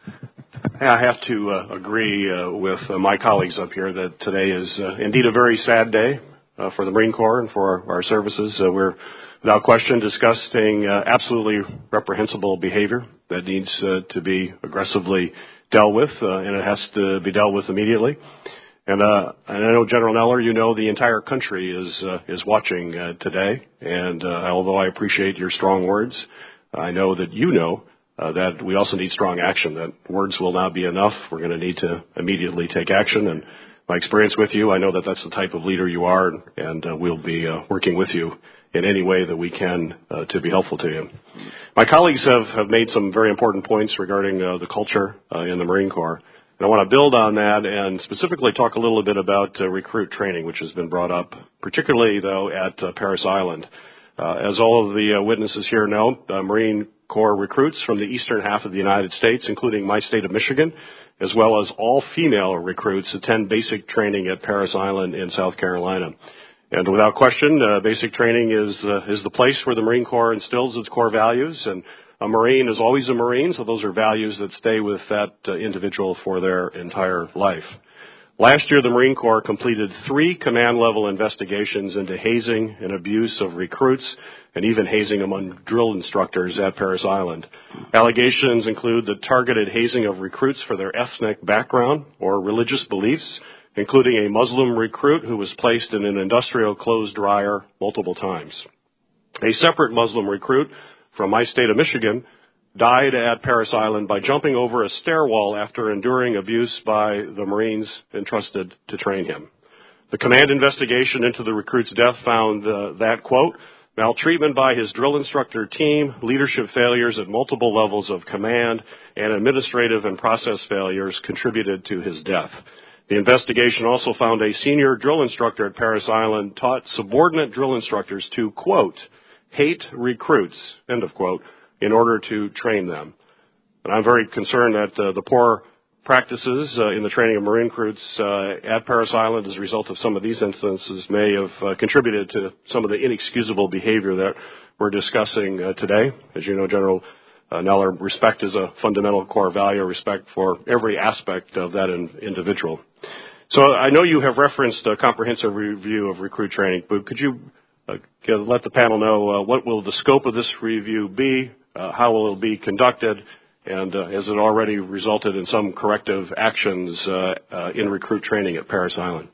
I have to agree with my colleagues up here that today is indeed a very sad day for the Marine Corps and for our services. We're without question discussing absolutely reprehensible behavior that needs to be aggressively dealt with, and it has to be dealt with immediately. And I know, General Neller, you know the entire country is watching today, and although I appreciate your strong words, I know that you know that we also need strong action, that words will not be enough. We're going to need to immediately take action, and my experience with you, I know that that's the type of leader you are, and we'll be working with you in any way that we can to be helpful to you. My colleagues have made some very important points regarding the culture in the Marine Corps. And I want to build on that and specifically talk a little bit about recruit training, which has been brought up, particularly, though, at Parris Island. As all of the witnesses here know, Marine Corps recruits from the eastern half of the United States, including my state of Michigan, as well as all female recruits attend basic training at Parris Island in South Carolina. And without question, basic training is the place where the Marine Corps instills its core values, and a Marine is always a Marine, so those are values that stay with that individual for their entire life. Last year, the Marine Corps completed 3 command-level investigations into hazing and abuse of recruits and even hazing among drill instructors at Parris Island. Allegations include the targeted hazing of recruits for their ethnic background or religious beliefs, including a Muslim recruit who was placed in an industrial clothes dryer multiple times. A separate Muslim recruit from my state of Michigan died at Parris Island by jumping over a stairwell after enduring abuse by the Marines entrusted to train him. The command investigation into the recruit's death found that, quote, maltreatment by his drill instructor team, leadership failures at multiple levels of command, and administrative and process failures contributed to his death. The investigation also found a senior drill instructor at Parris Island taught subordinate drill instructors to, quote, hate recruits, end of quote, in order to train them. And I'm very concerned that the poor practices in the training of Marine recruits at Parris Island as a result of some of these instances may have contributed to some of the inexcusable behavior that we're discussing today. As you know, General Neller, respect is a fundamental core value, respect for every aspect of that individual. So I know you have referenced a comprehensive review of recruit training, but could you let the panel know what will the scope of this review be, how will it be conducted, and has it already resulted in some corrective actions in recruit training at Parris Island?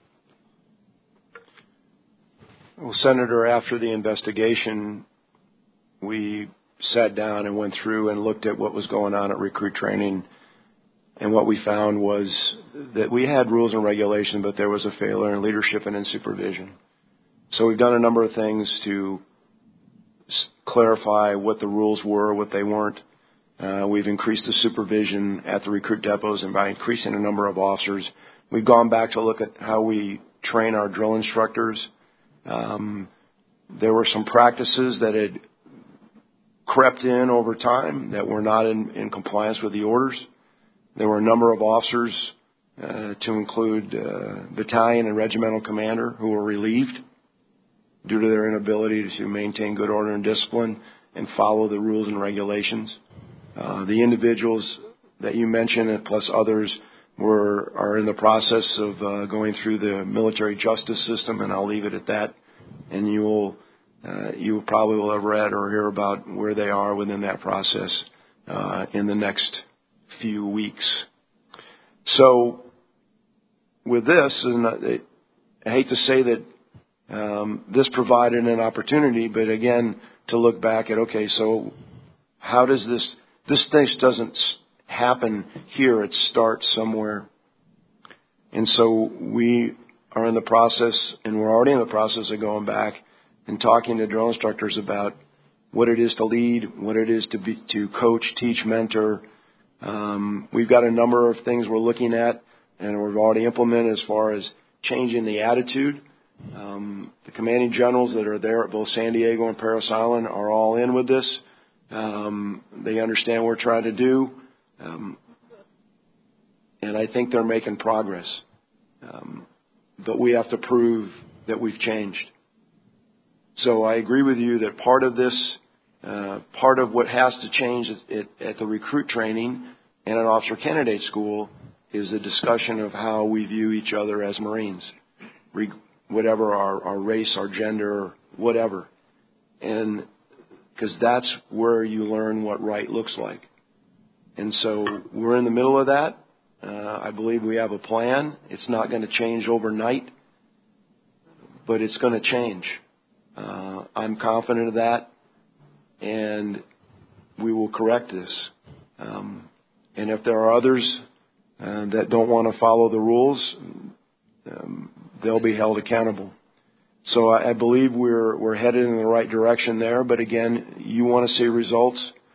Well, Senator, after the investigation, we sat down and went through and looked at what was going on at recruit training. And what we found was that we had rules and regulations, but there was a failure in leadership and in supervision. So we've done a number of things to clarify what the rules were, what they weren't. We've increased the supervision at the recruit depots, and by increasing the number of officers, we've gone back to look at how we train our drill instructors. There were some practices that had crept in over time that were not in compliance with the orders. There were a number of officers, to include battalion and regimental commander, who were relieved due to their inability to maintain good order and discipline and follow the rules and regulations. The individuals that you mentioned, plus others, are in the process of going through the military justice system, and I'll leave it at that. And you probably will have read or hear about where they are within that process in the next few weeks. So with this, and I hate to say that this provided an opportunity, but again, to look back at, okay, so how does this thing doesn't happen here, it starts somewhere. And so we are in the process, and we're already in the process of going back and talking to drill instructors about what it is to lead, what it is to coach, teach, mentor. We've got a number of things we're looking at, and we've already implemented as far as changing the attitude. The commanding generals that are there at both San Diego and Parris Island are all in with this. They understand what we're trying to do, and I think they're making progress. But we have to prove that we've changed. So I agree with you that part of this, part of what has to change at the recruit training and at officer candidate school is a discussion of how we view each other as Marines, whatever our race, our gender, whatever. And because that's where you learn what right looks like. And so we're in the middle of that. I believe we have a plan. It's not going to change overnight, but it's going to change. I'm confident of that, and we will correct this. And if there are others that don't want to follow the rules, they'll be held accountable. So I believe we're headed in the right direction there. But again, you want to see results.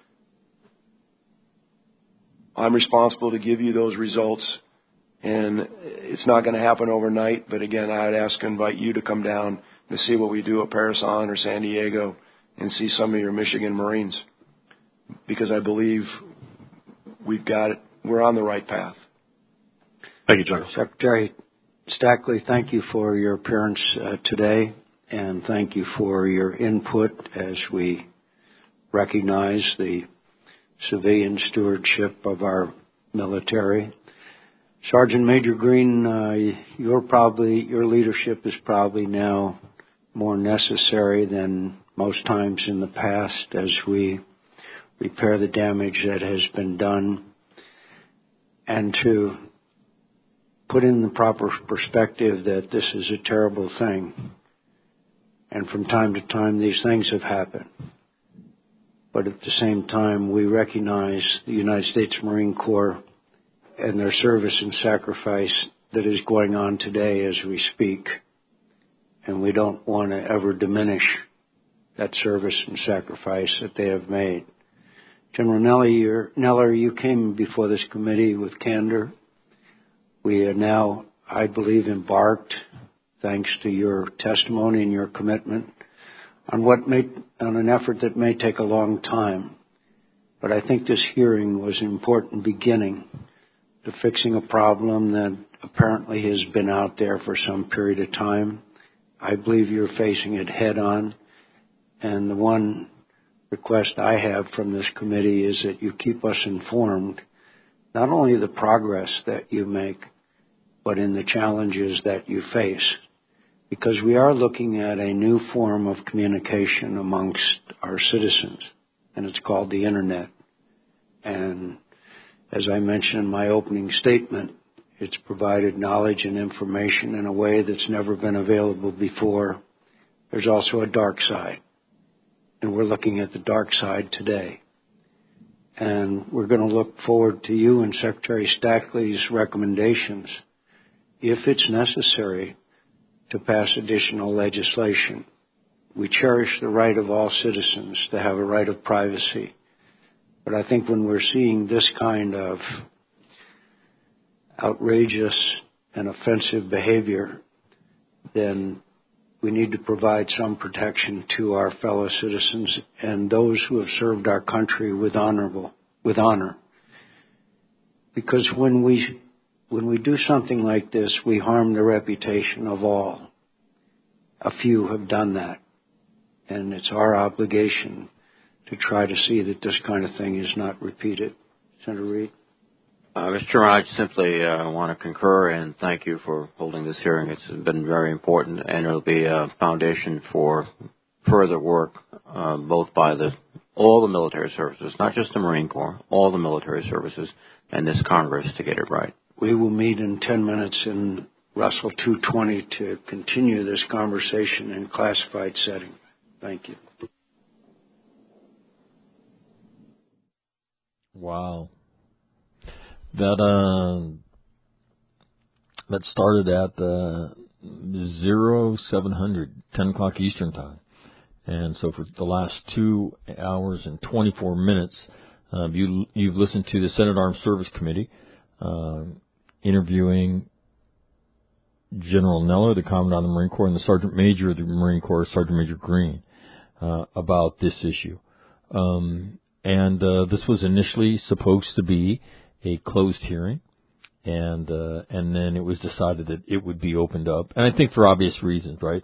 I'm responsible to give you those results, and it's not going to happen overnight. But again, I'd invite you to come down to see what we do at Parris Island or San Diego and see some of your Michigan Marines, because I believe we've got it. We're on the right path. Thank you, General. Secretary Stackley, thank you for your appearance today, and thank you for your input as we recognize the civilian stewardship of our military. Sergeant Major Green, your leadership is probably now more necessary than most times in the past as we repair the damage that has been done, and to put in the proper perspective that this is a terrible thing. And from time to time, these things have happened. But at the same time, we recognize the United States Marine Corps and their service and sacrifice that is going on today as we speak. And we don't want to ever diminish that service and sacrifice that they have made. General Neller, you came before this committee with candor. We are now, I believe, embarked, thanks to your testimony and your commitment, on an effort that may take a long time. But I think this hearing was an important beginning to fixing a problem that apparently has been out there for some period of time. I believe you're facing it head on. And the one request I have from this committee is that you keep us informed, not only the progress that you make, but in the challenges that you face. Because we are looking at a new form of communication amongst our citizens, and it's called the Internet. And as I mentioned in my opening statement, it's provided knowledge and information in a way that's never been available before. There's also a dark side, and we're looking at the dark side today. And we're going to look forward to you and Secretary Stackley's recommendations, if it's necessary, to pass additional legislation. We cherish the right of all citizens to have a right of privacy. But I think when we're seeing this kind of outrageous and offensive behavior, then we need to provide some protection to our fellow citizens and those who have served our country with honor. Because when we do something like this, we harm the reputation of all. a few have done that. And it's our obligation to try to see that this kind of thing is not repeated. Senator Reid? Mr. Chairman, I simply want to concur and thank you for holding this hearing. It's been very important, and it'll be a foundation for further work, both by all the military services, not just the Marine Corps, all the military services, and this Congress to get it right. We will meet in 10 minutes in Russell 220 to continue this conversation in classified setting. Thank you. Wow. That started at 0700, 10 o'clock Eastern Time. And so for the last 2 hours and 24 minutes, you've listened to the Senate Armed Service Committee interviewing General Neller, the Commandant of the Marine Corps, and the Sergeant Major of the Marine Corps, Sergeant Major Green, about this issue. This was initially supposed to be a closed hearing, and then it was decided that it would be opened up, and I think for obvious reasons, right?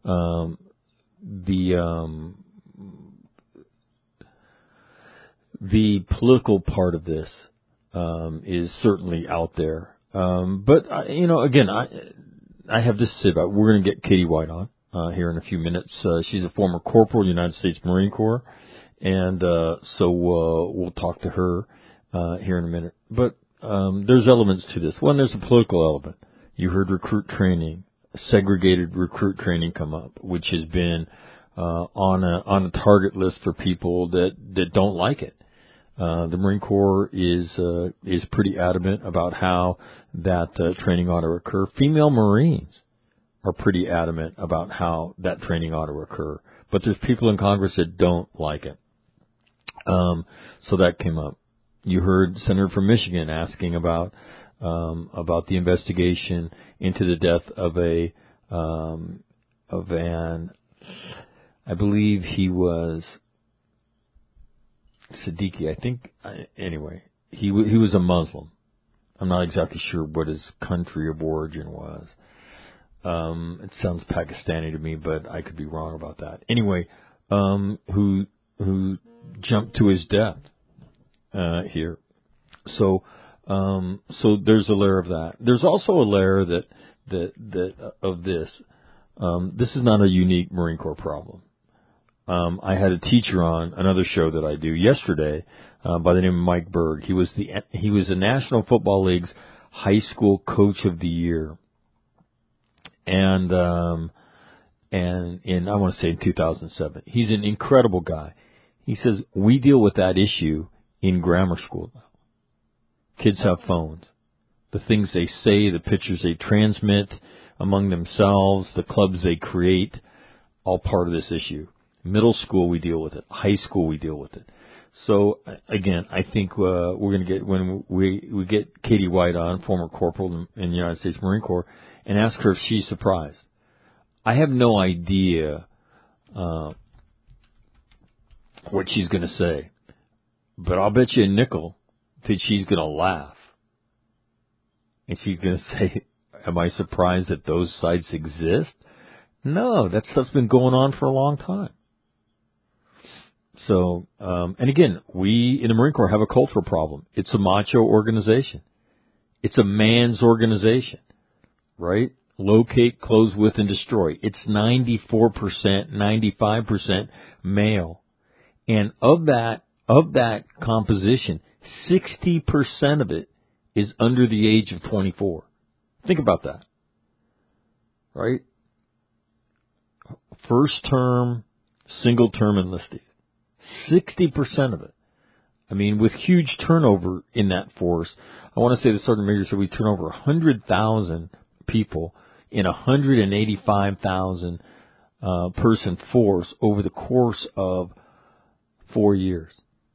The political part of this is certainly out there, but again, I have this to say about it. We're going to get Katie White on here in a few minutes. She's a former corporal, United States Marine Corps, and so we'll talk to her here in a minute. But there's elements to this. One, there's a political element. You heard recruit training, segregated recruit training come up, which has been on a target list for people that don't like it. The Marine Corps is pretty adamant about how that training ought to occur. Female Marines are pretty adamant about how that training ought to occur. But there's people in Congress that don't like it. So that came up. You heard Senator from Michigan asking about the investigation into the death of an, I believe he was Siddiqui. I think, anyway, he was a Muslim. I'm not exactly sure what his country of origin was. It sounds Pakistani to me, but I could be wrong about that. Anyway, who jumped to his death here. So there's a layer of that. There's also a layer that of this. This is not a unique Marine Corps problem. I had a teacher on another show that I do yesterday by the name of Mike Berg. He was the National Football League's High School Coach of the Year, and in I want to say in 2007. He's an incredible guy. He says we deal with that issue in grammar school now. Kids have phones. The things they say, the pictures they transmit among themselves, the clubs they create, all part of this issue. Middle school, we deal with it. High school, we deal with it. So, again, I think we're going to get, when we get Katie White on, former corporal in the United States Marine Corps, and ask her if she's surprised. I have no idea what she's going to say, but I'll bet you a nickel that she's going to laugh. And she's going to say, am I surprised that those sites exist? No, that stuff's been going on for a long time. So, and again, we in the Marine Corps have a cultural problem. It's a macho organization. It's a man's organization, right? Locate, close with, and destroy. It's 94%, 95% male. And of that composition, 60% of it is under the age of 24. Think about that, right? First term, single term enlistees. 60% of it. I mean, with huge turnover in that force. I want to say the Sergeant Major said we turn over 100,000 people in a 185,000 person force over the course of 4 years.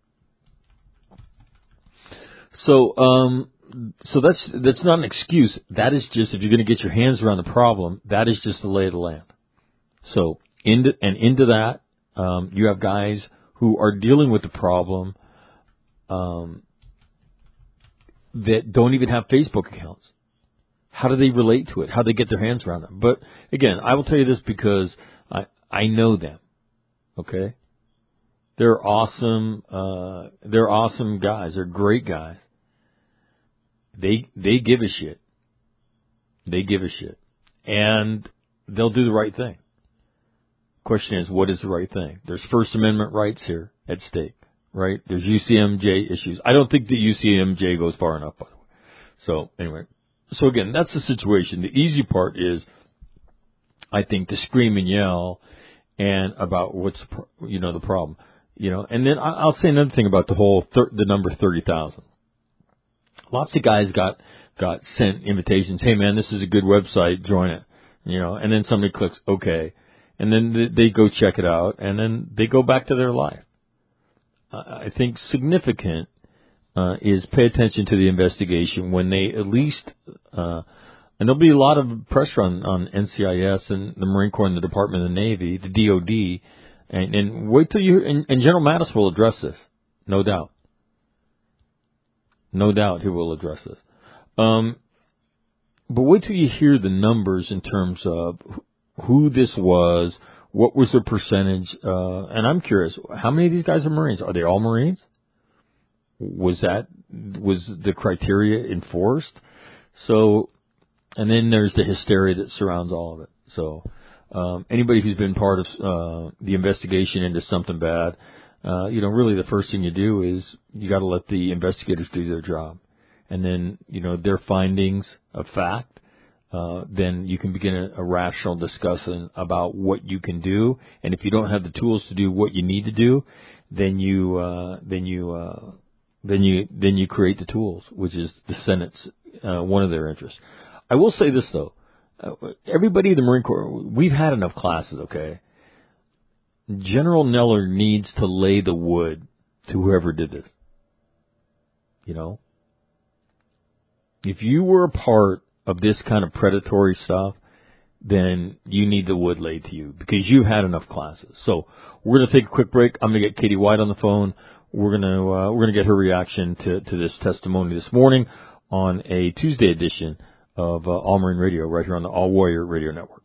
So that's not an excuse. That is just, if you're going to get your hands around the problem, that is just the lay of the land. So into that, you have guys who are dealing with the problem that don't even have Facebook accounts. How do they relate to it? How do they get their hands around it? But again, I will tell you this because I know them. Okay? They're awesome guys. They're great guys. They give a shit. They give a shit. And they'll do the right thing. Question is, what is the right thing? There's First Amendment rights here at stake, right? There's UCMJ issues. I don't think the UCMJ goes far enough, by the way. So anyway, so again, that's the situation. The easy part is, I think, to scream and yell and about what's, the problem, And then I'll say another thing about the whole the number 30,000. Lots of guys got sent invitations. Hey man, this is a good website. Join it. And then somebody clicks OK, and then they go check it out, and then they go back to their life. I think significant is pay attention to the investigation when they at least, and there'll be a lot of pressure on NCIS and the Marine Corps and the Department of the Navy, the DOD, and wait till and General Mattis will address this, no doubt. No doubt he will address this. But wait till you hear the numbers in terms of who this was, what was the percentage, and I'm curious, how many of these guys are Marines? Are they all Marines? Was the criteria enforced? So, and then there's the hysteria that surrounds all of it. So, anybody who's been part of the investigation into something bad, really the first thing you do is you got to let the investigators do their job. And then, their findings of fact, then you can begin a rational discussion about what you can do. And if you don't have the tools to do what you need to do, then you create the tools, which is the Senate's, one of their interests. I will say this though, everybody in the Marine Corps, we've had enough classes, okay? General Neller needs to lay the wood to whoever did this. If you were a part of this kind of predatory stuff, then you need the wood laid to you because you've had enough classes. So we're going to take a quick break. I'm going to get Katie White on the phone. We're going to get her reaction to this testimony this morning on a Tuesday edition of All Marine Radio right here on the All Warrior Radio Network.